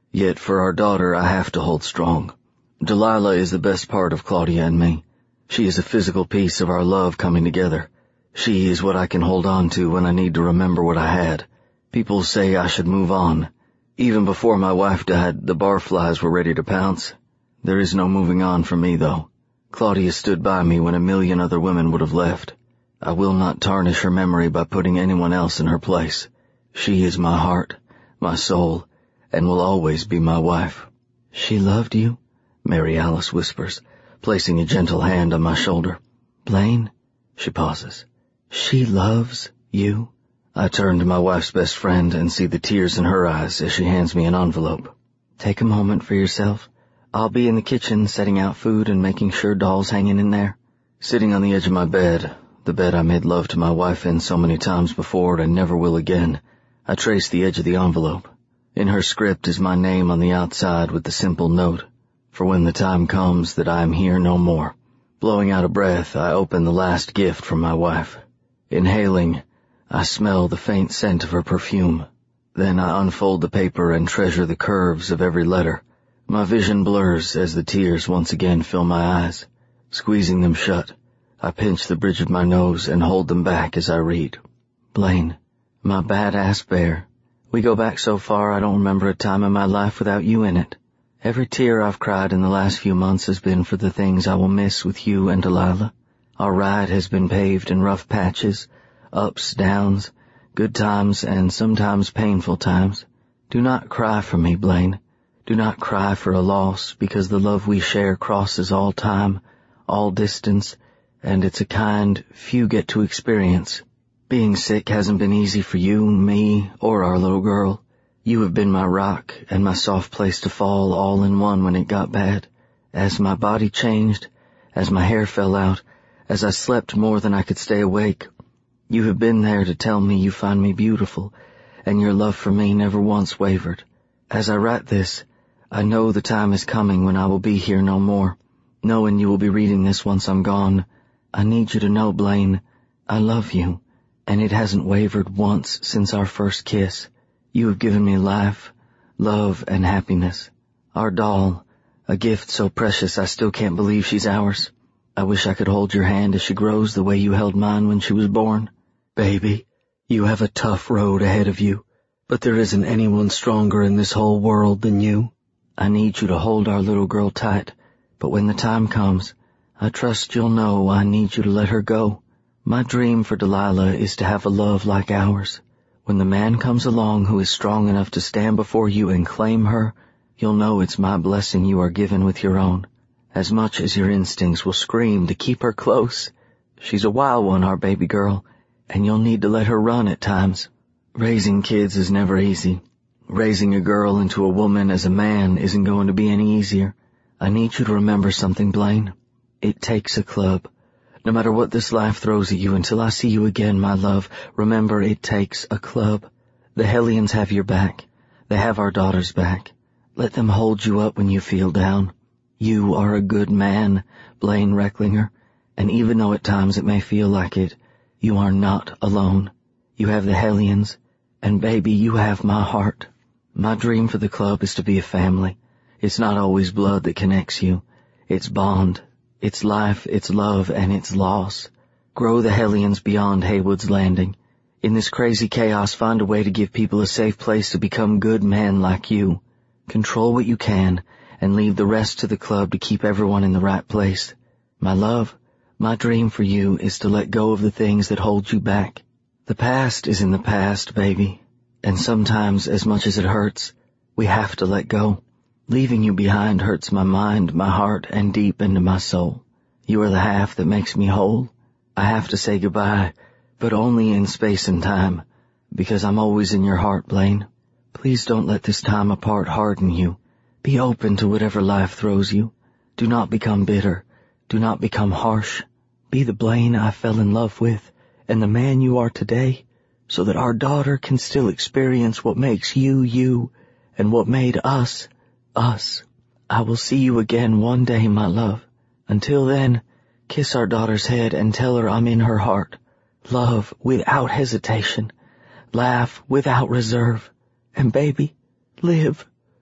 Yet for our daughter I have to hold strong. Delilah is the best part of Claudia and me. She is a physical piece of our love coming together. She is what I can hold on to when I need to remember what I had. People say I should move on. Even before my wife died, the barflies were ready to pounce. There is no moving on for me, though. Claudia stood by me when a million other women would have left. I will not tarnish her memory by putting anyone else in her place. She is my heart, my soul, and will always be my wife. She loved you? Mary Alice whispers, placing a gentle hand on my shoulder. Blaine? She pauses. She loves you? I turn to my wife's best friend and see the tears in her eyes as she hands me an envelope. Take a moment for yourself. I'll be in the kitchen setting out food and making sure Doll's hanging in there. Sitting on the edge of my bed, the bed I made love to my wife in so many times before and never will again, I trace the edge of the envelope. In her script is my name on the outside with the simple note, for when the time comes that I am here no more. Blowing out a breath, I open the last gift from my wife. Inhaling, I smell the faint scent of her perfume. Then I unfold the paper and treasure the curves of every letter. My vision blurs as the tears once again fill my eyes. Squeezing them shut, I pinch the bridge of my nose and hold them back as I read. Blaine, my badass bear. We go back so far I don't remember a time in my life without you in it. Every tear I've cried in the last few months has been for the things I will miss with you and Delilah. Our ride has been paved in rough patches, ups, downs, good times, and sometimes painful times. Do not cry for me, Blaine. Do not cry for a loss, because the love we share crosses all time, all distance, and it's a kind few get to experience. Being sick hasn't been easy for you, me, or our little girl. You have been my rock and my soft place to fall all in one when it got bad. As my body changed, as my hair fell out, as I slept more than I could stay awake, you have been there to tell me you find me beautiful, and your love for me never once wavered. As I write this, I know the time is coming when I will be here no more. Knowing you will be reading this once I'm gone, I need you to know, Blaine, I love you, and it hasn't wavered once since our first kiss. You have given me life, love, and happiness. Our doll, a gift so precious I still can't believe she's ours. I wish I could hold your hand as she grows the way you held mine when she was born. Baby, you have a tough road ahead of you, but there isn't anyone stronger in this whole world than you. I need you to hold our little girl tight, but when the time comes, I trust you'll know I need you to let her go. My dream for Delilah is to have a love like ours. When the man comes along who is strong enough to stand before you and claim her, you'll know it's my blessing you are given with your own. As much as your instincts will scream to keep her close. She's a wild one, our baby girl, and you'll need to let her run at times. Raising kids is never easy. Raising a girl into a woman as a man isn't going to be any easier. I need you to remember something, Blaine. It takes a club. No matter what this life throws at you, until I see you again, my love, remember it takes a club. The Hellions have your back. They have our daughter's back. Let them hold you up when you feel down. You are a good man, Blaine Recklinger, and even though at times it may feel like it, you are not alone. You have the Hellions, and baby, you have my heart. My dream for the club is to be a family. It's not always blood that connects you. It's bond. It's life, it's love, and it's loss. Grow the Hellions beyond Haywood's Landing. In this crazy chaos, find a way to give people a safe place to become good men like you. Control what you can, and leave the rest to the club to keep everyone in the right place. My love, my dream for you is to let go of the things that hold you back. The past is in the past, baby. And sometimes, as much as it hurts, we have to let go. Leaving you behind hurts my mind, my heart, and deep into my soul. You are the half that makes me whole. I have to say goodbye, but only in space and time, because I'm always in your heart, Blaine. Please don't let this time apart harden you. Be open to whatever life throws you. Do not become bitter. Do not become harsh. Be the Blaine I fell in love with, and the man you are today, so that our daughter can still experience what makes you, you, and what made us, us. I will see you again one day, my love. Until then, kiss our daughter's head and tell her I'm in her heart. Love without hesitation. Laugh without reserve. And baby, live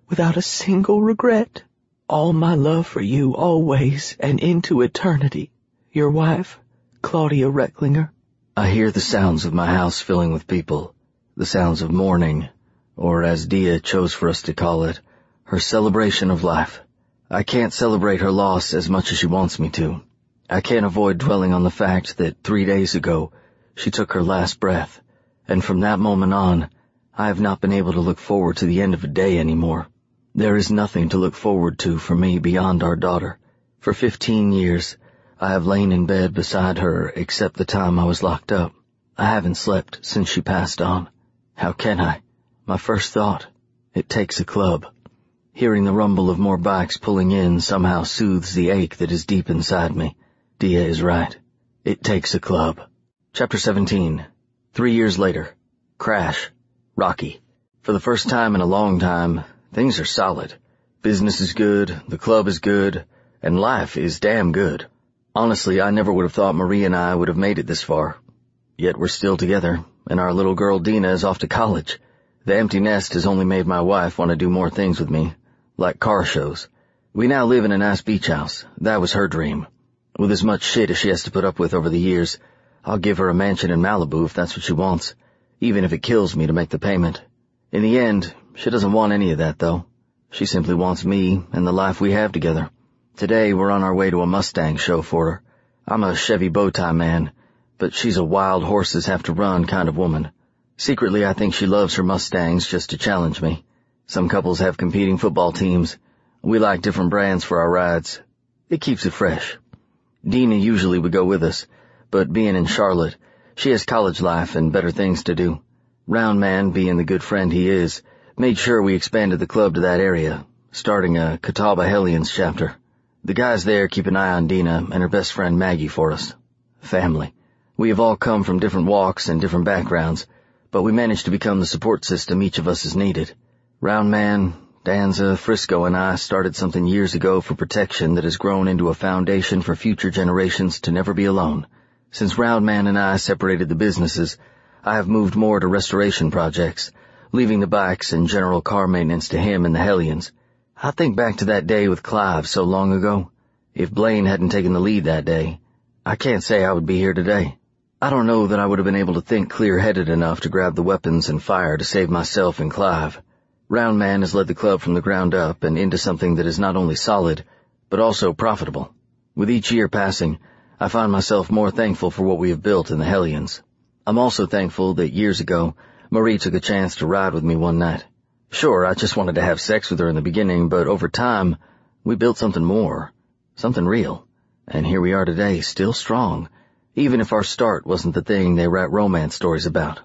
without a single regret. All my love for you always and into eternity. Your wife, Claudia Recklinger. I hear the sounds of my house filling with people, the sounds of mourning, or as Dia chose for us to call it, her celebration of life. I can't celebrate her loss as much as she wants me to. I can't avoid dwelling on the fact that 3 days ago she took her last breath, and from that moment on, I have not been able to look forward to the end of a day anymore. There is nothing to look forward to for me beyond our daughter. For 15 years, I have lain in bed beside her except the time I was locked up. I haven't slept since she passed on. How can I? My first thought, it takes a club. Hearing the rumble of more bikes pulling in somehow soothes the ache that is deep inside me. Dia is right. It takes a club. Chapter 17. 3 years later. Crash. Rocky. For the first time in a long time, things are solid. Business is good, the club is good, and life is damn good. Honestly, I never would have thought Marie and I would have made it this far. Yet we're still together, and our little girl Dina is off to college. The empty nest has only made my wife want to do more things with me, like car shows. We now live in a nice beach house. That was her dream. With as much shit as she has to put up with over the years, I'll give her a mansion in Malibu if that's what she wants, even if it kills me to make the payment. In the end, she doesn't want any of that, though. She simply wants me and the life we have together. Today, we're on our way to a Mustang show for her. I'm a Chevy bowtie man, but she's a wild horses have to run kind of woman. Secretly, I think she loves her Mustangs just to challenge me. Some couples have competing football teams. We like different brands for our rides. It keeps it fresh. Dina usually would go with us, but being in Charlotte, she has college life and better things to do. Round Man, being the good friend he is, made sure we expanded the club to that area, starting a Catawba Hellions chapter. The guys there keep an eye on Dina and her best friend Maggie for us. Family. We have all come from different walks and different backgrounds, but we managed to become the support system each of us has needed. Round Man, Danza, Frisco, and I started something years ago for protection that has grown into a foundation for future generations to never be alone. Since Round Man and I separated the businesses, I have moved more to restoration projects, leaving the bikes and general car maintenance to him and the Hellions. I think back to that day with Clive so long ago. If Blaine hadn't taken the lead that day, I can't say I would be here today. I don't know that I would have been able to think clear-headed enough to grab the weapons and fire to save myself and Clive. Round Man has led the club from the ground up and into something that is not only solid, but also profitable. With each year passing, I find myself more thankful for what we have built in the Hellions. I'm also thankful that years ago, Marie took a chance to ride with me one night. Sure, I just wanted to have sex with her in the beginning, but over time, we built something more, something real. And here we are today, still strong, even if our start wasn't the thing they write romance stories about.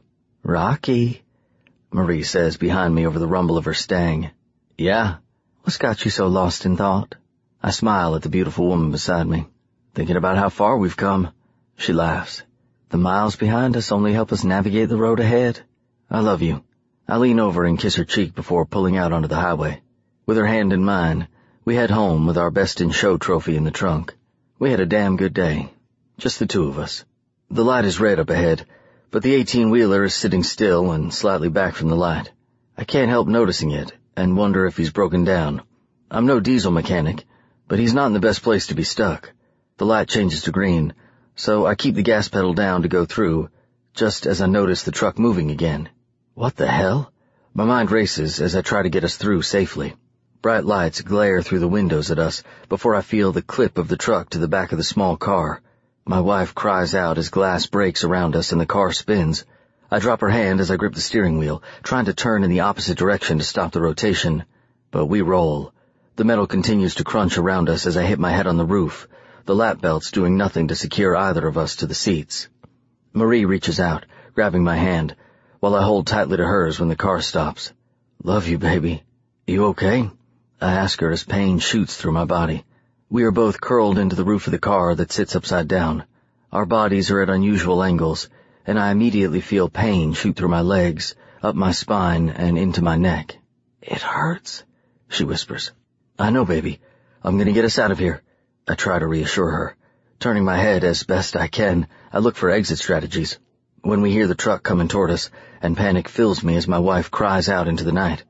Rocky, Marie says behind me over the rumble of her Stang. Yeah? What's got you so lost in thought? I smile at the beautiful woman beside me. Thinking about how far we've come. She laughs. The miles behind us only help us navigate the road ahead. I love you. I lean over and kiss her cheek before pulling out onto the highway. With her hand in mine, we head home with our Best in Show trophy in the trunk. We had a damn good day. Just the two of us. The light is red up ahead, but the 18-wheeler is sitting still and slightly back from the light. I can't help noticing it and wonder if he's broken down. I'm no diesel mechanic, but he's not in the best place to be stuck. The light changes to green, so I keep the gas pedal down to go through, just as I notice the truck moving again. What the hell? My mind races as I try to get us through safely. Bright lights glare through the windows at us before I feel the clip of the truck to the back of the small car. My wife cries out as glass breaks around us and the car spins. I drop her hand as I grip the steering wheel, trying to turn in the opposite direction to stop the rotation. But we roll. The metal continues to crunch around us as I hit my head on the roof, the lap belts doing nothing to secure either of us to the seats. Marie reaches out, grabbing my hand, while I hold tightly to hers when the car stops. Love you, baby. You okay? I ask her as pain shoots through my body. We are both curled into the roof of the car that sits upside down. Our bodies are at unusual angles, and I immediately feel pain shoot through my legs, up my spine, and into my neck. It hurts, she whispers. I know, baby. I'm gonna get us out of here. I try to reassure her. Turning my head as best I can, I look for exit strategies. When we hear the truck coming toward us, and panic fills me as my wife cries out into the night.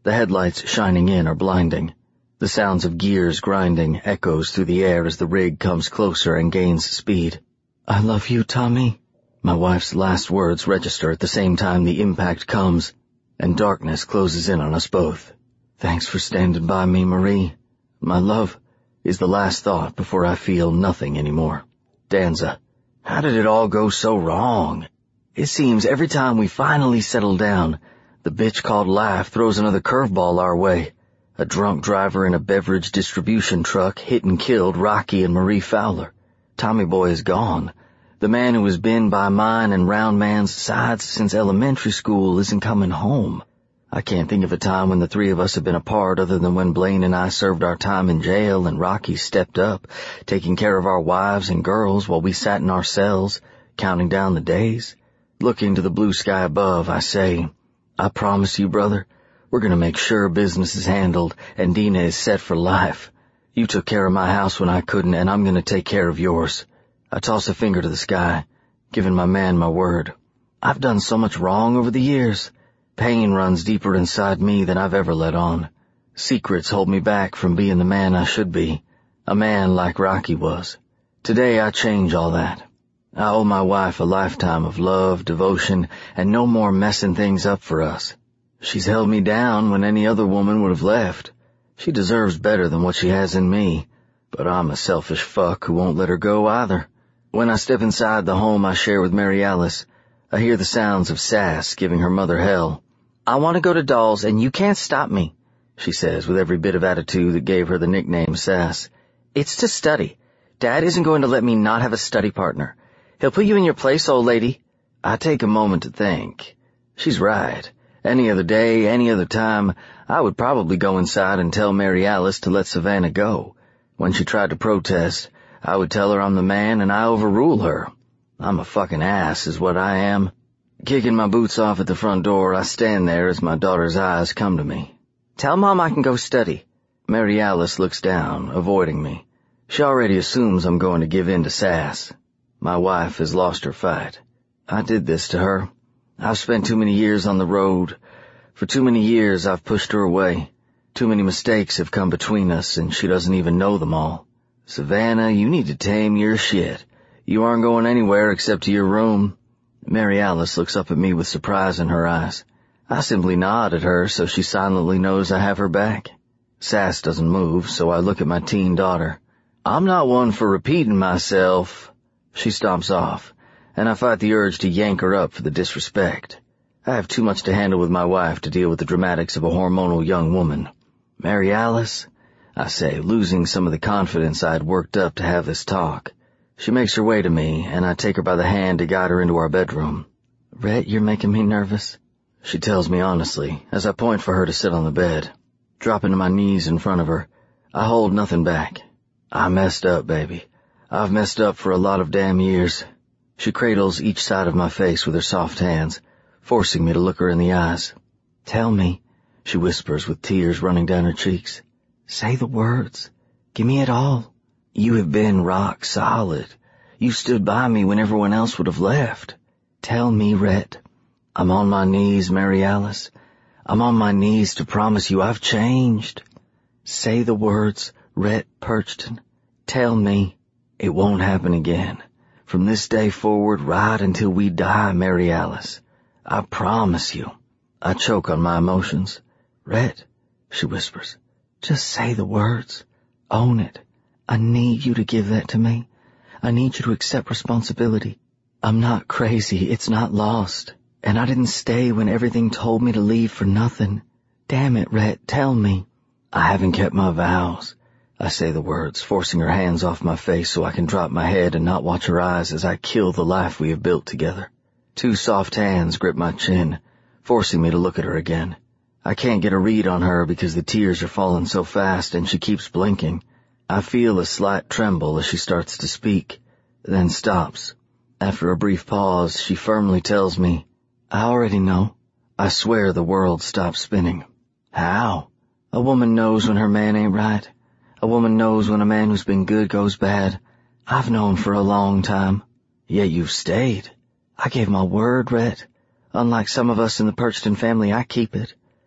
The headlights shining in are blinding. The sounds of gears grinding echoes through the air as the rig comes closer and gains speed. "I love you, Tommy." My wife's last words register at the same time the impact comes, and darkness closes in on us both. "Thanks for standing by me, Marie. My love," is the last thought before I feel nothing anymore. Danza. How did it all go so wrong? It seems every time we finally settle down, the bitch called life throws another curveball our way. A drunk driver in a beverage distribution truck hit and killed Rocky and Marie Fowler. Tommy Boy is gone. The man who has been by mine and Round Man's sides since elementary school isn't coming home. I can't think of a time when the three of us have been apart other than when Blaine and I served our time in jail and Rocky stepped up, taking care of our wives and girls while we sat in our cells, counting down the days. Looking to the blue sky above, I say, "I promise you, brother, we're going to make sure business is handled and Dina is set for life. You took care of my house when I couldn't, and I'm going to take care of yours." I toss a finger to the sky, giving my man my word. I've done so much wrong over the years. Pain runs deeper inside me than I've ever let on. Secrets hold me back from being the man I should be, a man like Rocky was. Today I change all that. I owe my wife a lifetime of love, devotion, and no more messing things up for us. She's held me down when any other woman would have left. She deserves better than what she has in me, but I'm a selfish fuck who won't let her go either. When I step inside the home I share with Mary Alice, I hear the sounds of Sass giving her mother hell. "I want to go to Dolls, and you can't stop me," she says with every bit of attitude that gave her the nickname Sass. "It's to study. Dad isn't going to let me not have a study partner. He'll put you in your place, old lady." I take a moment to think. She's right. Any other day, any other time, I would probably go inside and tell Mary Alice to let Savannah go. When she tried to protest, I would tell her I'm the man and I overrule her. I'm a fucking ass is what I am. Kicking my boots off at the front door, I stand there as my daughter's eyes come to me. "Tell Mom I can go study." Mary Alice looks down, avoiding me. She already assumes I'm going to give in to Sass. My wife has lost her fight. I did this to her. I've spent too many years on the road. For too many years I've pushed her away. Too many mistakes have come between us, and she doesn't even know them all. "Savannah, you need to tame your shit. You aren't going anywhere except to your room." Mary Alice looks up at me with surprise in her eyes. I simply nod at her so she silently knows I have her back. Sass doesn't move, so I look at my teen daughter. "I'm not one for repeating myself." She stomps off, and I fight the urge to yank her up for the disrespect. I have too much to handle with my wife to deal with the dramatics of a hormonal young woman. "Mary Alice," I say, losing some of the confidence I had worked up to have this talk. She makes her way to me, and I take her by the hand to guide her into our bedroom. "Rhett, you're making me nervous," she tells me honestly, as I point for her to sit on the bed. Dropping to my knees in front of her, I hold nothing back. "I messed up, baby. I've messed up for a lot of damn years." She cradles each side of my face with her soft hands, forcing me to look her in the eyes. "Tell me," she whispers with tears running down her cheeks. "Say the words. Give me it all. You have been rock solid. You stood by me when everyone else would have left. Tell me, Rhett." "I'm on my knees, Mary Alice. I'm on my knees to promise you I've changed." "Say the words, Rhett Purchton. Tell me." "It won't happen again. From this day forward, right until we die, Mary Alice. I promise you." I choke on my emotions. "Rhett," she whispers, "just say the words. Own it. I need you to give that to me. I need you to accept responsibility. I'm not crazy. It's not lost. And I didn't stay when everything told me to leave for nothing. Damn it, Rhett, tell me." "I haven't kept my vows." I say the words, forcing her hands off my face so I can drop my head and not watch her eyes as I kill the life we have built together. Two soft hands grip my chin, forcing me to look at her again. I can't get a read on her because the tears are falling so fast and she keeps blinking. I feel a slight tremble as she starts to speak, then stops. After a brief pause, she firmly tells me, "I already know." I swear the world stops spinning. How? A woman knows when her man ain't right. A woman knows when a man who's been good goes bad. I've known for a long time. Yet you've stayed. I gave my word, Rhett. Unlike some of us in the Purchton family, I keep it.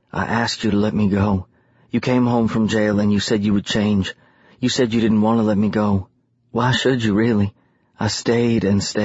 I asked you to let me go. You came home from jail and you said you would change. You said you didn't want to let me go. Why should you, really? I stayed,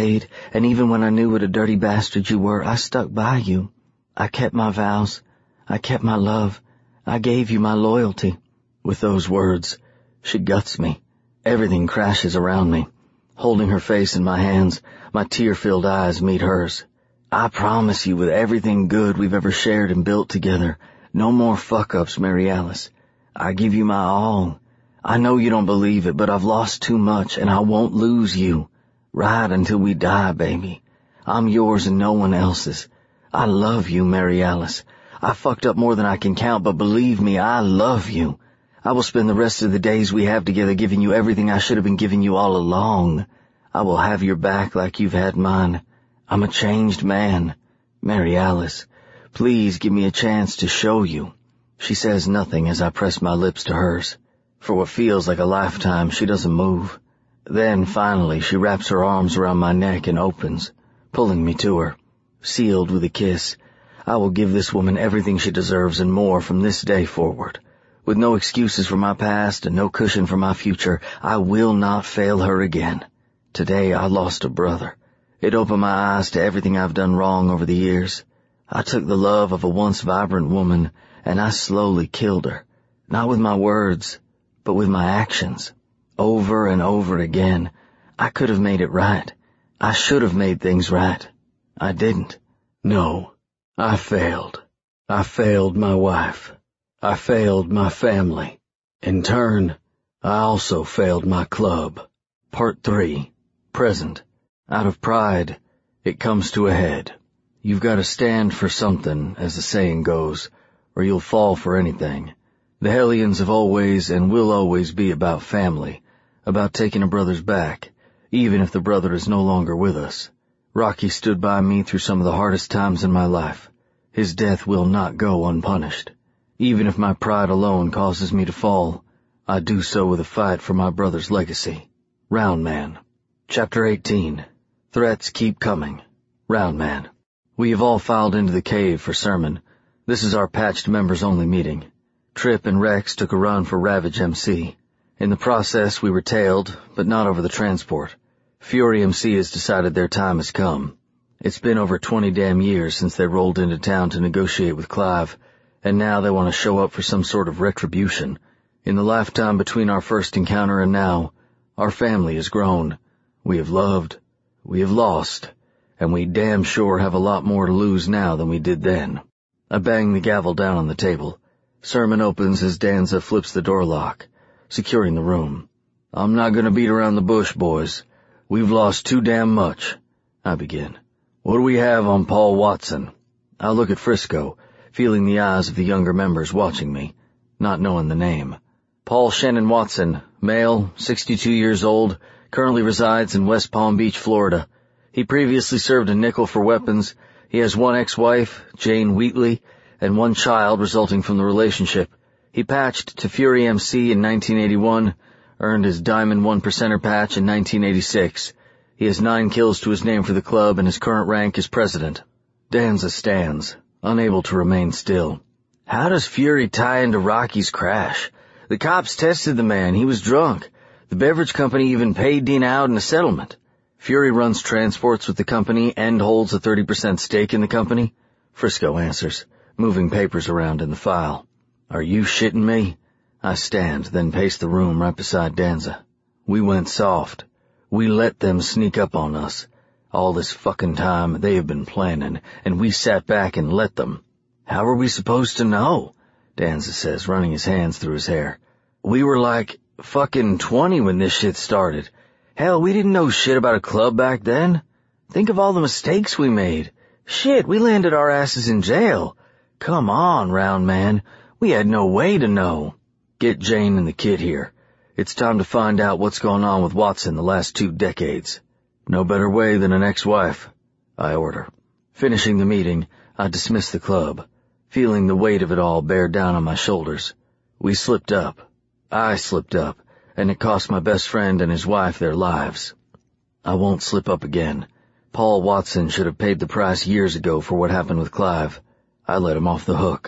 and even when I knew what a dirty bastard you were, I stuck by you. I kept my vows. I kept my love. I gave you my loyalty. With those words, she guts me. Everything crashes around me. Holding her face in my hands, my tear-filled eyes meet hers. I promise you with everything good we've ever shared and built together, no more fuck-ups, Mary Alice. I give you my all. I know you don't believe it, but I've lost too much, and I won't lose you. Ride until we die, baby. I'm yours and no one else's. I love you, Mary Alice. I fucked up more than I can count, but believe me, I love you. I will spend the rest of the days we have together giving you everything I should have been giving you all along. I will have your back like you've had mine. I'm a changed man. Mary Alice, please give me a chance to show you. She says nothing as I press my lips to hers. For what feels like a lifetime, she doesn't move. Then, finally, she wraps her arms around my neck and opens, pulling me to her. Sealed with a kiss, I will give this woman everything she deserves and more from this day forward. With no excuses for my past and no cushion for my future, I will not fail her again. Today I lost a brother. It opened my eyes to everything I've done wrong over the years. I took the love of a once vibrant woman, and I slowly killed her. Not with my words, but with my actions. Over and over again. I could have made it right. I should have made things right. I didn't. No, I failed. I failed my wife. I failed my family. In turn, I also failed my club. Part 3. Present. Out of pride, it comes to a head. You've got to stand for something, as the saying goes, or you'll fall for anything. The Hellions have always and will always be about family, about taking a brother's back, even if the brother is no longer with us. Rocky stood by me through some of the hardest times in my life. His death will not go unpunished. Even if my pride alone causes me to fall, I do so with a fight for my brother's legacy. Round Man. Chapter 18. Threats keep coming. Round Man. We have all filed into the cave for sermon. This is our patched members-only meeting. Trip and Rex took a run for Ravage MC. In the process, we were tailed, but not over the transport. Fury MC has decided their time has come. It's been over 20 damn years since they rolled into town to negotiate with Clive, and now they want to show up for some sort of retribution. In the lifetime between our first encounter and now, our family has grown. We have loved, we have lost, and we damn sure have a lot more to lose now than we did then. I bang the gavel down on the table. Sermon opens as Danza flips the door lock, securing the room. I'm not gonna beat around the bush, boys. We've lost too damn much. I begin. What do we have on Paul Watson? I look at Frisco, feeling the eyes of the younger members watching me, not knowing the name. Paul Shannon Watson, male, 62 years old, currently resides in West Palm Beach, Florida. He previously served a nickel for weapons. He has one ex-wife, Jane Wheatley, and one child resulting from the relationship. He patched to Fury MC in 1981, earned his Diamond 1%er patch in 1986. He has 9 kills to his name for the club, and his current rank is president. Danza stands, unable to remain still. How does Fury tie into Rocky's crash? The cops tested the man. He was drunk. The beverage company even paid Dean out in a settlement. Fury runs transports with the company and holds a 30% stake in the company. Frisco answers, moving papers around in the file. Are you shitting me? I stand, then pace the room right beside Danza. We went soft. We let them sneak up on us. All this fucking time they have been planning, and we sat back and let them. How are we supposed to know? Danza says, running his hands through his hair. We were like fucking 20 when this shit started. Hell, we didn't know shit about a club back then. Think of all the mistakes we made. Shit, we landed our asses in jail. Come on, Round Man. We had no way to know. Get Jane and the kid here. It's time to find out what's gone on with Watson the last 2 decades. No better way than an ex-wife, I order. Finishing the meeting, I dismiss the club, feeling the weight of it all bear down on my shoulders. We slipped up. I slipped up, and it cost my best friend and his wife their lives. I won't slip up again. Paul Watson should have paid the price years ago for what happened with Clive. I let him off the hook.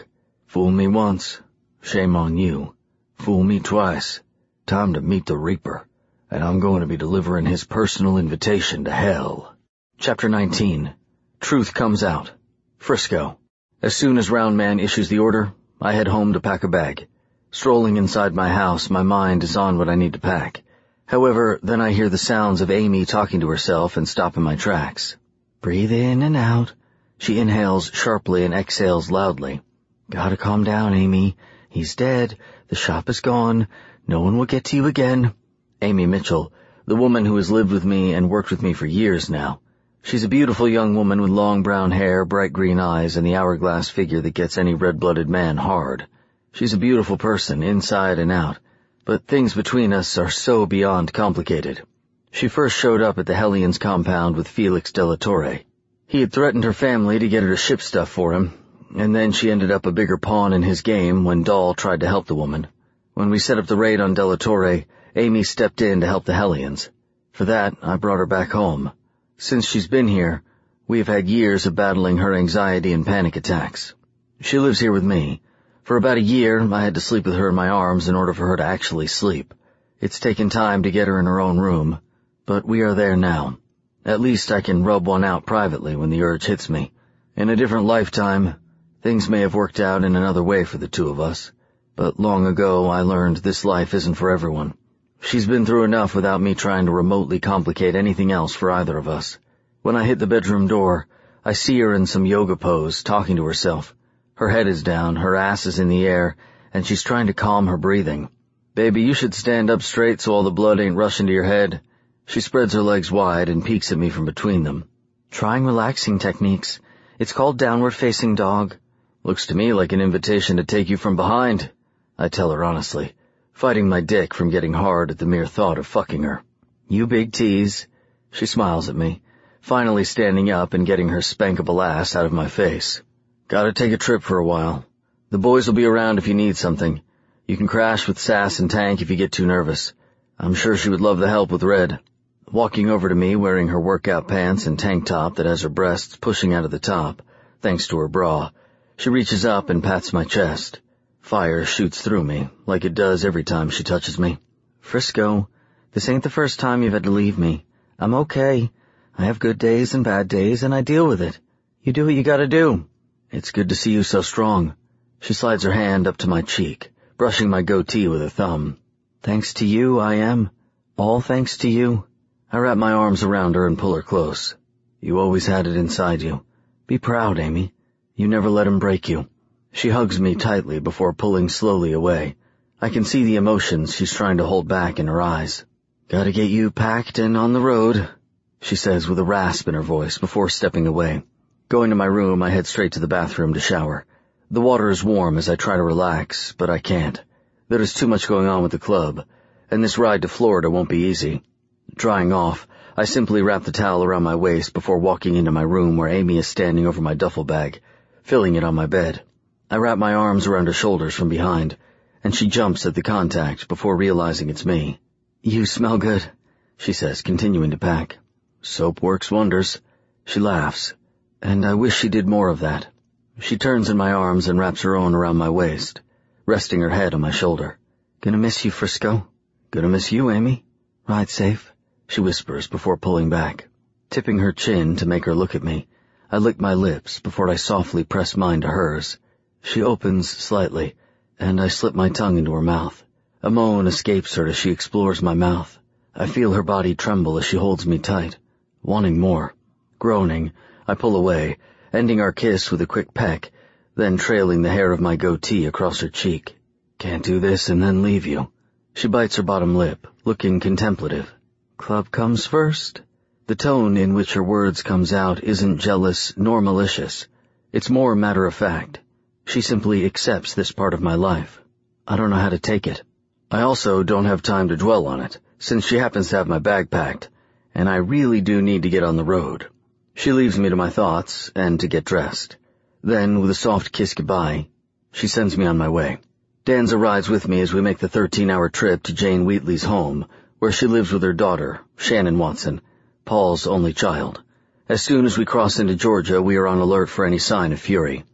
Fool me once, shame on you. Fool me twice, time to meet the Reaper, and I'm going to be delivering his personal invitation to hell. Chapter 19. Truth Comes Out. Frisco. As soon as Round Man issues the order, I head home to pack a bag. Strolling inside my house, my mind is on what I need to pack. However, then I hear the sounds of Amy talking to herself and stop in my tracks. Breathe in and out. She inhales sharply and exhales loudly. Gotta calm down, Amy. He's dead. The shop is gone. No one will get to you again. Amy Mitchell, the woman who has lived with me and worked with me for years now. She's a beautiful young woman with long brown hair, bright green eyes, and the hourglass figure that gets any red-blooded man hard. She's a beautiful person, inside and out, but things between us are so beyond complicated. She first showed up at the Hellions compound with Felix de la Torre. He had threatened her family to get her to ship stuff for him, and then she ended up a bigger pawn in his game when Dahl tried to help the woman. When we set up the raid on de la Torre, Amy stepped in to help the Hellions. For that, I brought her back home. Since she's been here, we've had years of battling her anxiety and panic attacks. She lives here with me. For about a year, I had to sleep with her in my arms in order for her to actually sleep. It's taken time to get her in her own room, but we are there now. At least I can rub one out privately when the urge hits me. In a different lifetime, things may have worked out in another way for the two of us, but long ago I learned this life isn't for everyone. She's been through enough without me trying to remotely complicate anything else for either of us. When I hit the bedroom door, I see her in some yoga pose, talking to herself. Her head is down, her ass is in the air, and she's trying to calm her breathing. Baby, you should stand up straight so all the blood ain't rushing to your head. She spreads her legs wide and peeks at me from between them. Trying relaxing techniques. It's called downward facing dog. Looks to me like an invitation to take you from behind, I tell her honestly, fighting my dick from getting hard at the mere thought of fucking her. You big tease. She smiles at me, finally standing up and getting her spankable ass out of my face. Gotta take a trip for a while. The boys will be around if you need something. You can crash with Sass and Tank if you get too nervous. I'm sure she would love the help with Red. Walking over to me wearing her workout pants and tank top that has her breasts pushing out of the top, thanks to her bra, she reaches up and pats my chest. Fire shoots through me, like it does every time she touches me. Frisco, this ain't the first time you've had to leave me. I'm okay. I have good days and bad days, and I deal with it. You do what you gotta do. It's good to see you so strong. She slides her hand up to my cheek, brushing my goatee with her thumb. Thanks to you, I am. All thanks to you. I wrap my arms around her and pull her close. You always had it inside you. Be proud, Amy. You never let him break you. She hugs me tightly before pulling slowly away. I can see the emotions she's trying to hold back in her eyes. Gotta get you packed and on the road, she says with a rasp in her voice before stepping away. Going to my room, I head straight to the bathroom to shower. The water is warm as I try to relax, but I can't. There is too much going on with the club, and this ride to Florida won't be easy. Drying off, I simply wrap the towel around my waist before walking into my room where Amy is standing over my duffel bag, filling it on my bed. I wrap my arms around her shoulders from behind, and she jumps at the contact before realizing it's me. You smell good, she says, continuing to pack. Soap works wonders. She laughs, and I wish she did more of that. She turns in my arms and wraps her own around my waist, resting her head on my shoulder. Gonna miss you, Frisco. Gonna miss you, Amy. Ride safe, she whispers before pulling back. Tipping her chin to make her look at me, I lick my lips before I softly press mine to hers. She opens slightly, and I slip my tongue into her mouth. A moan escapes her as she explores my mouth. I feel her body tremble as she holds me tight, wanting more. Groaning, I pull away, ending our kiss with a quick peck, then trailing the hair of my goatee across her cheek. Can't do this and then leave you. She bites her bottom lip, looking contemplative. Club comes first. The tone in which her words comes out isn't jealous nor malicious. It's more matter-of-fact. She simply accepts this part of my life. I don't know how to take it. I also don't have time to dwell on it, since she happens to have my bag packed, and I really do need to get on the road. She leaves me to my thoughts and to get dressed. Then, with a soft kiss goodbye, she sends me on my way. Danza rides with me as we make the 13-hour trip to Jane Wheatley's home, where she lives with her daughter, Shannon Watson, Paul's only child. As soon as we cross into Georgia, we are on alert for any sign of fury.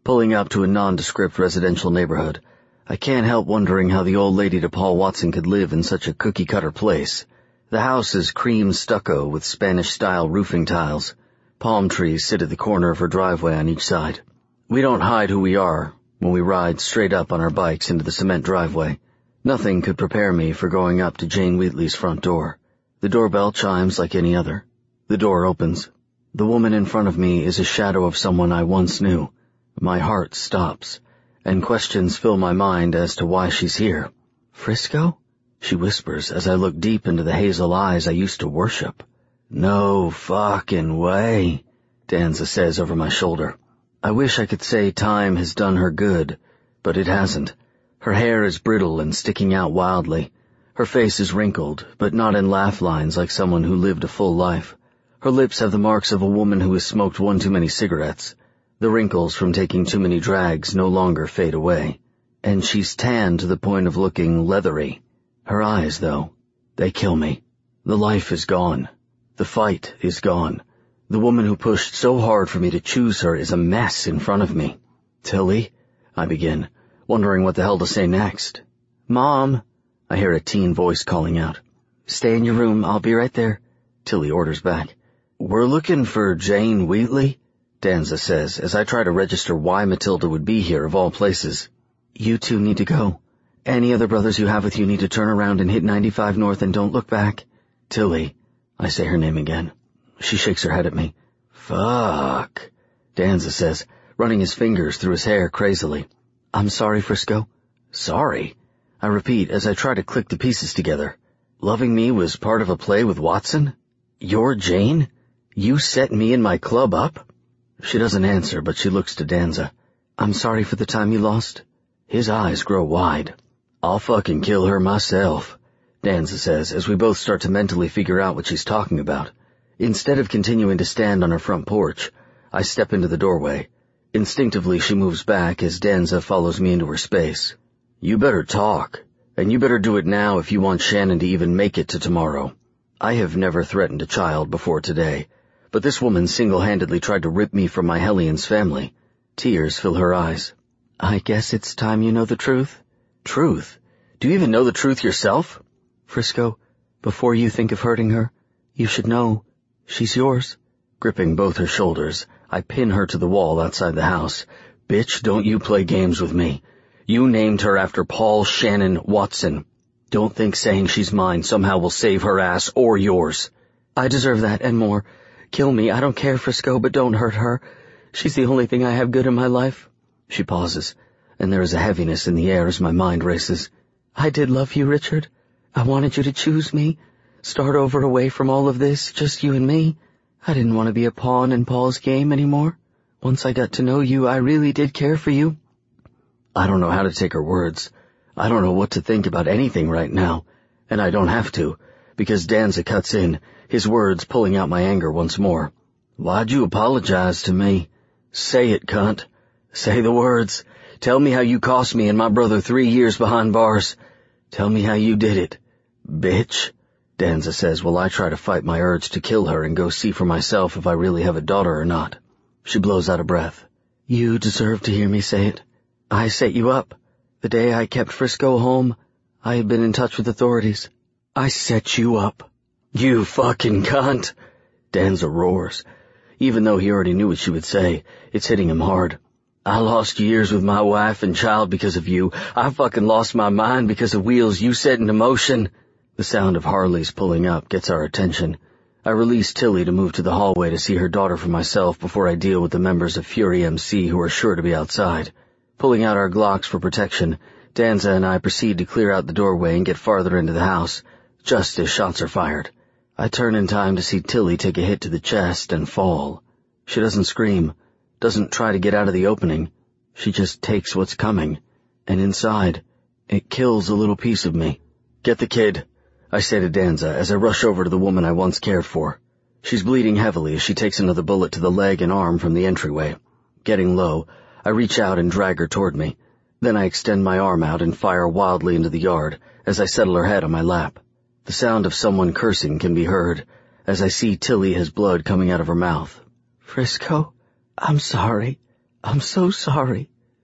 Pulling up to a nondescript residential neighborhood, I can't help wondering how the old lady to Paul Watson could live in such a cookie-cutter place. The house is cream stucco with Spanish-style roofing tiles. Palm trees sit at the corner of her driveway on each side. We don't hide who we are when we ride straight up on our bikes into the cement driveway. Nothing could prepare me for going up to Jane Wheatley's front door. The doorbell chimes like any other. The door opens. The woman in front of me is a shadow of someone I once knew. My heart stops, and questions fill my mind as to why she's here. "Frisco?" she whispers as I look deep into the hazel eyes I used to worship. "No fucking way," Danza says over my shoulder. I wish I could say time has done her good, but it hasn't. Her hair is brittle and sticking out wildly. Her face is wrinkled, but not in laugh lines like someone who lived a full life. Her lips have the marks of a woman who has smoked one too many cigarettes. The wrinkles from taking too many drags no longer fade away. And she's tanned to the point of looking leathery. Her eyes, though, they kill me. The life is gone. The fight is gone. The woman who pushed so hard for me to choose her is a mess in front of me. "Tilly," I begin, wondering what the hell to say next. "Mom," I hear a teen voice calling out. "Stay in your room, I'll be right there," Tilly orders back. "We're looking for Jane Wheatley," Danza says as I try to register why Matilda would be here of all places. "You two need to go. Any other brothers you have with you need to turn around and hit 95 north and don't look back." "Tilly," I say her name again. She shakes her head at me. "Fuck," Danza says, running his fingers through his hair crazily. "I'm sorry, Frisco." "Sorry?" I repeat as I try to click the pieces together. Loving me was part of a play with Watson? You're Jane? You set me and my club up? She doesn't answer, but she looks to Danza. "I'm sorry for the time you lost." His eyes grow wide. "I'll fucking kill her myself," Danza says as we both start to mentally figure out what she's talking about. Instead of continuing to stand on her front porch, I step into the doorway. Instinctively she moves back as Danza follows me into her space. "You better talk, and you better do it now if you want Shannon to even make it to tomorrow." I have never threatened a child before today, but this woman single-handedly tried to rip me from my Hellions family. Tears fill her eyes. "I guess it's time you know the truth." "Truth? Do you even know the truth yourself?" "Frisco, before you think of hurting her, you should know she's yours." Gripping both her shoulders, I pin her to the wall outside the house. "Bitch, don't you play games with me. You named her after Paul Shannon Watson. Don't think saying she's mine somehow will save her ass or yours." "I deserve that and more. Kill me, I don't care, Frisco, but don't hurt her. She's the only thing I have good in my life." She pauses, and there is a heaviness in the air as my mind races. "I did love you, Richard. I wanted you to choose me. Start over away from all of this, just you and me. I didn't want to be a pawn in Paul's game anymore. Once I got to know you, I really did care for you." I don't know how to take her words. I don't know what to think about anything right now, and I don't have to, because Danza cuts in, his words pulling out my anger once more. "Why'd you apologize to me? Say it, cunt. Say the words. Tell me how you cost me and my brother 3 years behind bars. Tell me how you did it. Bitch," Danza says while I try to fight my urge to kill her and go see for myself if I really have a daughter or not. She blows out a breath. "You deserve to hear me say it. I set you up. The day I kept Frisco home, I had been in touch with authorities. I set you up." "You fucking cunt," Danza roars. Even though he already knew what she would say, it's hitting him hard. "I lost years with my wife and child because of you. I fucking lost my mind because of wheels you set into motion." The sound of Harley's pulling up gets our attention. I release Tilly to move to the hallway to see her daughter for myself before I deal with the members of Fury MC who are sure to be outside. Pulling out our Glocks for protection, Danza and I proceed to clear out the doorway and get farther into the house, just as shots are fired. I turn in time to see Tilly take a hit to the chest and fall. She doesn't scream, doesn't try to get out of the opening. She just takes what's coming, and inside, it kills a little piece of me. "Get the kid," I say to Danza as I rush over to the woman I once cared for. She's bleeding heavily as she takes another bullet to the leg and arm from the entryway. Getting low, I reach out and drag her toward me. Then I extend my arm out and fire wildly into the yard as I settle her head on my lap. The sound of someone cursing can be heard as I see Tilly has blood coming out of her mouth. "Frisco, I'm sorry. I'm so sorry."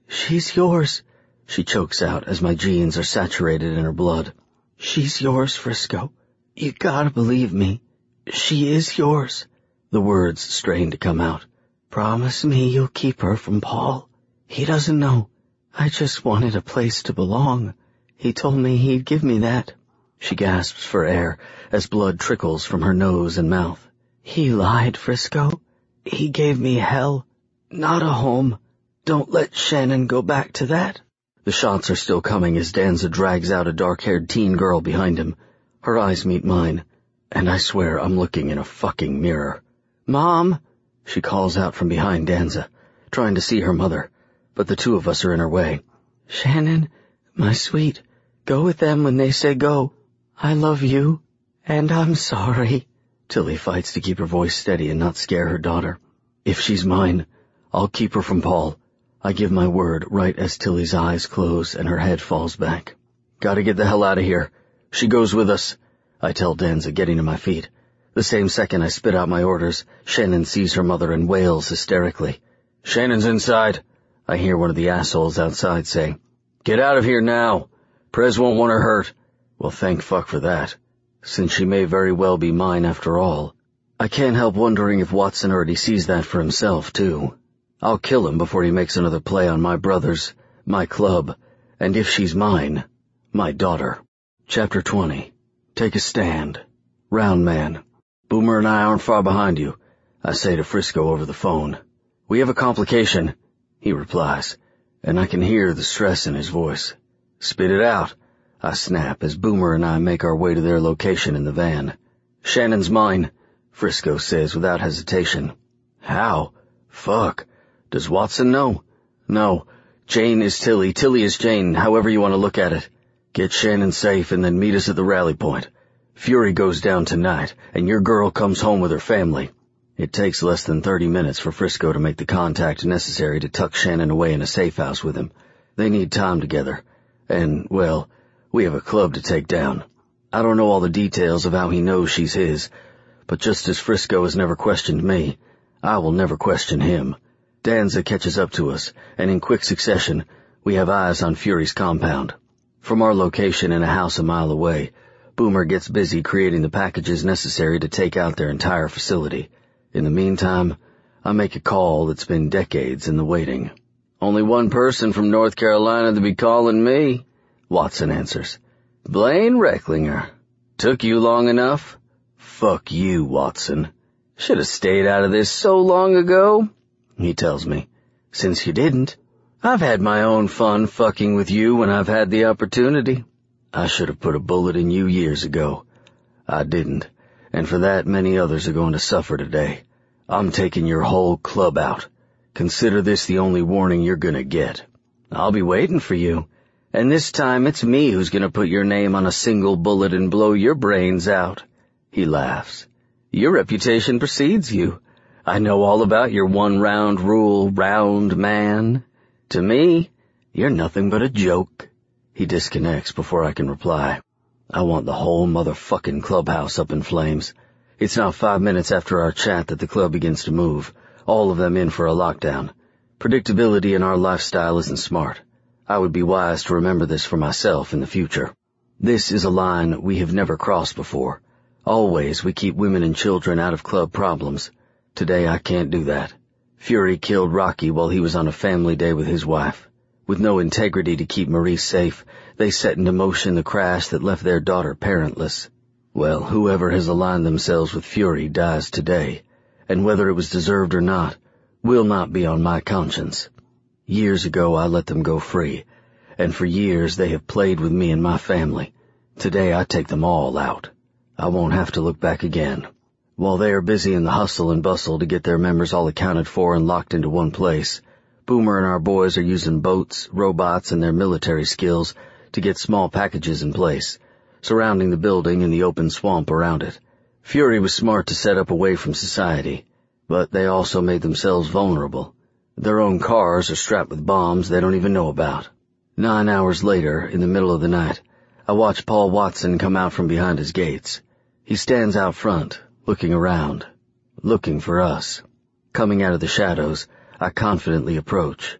She's yours, she chokes out as my genes are saturated in her blood. She's yours, Frisco. You gotta believe me. She is yours. The words strain to come out. Promise me you'll keep her from Paul. He doesn't know. I just wanted a place to belong. He told me he'd give me that. She gasps for air as blood trickles from her nose and mouth. He lied, Frisco. He gave me hell, not a home. Don't let Shannon go back to that. The shots are still coming as Danza drags out a dark-haired teen girl behind him. Her eyes meet mine, and I swear I'm looking in a fucking mirror. Mom, she calls out from behind Danza, trying to see her mother, but the two of us are in her way. Shannon, my sweet, go with them when they say go. I love you, and I'm sorry. Tilly fights to keep her voice steady and not scare her daughter. If she's mine, I'll keep her from Paul. I give my word right as Tilly's eyes close and her head falls back. Gotta get the hell out of here. She goes with us, I tell Danza, getting to my feet. The same second I spit out my orders, Shannon sees her mother and wails hysterically. Shannon's inside, I hear one of the assholes outside say. Get out of here now. Prez won't want her hurt. Well, thank fuck for that, since she may very well be mine after all. I can't help wondering if Watson already sees that for himself, too. I'll kill him before he makes another play on my brothers, my club, and if she's mine, my daughter. Chapter 20. Take a stand. Round man. Boomer and I aren't far behind you, I say to Frisco over the phone. We have a complication, he replies, and I can hear the stress in his voice. Spit it out, I snap as Boomer and I make our way to their location in the van. Shannon's mine, Frisco says without hesitation. How? Fuck. Does Watson know? No. Jane is Tilly, Tilly is Jane, however you want to look at it. Get Shannon safe and then meet us at the rally point. Fury goes down tonight, and your girl comes home with her family. It takes less than 30 minutes for Frisco to make the contact necessary to tuck Shannon away in a safe house with him. They need time together. And, well, we have a club to take down. I don't know all the details of how he knows she's his, but just as Frisco has never questioned me, I will never question him. Danza catches up to us, and in quick succession, we have eyes on Fury's compound. From our location in a house a mile away, Boomer gets busy creating the packages necessary to take out their entire facility. In the meantime, I make a call that's been decades in the waiting. Only one person from North Carolina to be calling me, Watson answers. Blaine Recklinger. Took you long enough? Fuck you, Watson. Should have stayed out of this so long ago, he tells me. Since you didn't, I've had my own fun fucking with you when I've had the opportunity. I should have put a bullet in you years ago. I didn't, and for that many others are going to suffer today. I'm taking your whole club out. Consider this the only warning you're gonna get. I'll be waiting for you, and this time it's me who's gonna put your name on a single bullet and blow your brains out. He laughs. Your reputation precedes you. I know all about your one-round rule, round man. To me, you're nothing but a joke. He disconnects before I can reply. I want the whole motherfucking clubhouse up in flames. It's now 5 minutes after our chat that the club begins to move, all of them in for a lockdown. Predictability in our lifestyle isn't smart. I would be wise to remember this for myself in the future. This is a line we have never crossed before. Always we keep women and children out of club problems. Today I can't do that. Fury killed Rocky while he was on a family day with his wife. With no integrity to keep Maurice safe, they set into motion the crash that left their daughter parentless. Well, whoever has aligned themselves with Fury dies today, and whether it was deserved or not, will not be on my conscience. Years ago I let them go free, and for years they have played with me and my family. Today I take them all out. I won't have to look back again. While they are busy in the hustle and bustle to get their members all accounted for and locked into one place, Boomer and our boys are using boats, robots, and their military skills to get small packages in place, surrounding the building and the open swamp around it. Fury was smart to set up away from society, but they also made themselves vulnerable. Their own cars are strapped with bombs they don't even know about. 9 hours later, in the middle of the night, I watch Paul Watson come out from behind his gates. He stands out front, looking around, looking for us. Coming out of the shadows, I confidently approach.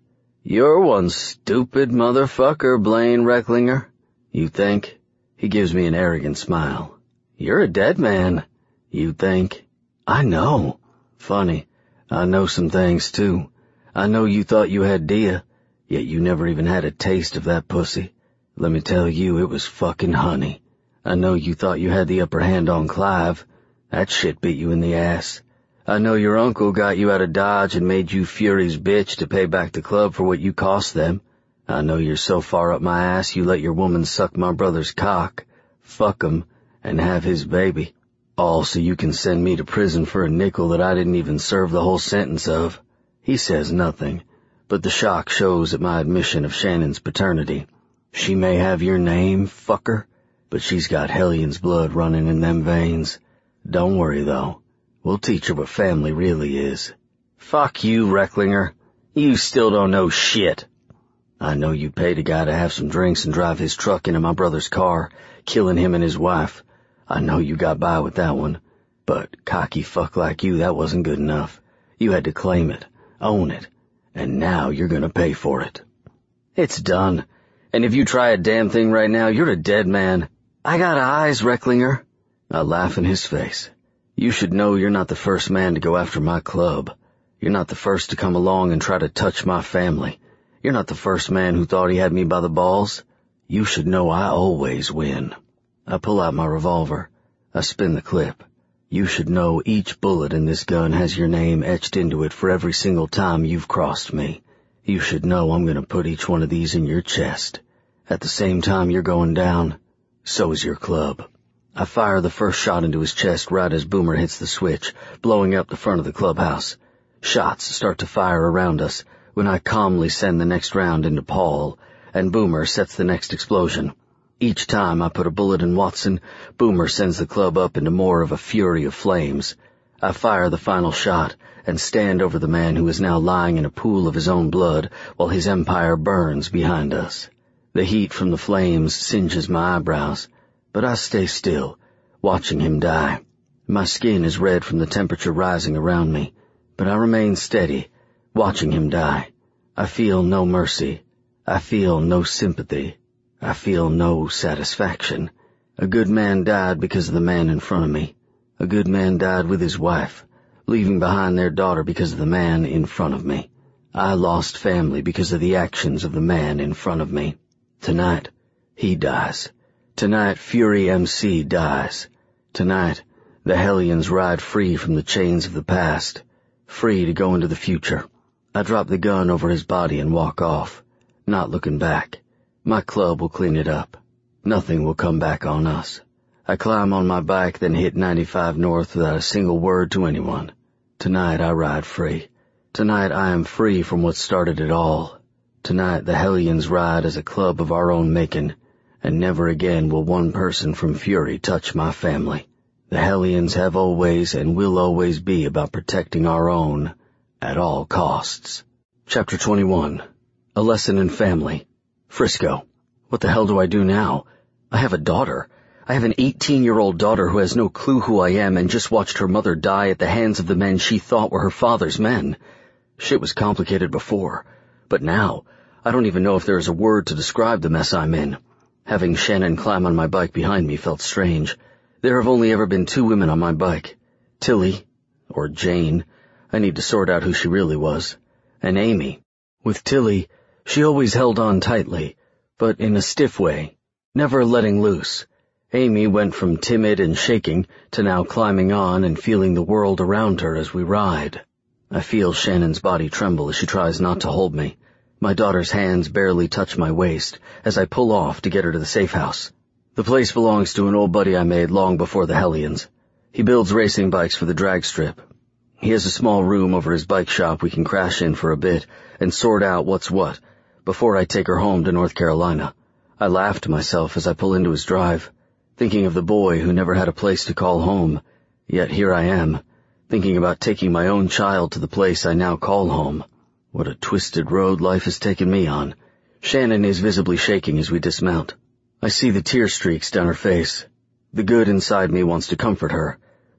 You're one stupid motherfucker, Blaine Recklinger. You think? He gives me an arrogant smile. You're a dead man. You think? I know. Funny. I know some things, too. I know you thought you had Dia, yet you never even had a taste of that pussy. Let me tell you, it was fucking honey. I know you thought you had the upper hand on Clive. That shit beat you in the ass. I know your uncle got you out of Dodge and made you Fury's bitch to pay back the club for what you cost them. I know you're so far up my ass you let your woman suck my brother's cock, fuck him, and have his baby. All so you can send me to prison for a nickel that I didn't even serve the whole sentence of. He says nothing, but the shock shows at my admission of Shannon's paternity. She may have your name, fucker, but she's got Hellion's blood running in them veins. Don't worry, though. We'll teach her what family really is. Fuck you, Recklinger. You still don't know shit. I know you paid a guy to have some drinks and drive his truck into my brother's car, killing him and his wife. I know you got by with that one. But cocky fuck like you, that wasn't good enough. You had to claim it, own it, and now you're gonna pay for it. It's done. And if you try a damn thing right now, you're a dead man. I got eyes, Recklinger. I laugh in his face. You should know you're not the first man to go after my club. You're not the first to come along and try to touch my family. You're not the first man who thought he had me by the balls. You should know I always win. I pull out my revolver. I spin the clip. You should know each bullet in this gun has your name etched into it for every single time you've crossed me. You should know I'm gonna put each one of these in your chest. At the same time you're going down, so is your club. I fire the first shot into his chest right as Boomer hits the switch, blowing up the front of the clubhouse. Shots start to fire around us when I calmly send the next round into Paul, and Boomer sets the next explosion. Each time I put a bullet in Watson, Boomer sends the club up into more of a fury of flames. I fire the final shot and stand over the man who is now lying in a pool of his own blood while his empire burns behind us. The heat from the flames singes my eyebrows, but I stay still, watching him die. My skin is red from the temperature rising around me, but I remain steady, watching him die. I feel no mercy. I feel no sympathy. I feel no satisfaction. A good man died because of the man in front of me. A good man died with his wife, leaving behind their daughter because of the man in front of me. I lost family because of the actions of the man in front of me. Tonight, he dies. Tonight, Fury MC dies. Tonight, the Hellions ride free from the chains of the past, free to go into the future. I drop the gun over his body and walk off, not looking back. My club will clean it up. Nothing will come back on us. I climb on my bike, then hit 95 North without a single word to anyone. Tonight I ride free. Tonight I am free from what started it all. Tonight the Hellions ride as a club of our own making, and never again will one person from Fury touch my family. The Hellions have always and will always be about protecting our own at all costs. Chapter 21. A Lesson in Family. Frisco. What the hell do I do now? I have a daughter. I have an 18-year-old daughter who has no clue who I am and just watched her mother die at the hands of the men she thought were her father's men. Shit was complicated before, but now I don't even know if there is a word to describe the mess I'm in. Having Shannon climb on my bike behind me felt strange. There have only ever been two women on my bike. Tilly, or Jane, I need to sort out who she really was, and Amy. With Tilly, she always held on tightly, but in a stiff way, never letting loose. Amy went from timid and shaking to now climbing on and feeling the world around her as we ride. I feel Shannon's body tremble as she tries not to hold me. My daughter's hands barely touch my waist as I pull off to get her to the safe house. The place belongs to an old buddy I made long before the Hellions. He builds racing bikes for the drag strip. He has a small room over his bike shop we can crash in for a bit and sort out what's what before I take her home to North Carolina. I laugh to myself as I pull into his drive, thinking of the boy who never had a place to call home. Yet here I am, thinking about taking my own child to the place I now call home. What a twisted road life has taken me on. Shannon is visibly shaking as we dismount. I see the tear streaks down her face. The good inside me wants to comfort her.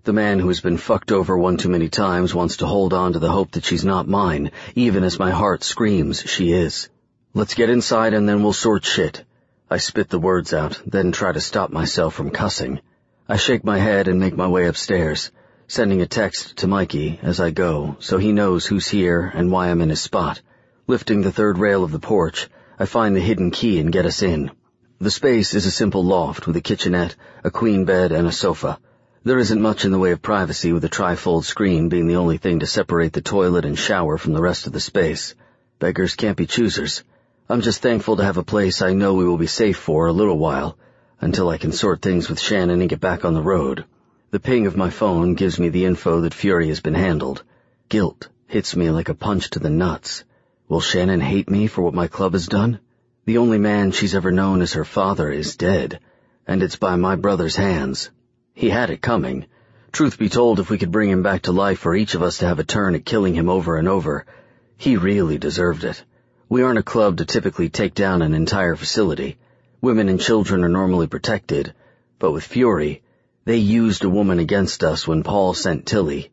The man who has been fucked over one too many times wants to hold on to the hope that she's not mine, even as my heart screams she is. Let's get inside and then we'll sort shit. I spit the words out, then try to stop myself from cussing. I shake my head and make my way upstairs, sending a text to Mikey as I go so he knows who's here and why I'm in his spot. Lifting the third rail of the porch, I find the hidden key and get us in. The space is a simple loft with a kitchenette, a queen bed, and a sofa. There isn't much in the way of privacy, with a trifold screen being the only thing to separate the toilet and shower from the rest of the space. Beggars can't be choosers. I'm just thankful to have a place I know we will be safe for a little while, until I can sort things with Shannon and get back on the road. The ping of my phone gives me the info that Fury has been handled. Guilt hits me like a punch to the nuts. Will Shannon hate me for what my club has done? The only man she's ever known as her father is dead, and it's by my brother's hands. He had it coming. Truth be told, if we could bring him back to life for each of us to have a turn at killing him over and over, he really deserved it. We aren't a club to typically take down an entire facility. Women and children are normally protected, but with Fury, they used a woman against us when Paul sent Tilly,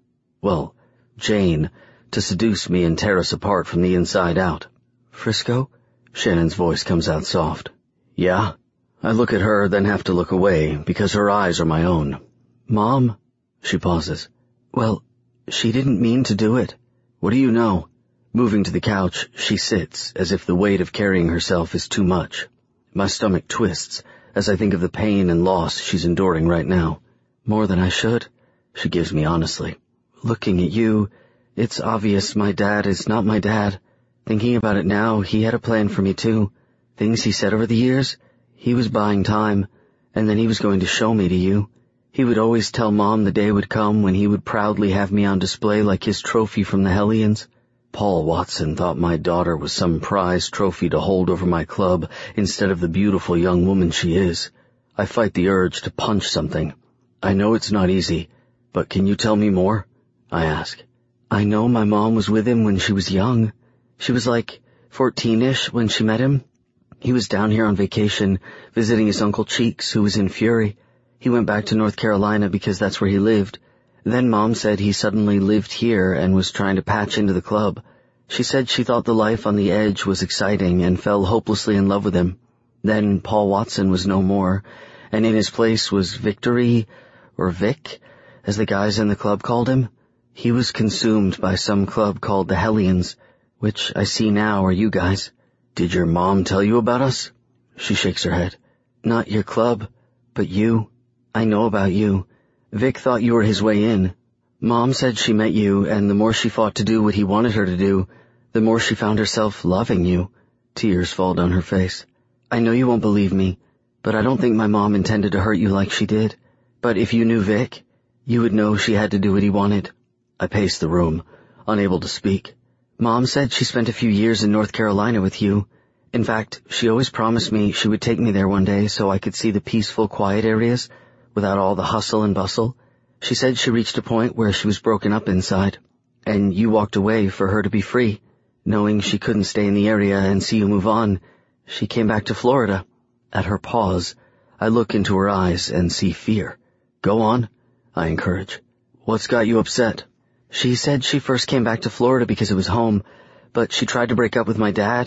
Jane, to seduce me and tear us apart from the inside out. Frisco? Shannon's voice comes out soft. Yeah? I look at her, then have to look away, because her eyes are my own. Mom? She pauses. Well, she didn't mean to do it. What do you know? Moving to the couch, she sits, as if the weight of carrying herself is too much. My stomach twists, as I think of the pain and loss she's enduring right now. More than I should, she gives me honestly. Looking at you, it's obvious my dad is not my dad. Thinking about it now, he had a plan for me too. Things he said over the years, he was buying time, and then he was going to show me to you. He would always tell Mom the day would come when he would proudly have me on display like his trophy from the Hellions. Paul Watson thought my daughter was some prize trophy to hold over my club instead of the beautiful young woman she is. I fight the urge to punch something. I know it's not easy, but can you tell me more? I ask. I know my mom was with him when she was young. She was like 14-ish when she met him. He was down here on vacation, visiting his Uncle Cheeks, who was in Fury. He went back to North Carolina because that's where he lived. Then Mom said he suddenly lived here and was trying to patch into the club. She said she thought the life on the edge was exciting and fell hopelessly in love with him. Then Paul Watson was no more, and in his place was Victory, or Vic, as the guys in the club called him. He was consumed by some club called the Hellions, which I see now are you guys. Did your mom tell you about us? She shakes her head. Not your club, but you. I know about you. Vic thought you were his way in. Mom said she met you, and the more she fought to do what he wanted her to do, the more she found herself loving you. Tears fall down her face. I know you won't believe me, but I don't think my mom intended to hurt you like she did. But if you knew Vic, you would know she had to do what he wanted. I pace the room, unable to speak. Mom said she spent a few years in North Carolina with you. In fact, she always promised me she would take me there one day so I could see the peaceful, quiet areas without all the hustle and bustle. She said she reached a point where she was broken up inside, and you walked away for her to be free. Knowing she couldn't stay in the area and see you move on, she came back to Florida. At her pause, I look into her eyes and see fear. Go on, I encourage. What's got you upset? She said she first came back to Florida because it was home, but she tried to break up with my dad.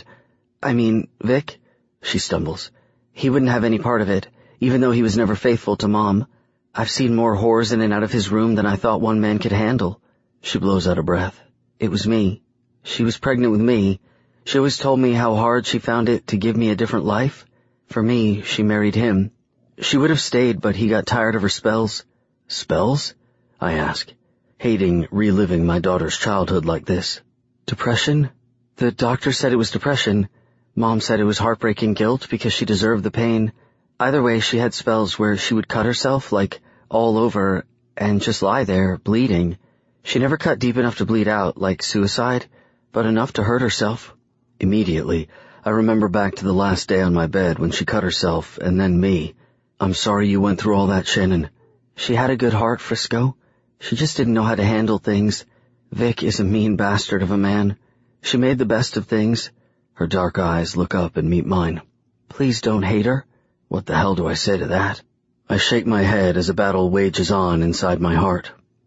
Vic? She stumbles. He wouldn't have any part of it, even though he was never faithful to Mom. I've seen more whores in and out of his room than I thought one man could handle. She blows out a breath. It was me. She was pregnant with me. She always told me how hard she found it to give me a different life. For me, she married him. She would have stayed, but he got tired of her spells. Spells? I ask, hating reliving my daughter's childhood like this. Depression? The doctor said it was depression. Mom said it was heartbreaking guilt because she deserved the pain. Either way, she had spells where she would cut herself, like, all over, and just lie there, bleeding. She never cut deep enough to bleed out, like suicide, but enough to hurt herself. Immediately, I remember back to the last day on my bed when she cut herself, and then me. I'm sorry you went through all that, Shannon. She had a good heart, Frisco. She just didn't know how to handle things. Vic is a mean bastard of a man. She made the best of things. Her dark eyes look up and meet mine. Please don't hate her. What the hell do I say to that? I shake my head as a battle wages on inside my heart.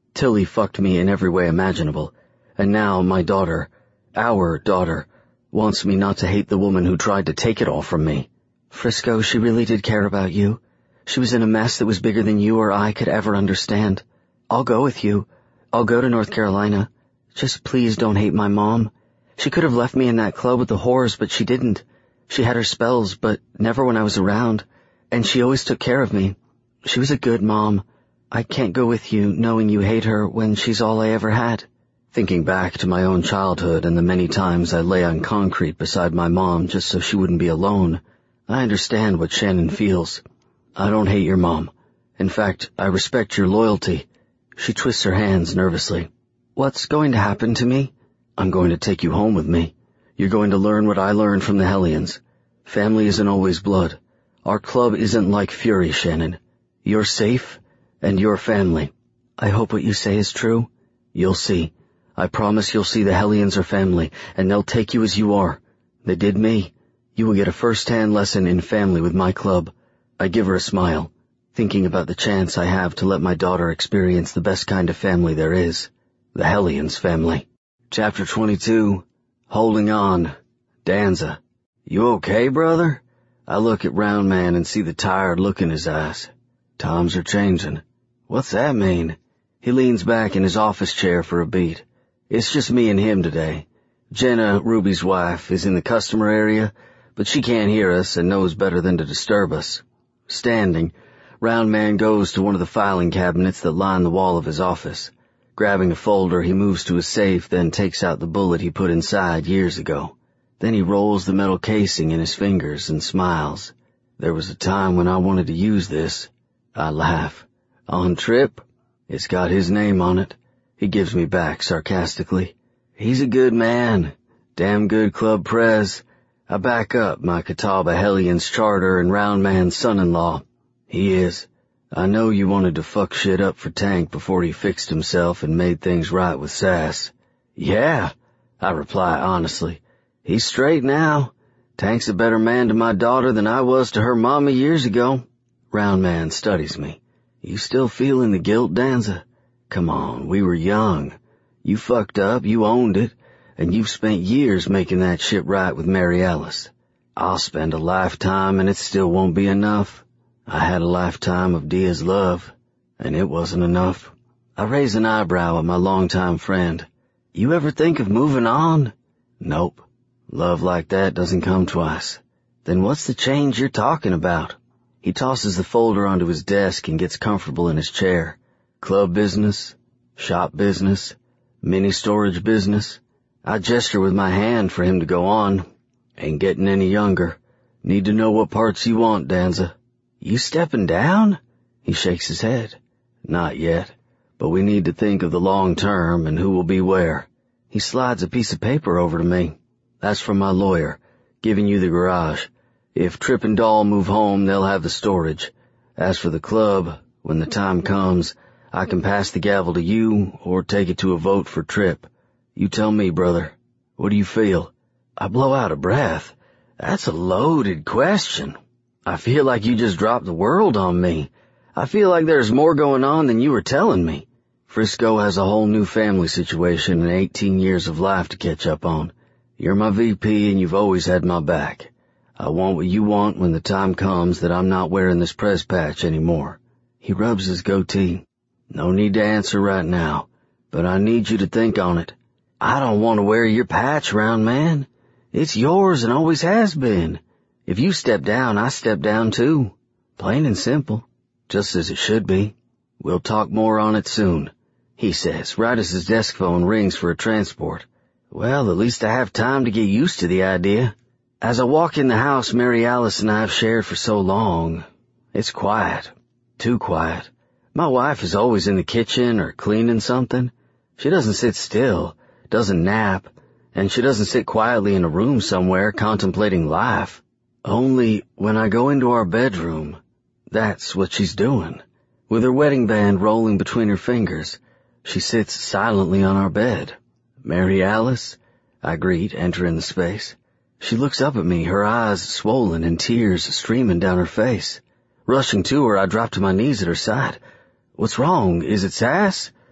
Tilly fucked me in every way imaginable, and now my daughter, our daughter, wants me not to hate the woman who tried to take it all from me. Frisco, she really did care about you. She was in a mess that was bigger than you or I could ever understand. I'll go with you. I'll go to North Carolina. Just please don't hate my mom. She could have left me in that club with the whores, but she didn't. She had her spells, but never when I was around, and she always took care of me. She was a good mom. I can't go with you knowing you hate her when she's all I ever had. Thinking back to my own childhood and the many times I lay on concrete beside my mom just so she wouldn't be alone, I understand what Shannon feels. I don't hate your mom. In fact, I respect your loyalty. She twists her hands nervously. What's going to happen to me? I'm going to take you home with me. You're going to learn what I learned from the Hellions. Family isn't always blood. Our club isn't like Fury, Shannon. You're safe, and you're family. I hope what you say is true. You'll see. I promise you'll see the Hellions are family, and they'll take you as you are. They did me. You will get a first-hand lesson in family with my club. I give her a smile, thinking about the chance I have to let my daughter experience the best kind of family there is. The Hellions family. Chapter 22. Holding on. Danza. You okay, brother? I look at Round Man and see the tired look in his eyes. Times are changing. What's that mean? He leans back in his office chair for a beat. It's just me and him today. Jenna, Ruby's wife, is in the customer area, but she can't hear us and knows better than to disturb us. Standing, Round Man goes to one of the filing cabinets that line the wall of his office. Grabbing a folder, he moves to a safe, then takes out the bullet he put inside years ago. Then he rolls the metal casing in his fingers and smiles. There was a time when I wanted to use this. I laugh. On Trip? It's got his name on it. He gives me back sarcastically. He's a good man. Damn good club prez. I back up my Catawba Hellions charter and Round Man's son-in-law. He is. I know you wanted to fuck shit up for Tank before he fixed himself and made things right with Sass. Yeah, I reply honestly. He's straight now. Tank's a better man to my daughter than I was to her mama years ago. Round Man studies me. You still feeling the guilt, Danza? Come on, we were young. You fucked up, you owned it, and you've spent years making that shit right with Mary Alice. I'll spend a lifetime and it still won't be enough. I had a lifetime of Dia's love, and it wasn't enough. I raise an eyebrow at my longtime friend. You ever think of moving on? Nope. Love like that doesn't come twice. Then what's the change you're talking about? He tosses the folder onto his desk and gets comfortable in his chair. Club business, shop business, mini storage business. I gesture with my hand for him to go on. Ain't getting any younger. Need to know what parts you want, Danza. You stepping down? He shakes his head. Not yet, but we need to think of the long term and who will be where. He slides a piece of paper over to me. That's from my lawyer, giving you the garage. If Trip and Doll move home, they'll have the storage. As for the club, when the time comes, I can pass the gavel to you or take it to a vote for Trip. You tell me, brother. What do you feel? I blow out of breath. That's a loaded question. I feel like you just dropped the world on me. I feel like there's more going on than you were telling me. Frisco has a whole new family situation and 18 years of life to catch up on. You're my VP and you've always had my back. I want what you want when the time comes that I'm not wearing this press patch anymore. He rubs his goatee. No need to answer right now, but I need you to think on it. I don't want to wear your patch, Round Man. It's yours and always has been. If you step down, I step down too. Plain and simple. Just as it should be. We'll talk more on it soon, he says, right as his desk phone rings for a transport. Well, at least I have time to get used to the idea. As I walk in the house Mary Alice and I have shared for so long, it's quiet. Too quiet. My wife is always in the kitchen or cleaning something. She doesn't sit still, doesn't nap, and she doesn't sit quietly in a room somewhere contemplating life. Only when I go into our bedroom, that's what she's doing. With her wedding band rolling between her fingers, she sits silently on our bed. Mary Alice, I greet, entering the space. She looks up at me, her eyes swollen and tears streaming down her face. Rushing to her, I drop to my knees at her side. What's wrong? Is it Sass?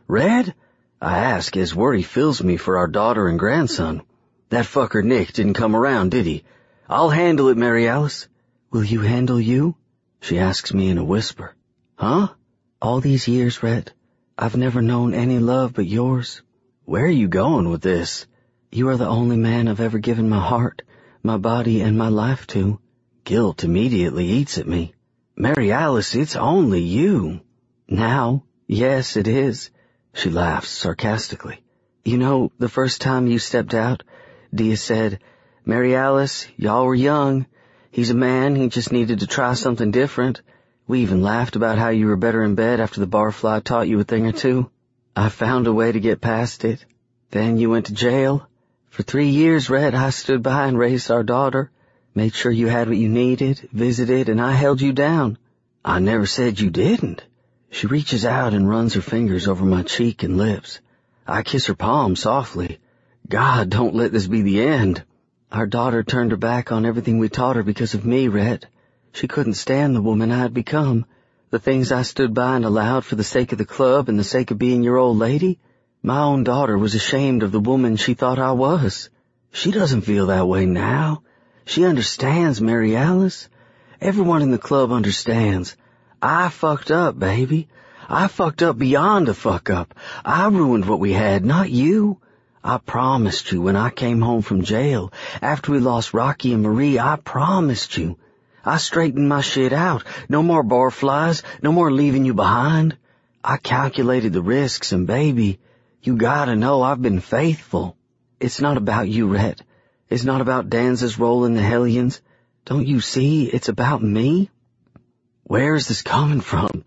Red? I ask as worry fills me for our daughter and grandson. That fucker Nick didn't come around, did he? I'll handle it, Mary Alice. Will you handle you? She asks me in a whisper. Huh? All these years, Red, I've never known any love but yours. Where are you going with this? You are the only man I've ever given my heart, my body, and my life to. Guilt immediately eats at me. Mary Alice, it's only you. Now, yes, it is. She laughs sarcastically. You know, the first time you stepped out, Dia said, Mary Alice, y'all were young. He's a man, he just needed to try something different. We even laughed about how you were better in bed after the barfly taught you a thing or two. I found a way to get past it. Then you went to jail. For 3 years, Red, I stood by and raised our daughter, made sure you had what you needed, visited, and I held you down. I never said you didn't. She reaches out and runs her fingers over my cheek and lips. I kiss her palm softly. God, don't let this be the end. Our daughter turned her back on everything we taught her because of me, Red. She couldn't stand the woman I had become. The things I stood by and allowed for the sake of the club and the sake of being your old lady. My own daughter was ashamed of the woman she thought I was. She doesn't feel that way now. She understands, Mary Alice. Everyone in the club understands. I fucked up, baby. I fucked up beyond a fuck up. I ruined what we had, not you. I promised you when I came home from jail, after we lost Rocky and Marie, I promised you. I straightened my shit out. No more barflies, no more leaving you behind. I calculated the risks, and baby, you gotta know I've been faithful. It's not about you, Rhett. It's not about Danza's role in the Hellions. Don't you see? It's about me. Where is this coming from?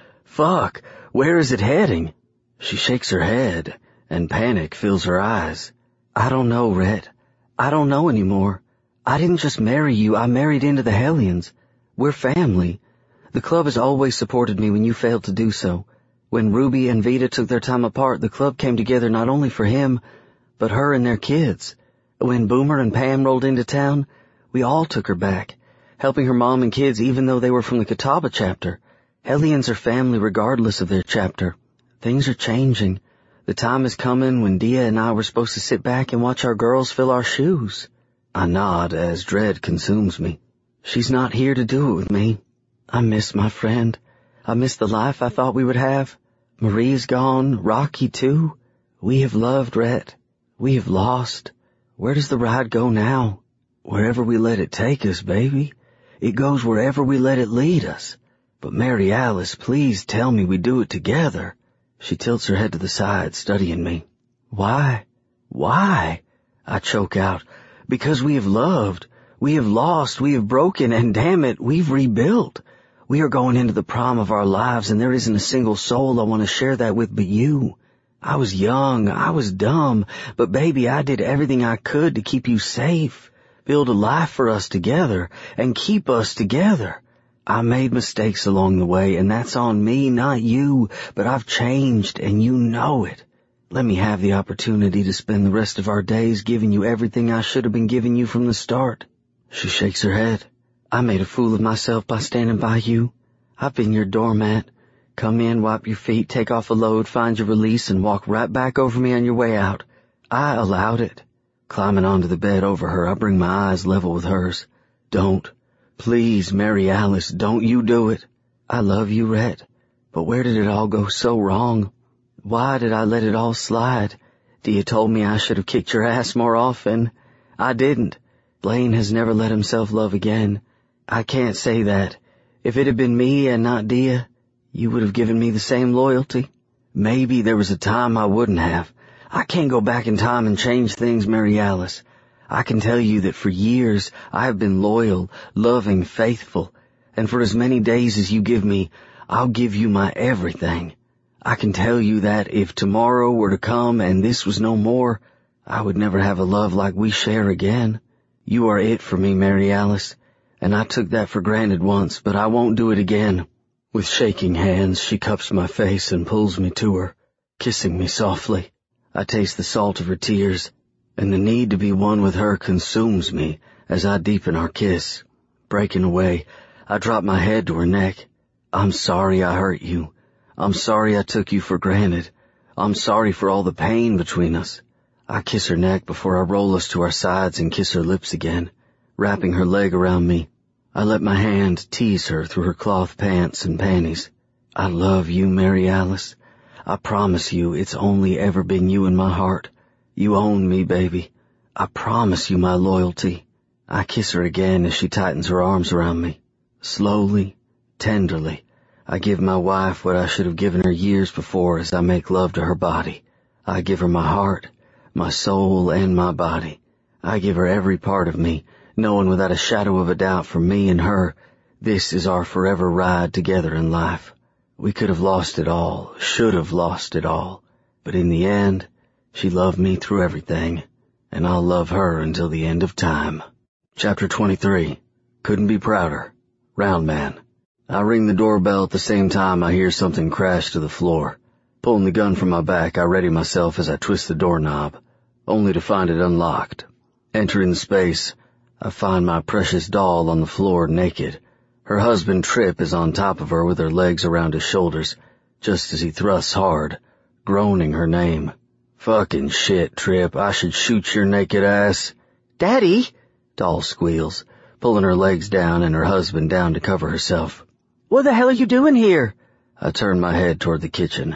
Fuck, where is it heading? She shakes her head, and panic fills her eyes. I don't know, Rhett. I don't know anymore. I didn't just marry you, I married into the Hellions. We're family. The club has always supported me when you failed to do so. When Ruby and Vita took their time apart, the club came together not only for him, but her and their kids. When Boomer and Pam rolled into town, we all took her back, helping her mom and kids even though they were from the Catawba chapter. Hellions are family regardless of their chapter. Things are changing. The time is coming when Dia and I were supposed to sit back and watch our girls fill our shoes. I nod as dread consumes me. She's not here to do it with me. I miss my friend. I miss the life I thought we would have. Marie's gone, Rocky too. We have loved, Rhett. We have lost. Where does the ride go now? Wherever we let it take us, baby. It goes wherever we let it lead us. But Mary Alice, please tell me we do it together. She tilts her head to the side, studying me. Why? Why? I choke out. Because we have loved. We have lost. We have broken. And damn it, we've rebuilt. We are going into the prime of our lives, and there isn't a single soul I want to share that with but you. I was young. I was dumb. But baby, I did everything I could to keep you safe. Build a life for us together. And keep us together. I made mistakes along the way, and that's on me, not you. But I've changed, and you know it. Let me have the opportunity to spend the rest of our days giving you everything I should have been giving you from the start. She shakes her head. I made a fool of myself by standing by you. I've been your doormat. Come in, wipe your feet, take off a load, find your release, and walk right back over me on your way out. I allowed it. Climbing onto the bed over her, I bring my eyes level with hers. Don't. Please, Mary Alice, don't you do it. I love you, Rhett. But where did it all go so wrong? Why did I let it all slide? Dia told me I should have kicked your ass more often. I didn't. Blaine has never let himself love again. I can't say that. If it had been me and not Dia, you would have given me the same loyalty. Maybe there was a time I wouldn't have. I can't go back in time and change things, Mary Alice. I can tell you that for years I have been loyal, loving, faithful, and for as many days as you give me, I'll give you my everything. I can tell you that if tomorrow were to come and this was no more, I would never have a love like we share again. You are it for me, Mary Alice, and I took that for granted once, but I won't do it again. With shaking hands, she cups my face and pulls me to her, kissing me softly. I taste the salt of her tears, and the need to be one with her consumes me as I deepen our kiss. Breaking away, I drop my head to her neck. I'm sorry I hurt you. I'm sorry I took you for granted. I'm sorry for all the pain between us. I kiss her neck before I roll us to our sides and kiss her lips again, wrapping her leg around me. I let my hand tease her through her cloth pants and panties. I love you, Mary Alice. I promise you it's only ever been you in my heart. You own me, baby. I promise you my loyalty. I kiss her again as she tightens her arms around me. Slowly, tenderly, I give my wife what I should have given her years before as I make love to her body. I give her my heart, my soul, and my body. I give her every part of me, knowing without a shadow of a doubt for me and her, this is our forever ride together in life. We could have lost it all, should have lost it all, but in the end, she loved me through everything, and I'll love her until the end of time. Chapter 23. Couldn't be prouder. Round Man. I ring the doorbell at the same time I hear something crash to the floor. Pulling the gun from my back, I ready myself as I twist the doorknob, only to find it unlocked. Entering the space, I find my precious doll on the floor naked. Her husband, Trip, is on top of her with her legs around his shoulders, just as he thrusts hard, groaning her name. Fucking shit, Trip, I should shoot your naked ass. Daddy! Doll squeals, pulling her legs down and her husband down to cover herself. What the hell are you doing here? I turn my head toward the kitchen.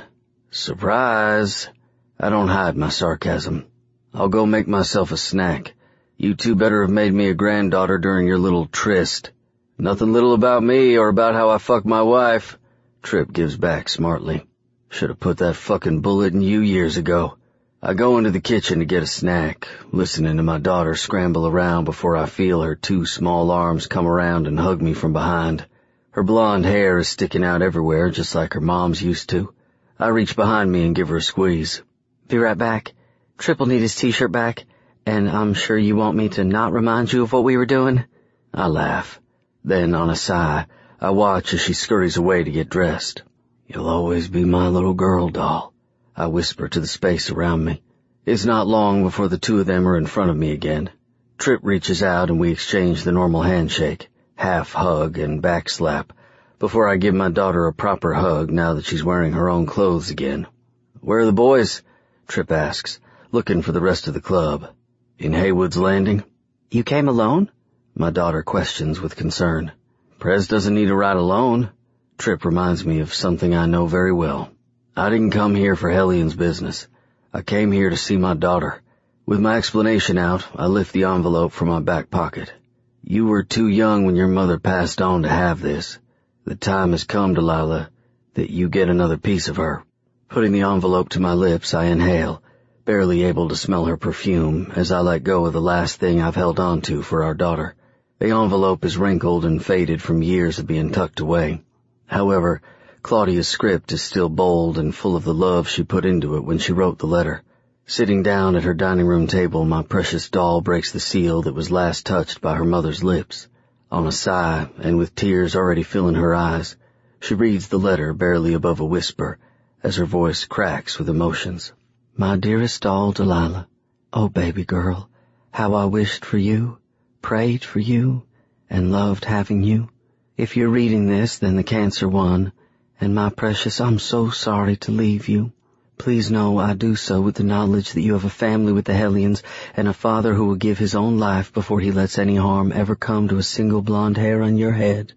Surprise! I don't hide my sarcasm. I'll go make myself a snack. You two better have made me a granddaughter during your little tryst. Nothing little about me or about how I fuck my wife. Trip gives back smartly. Should have put that fucking bullet in you years ago. I go into the kitchen to get a snack, listening to my daughter scramble around before I feel her two small arms come around and hug me from behind. Her blonde hair is sticking out everywhere, just like her mom's used to. I reach behind me and give her a squeeze. Be right back. Trip will need his t-shirt back, and I'm sure you want me to not remind you of what we were doing. I laugh. Then, on a sigh, I watch as she scurries away to get dressed. You'll always be my little girl, doll, I whisper to the space around me. It's not long before the two of them are in front of me again. Trip reaches out and we exchange the normal handshake, half hug and back slap, before I give my daughter a proper hug now that she's wearing her own clothes again. Where are the boys? Trip asks, looking for the rest of the club. In Haywood's Landing? You came alone? My daughter questions with concern. Prez doesn't need to ride alone. Trip reminds me of something I know very well. I didn't come here for Hellions business. I came here to see my daughter. With my explanation out, I lift the envelope from my back pocket. You were too young when your mother passed on to have this. The time has come, Delilah, that you get another piece of her. Putting the envelope to my lips, I inhale, barely able to smell her perfume as I let go of the last thing I've held on to for our daughter. The envelope is wrinkled and faded from years of being tucked away. However, Claudia's script is still bold and full of the love she put into it when she wrote the letter. Sitting down at her dining room table, my precious doll breaks the seal that was last touched by her mother's lips. On a sigh, and with tears already filling her eyes, she reads the letter barely above a whisper, as her voice cracks with emotions. My dearest doll, Delilah, oh baby girl, how I wished for you, prayed for you, and loved having you. If you're reading this, then the cancer won, and my precious, I'm so sorry to leave you. Please know I do so with the knowledge that you have a family with the Hellions and a father who will give his own life before he lets any harm ever come to a single blonde hair on your head.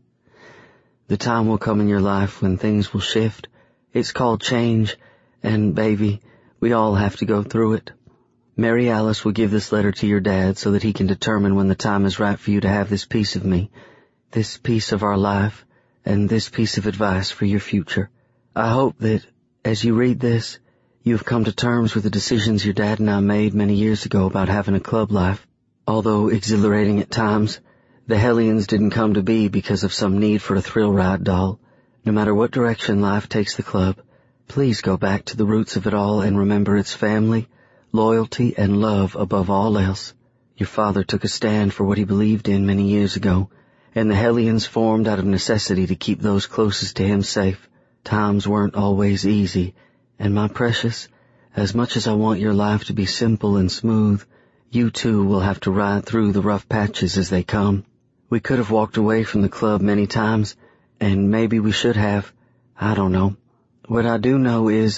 The time will come in your life when things will shift. It's called change, and, baby, we all have to go through it. Mary Alice will give this letter to your dad so that he can determine when the time is right for you to have this piece of me, this piece of our life, and this piece of advice for your future. I hope that, as you read this, you have come to terms with the decisions your dad and I made many years ago about having a club life. Although exhilarating at times, the Hellions didn't come to be because of some need for a thrill ride, doll. No matter what direction life takes the club, please go back to the roots of it all and remember it's family, loyalty, and love above all else. Your father took a stand for what he believed in many years ago, and the Hellions formed out of necessity to keep those closest to him safe. Times weren't always easy, and my precious, as much as I want your life to be simple and smooth, you too will have to ride through the rough patches as they come. We could have walked away from the club many times, and maybe we should have. I don't know. What I do know is,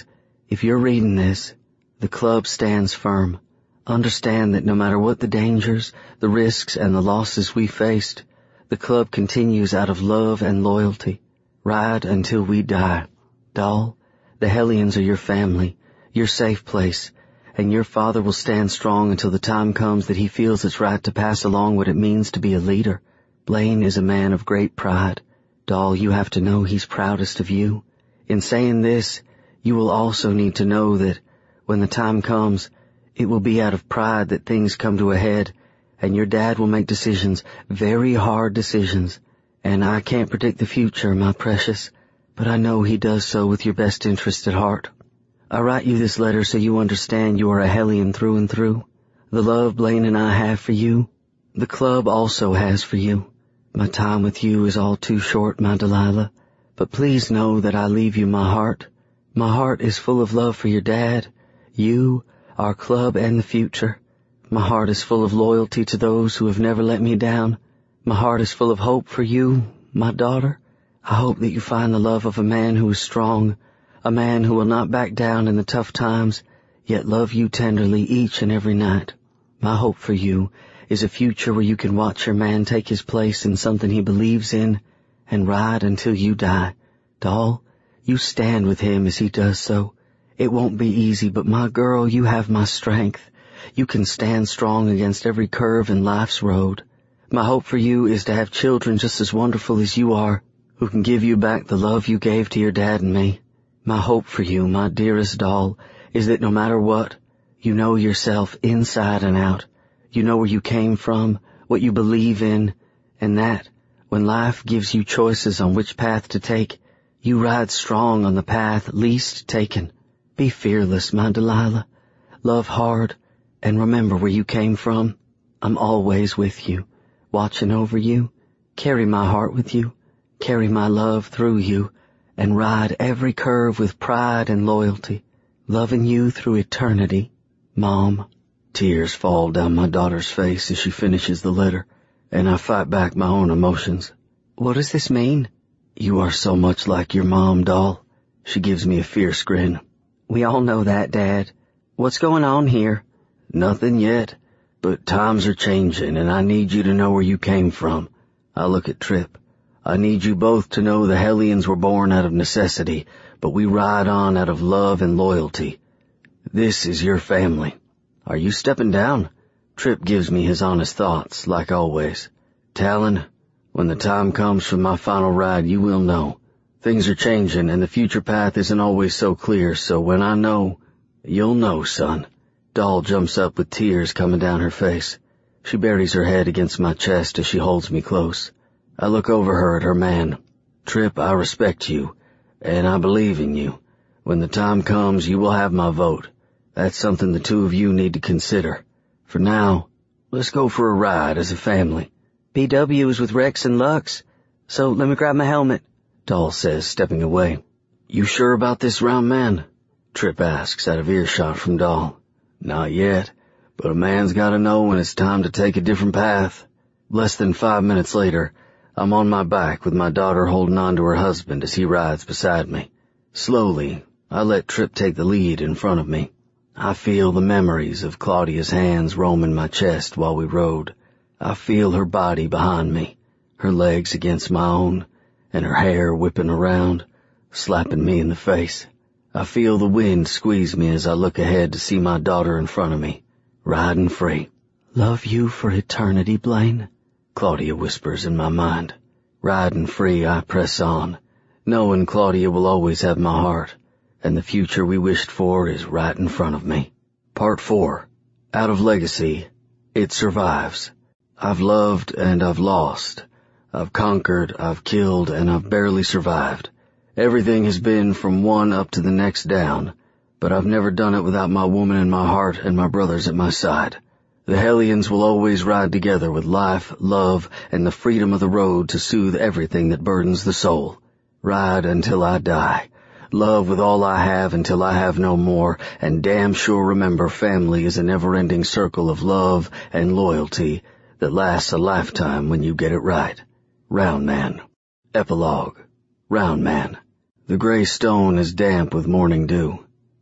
If you're reading this, the club stands firm. Understand that no matter what the dangers, the risks, and the losses we faced, the club continues out of love and loyalty. Ride until we die. Doll, the Hellions are your family, your safe place, and your father will stand strong until the time comes that he feels it's right to pass along what it means to be a leader. Blaine is a man of great pride. Doll, you have to know he's proudest of you. In saying this, you will also need to know that when the time comes, it will be out of pride that things come to a head, and your dad will make decisions, very hard decisions. And I can't predict the future, my precious, but I know he does so with your best interest at heart. I write you this letter so you understand you are a Hellion through and through. The love Blaine and I have for you, the club also has for you. My time with you is all too short, my Delilah, but please know that I leave you my heart. My heart is full of love for your dad, you, our club, and the future. My heart is full of loyalty to those who have never let me down. My heart is full of hope for you, my daughter. I hope that you find the love of a man who is strong, a man who will not back down in the tough times, yet love you tenderly each and every night. My hope for you is a future where you can watch your man take his place in something he believes in and ride until you die. Doll, you stand with him as he does so. It won't be easy, but my girl, you have my strength. You can stand strong against every curve in life's road. My hope for you is to have children just as wonderful as you are, who can give you back the love you gave to your dad and me. My hope for you, my dearest doll, is that no matter what, you know yourself inside and out. You know where you came from, what you believe in, and that, when life gives you choices on which path to take, you ride strong on the path least taken. Be fearless, my Delilah. Love hard, and remember where you came from. I'm always with you, watching over you. Carry my heart with you, carry my love through you, and ride every curve with pride and loyalty, loving you through eternity, Mom. Tears fall down my daughter's face as she finishes the letter, and I fight back my own emotions. What does this mean? You are so much like your mom, doll. She gives me a fierce grin. We all know that, Dad. What's going on here? Nothing yet, but times are changing, and I need you to know where you came from. I look at Trip. I need you both to know the Hellions were born out of necessity, but we ride on out of love and loyalty. This is your family. Are you stepping down? Trip gives me his honest thoughts, like always. Talon, when the time comes for my final ride, you will know. Things are changing, and the future path isn't always so clear, so when I know, you'll know, son. Doll jumps up with tears coming down her face. She buries her head against my chest as she holds me close. I look over her at her man. Trip, I respect you, and I believe in you. When the time comes, you will have my vote. That's something the two of you need to consider. For now, let's go for a ride as a family. BW is with Rex and Lux, so let me grab my helmet, Doll says, stepping away. You sure about this, round man? Trip asks out of earshot from Doll. Not yet, but a man's gotta know when it's time to take a different path. Less than 5 minutes later, I'm on my back with my daughter holding on to her husband as he rides beside me. Slowly, I let Trip take the lead in front of me. I feel the memories of Claudia's hands roaming my chest while we rode. I feel her body behind me, her legs against my own, and her hair whipping around, slapping me in the face. I feel the wind squeeze me as I look ahead to see my daughter in front of me, riding free. Love you for eternity, Blaine, Claudia whispers in my mind. Riding free, I press on, knowing Claudia will always have my heart, and the future we wished for is right in front of me. Part 4. Out of Legacy. It survives. I've loved and I've lost. I've conquered, I've killed, and I've barely survived. Everything has been from one up to the next down, but I've never done it without my woman in my heart and my brothers at my side. The Hellions will always ride together with life, love, and the freedom of the road to soothe everything that burdens the soul. Ride until I die. Love with all I have until I have no more, and damn sure remember family is a never-ending circle of love and loyalty that lasts a lifetime when you get it right. Round Man. Epilogue. Round Man. The gray stone is damp with morning dew.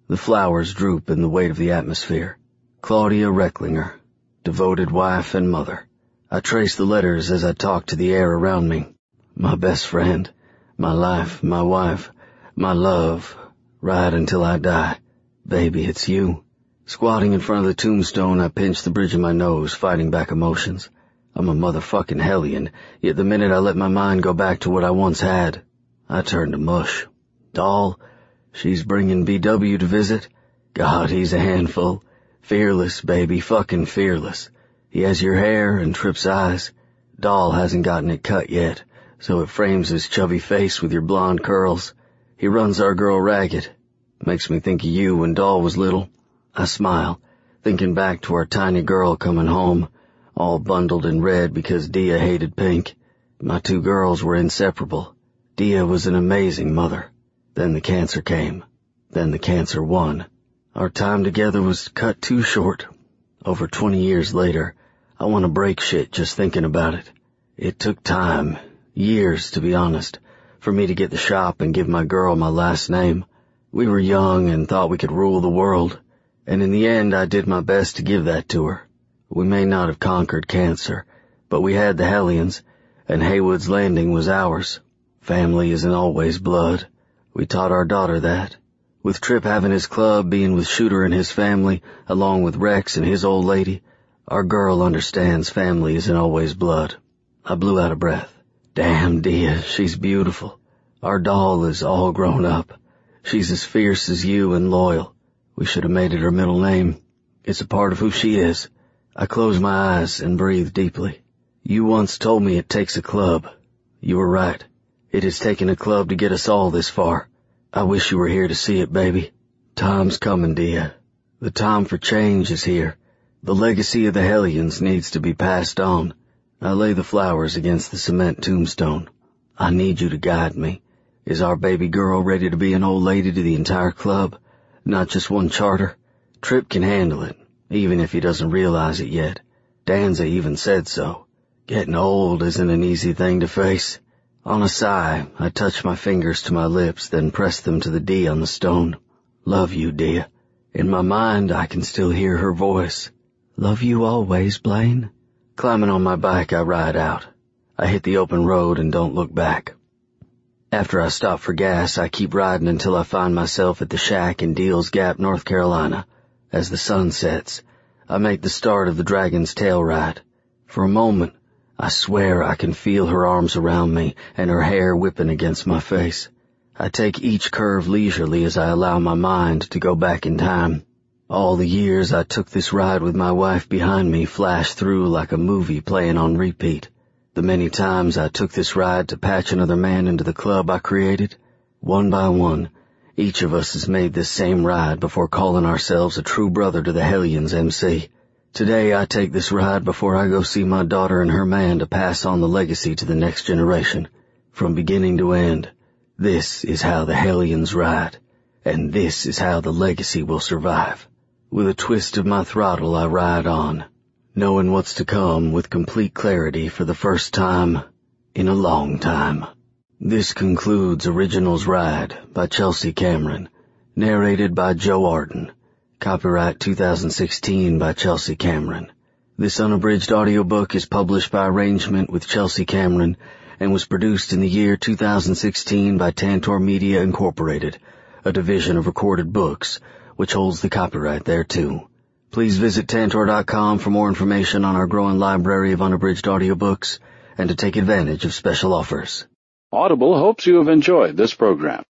The flowers droop in the weight of the atmosphere. Claudia Recklinger, devoted wife and mother. I trace the letters as I talk to the air around me. My best friend, my life, my wife, my love, right until I die. Baby, it's you. Squatting in front of the tombstone, I pinch the bridge of my nose, fighting back emotions. I'm a motherfucking hellion, yet the minute I let my mind go back to what I once had, I turn to mush. Doll, she's bringing BW to visit. God, he's a handful. Fearless, baby, fucking fearless. He has your hair and Tripp's eyes. Doll hasn't gotten it cut yet, so it frames his chubby face with your blonde curls. He runs our girl ragged. Makes me think of you when Doll was little. I smile, thinking back to our tiny girl coming home, all bundled in red because Dia hated pink. My two girls were inseparable. Dia was an amazing mother. Then the cancer came. Then the cancer won. Our time together was cut too short. Over 20 years later, I want to break shit just thinking about it. It took time, years to be honest, for me to get the shop and give my girl my last name. We were young and thought we could rule the world, and in the end I did my best to give that to her. We may not have conquered cancer, but we had the Hellions, and Haywood's Landing was ours. Family isn't always blood. We taught our daughter that. With Tripp having his club, being with Shooter and his family, along with Rex and his old lady, our girl understands family isn't always blood. I blew out of breath. Damn, Dia, she's beautiful. Our doll is all grown up. She's as fierce as you and loyal. We should have made it her middle name. It's a part of who she is. I close my eyes and breathe deeply. You once told me it takes a club. You were right. It has taken a club to get us all this far. I wish you were here to see it, baby. Time's coming, Dia. The time for change is here. The legacy of the Hellions needs to be passed on. I lay the flowers against the cement tombstone. I need you to guide me. Is our baby girl ready to be an old lady to the entire club? Not just one charter? Tripp can handle it, even if he doesn't realize it yet. Danza even said so. Getting old isn't an easy thing to face. On a sigh, I touch my fingers to my lips, then press them to the D on the stone. Love you, Dia. In my mind, I can still hear her voice. Love you always, Blaine. Climbing on my bike, I ride out. I hit the open road and don't look back. After I stop for gas, I keep riding until I find myself at the shack in Deals Gap, North Carolina. As the sun sets, I make the start of the Dragon's Tail ride. For a moment, I swear I can feel her arms around me and her hair whipping against my face. I take each curve leisurely as I allow my mind to go back in time. All the years I took this ride with my wife behind me flash through like a movie playing on repeat. The many times I took this ride to patch another man into the club I created. One by one, each of us has made this same ride before calling ourselves a true brother to the Hellions MC. Today I take this ride before I go see my daughter and her man to pass on the legacy to the next generation. From beginning to end, this is how the Hellions ride, and this is how the legacy will survive. With a twist of my throttle I ride on, knowing what's to come with complete clarity for the first time in a long time. This concludes Originals Ride by Chelsea Cameron, narrated by Joe Arden. Copyright 2016 by Chelsea Cameron. This unabridged audiobook is published by arrangement with Chelsea Cameron and was produced in the year 2016 by Tantor Media Incorporated, a division of Recorded Books, which holds the copyright thereto. Please visit Tantor.com for more information on our growing library of unabridged audiobooks and to take advantage of special offers. Audible hopes you have enjoyed this program.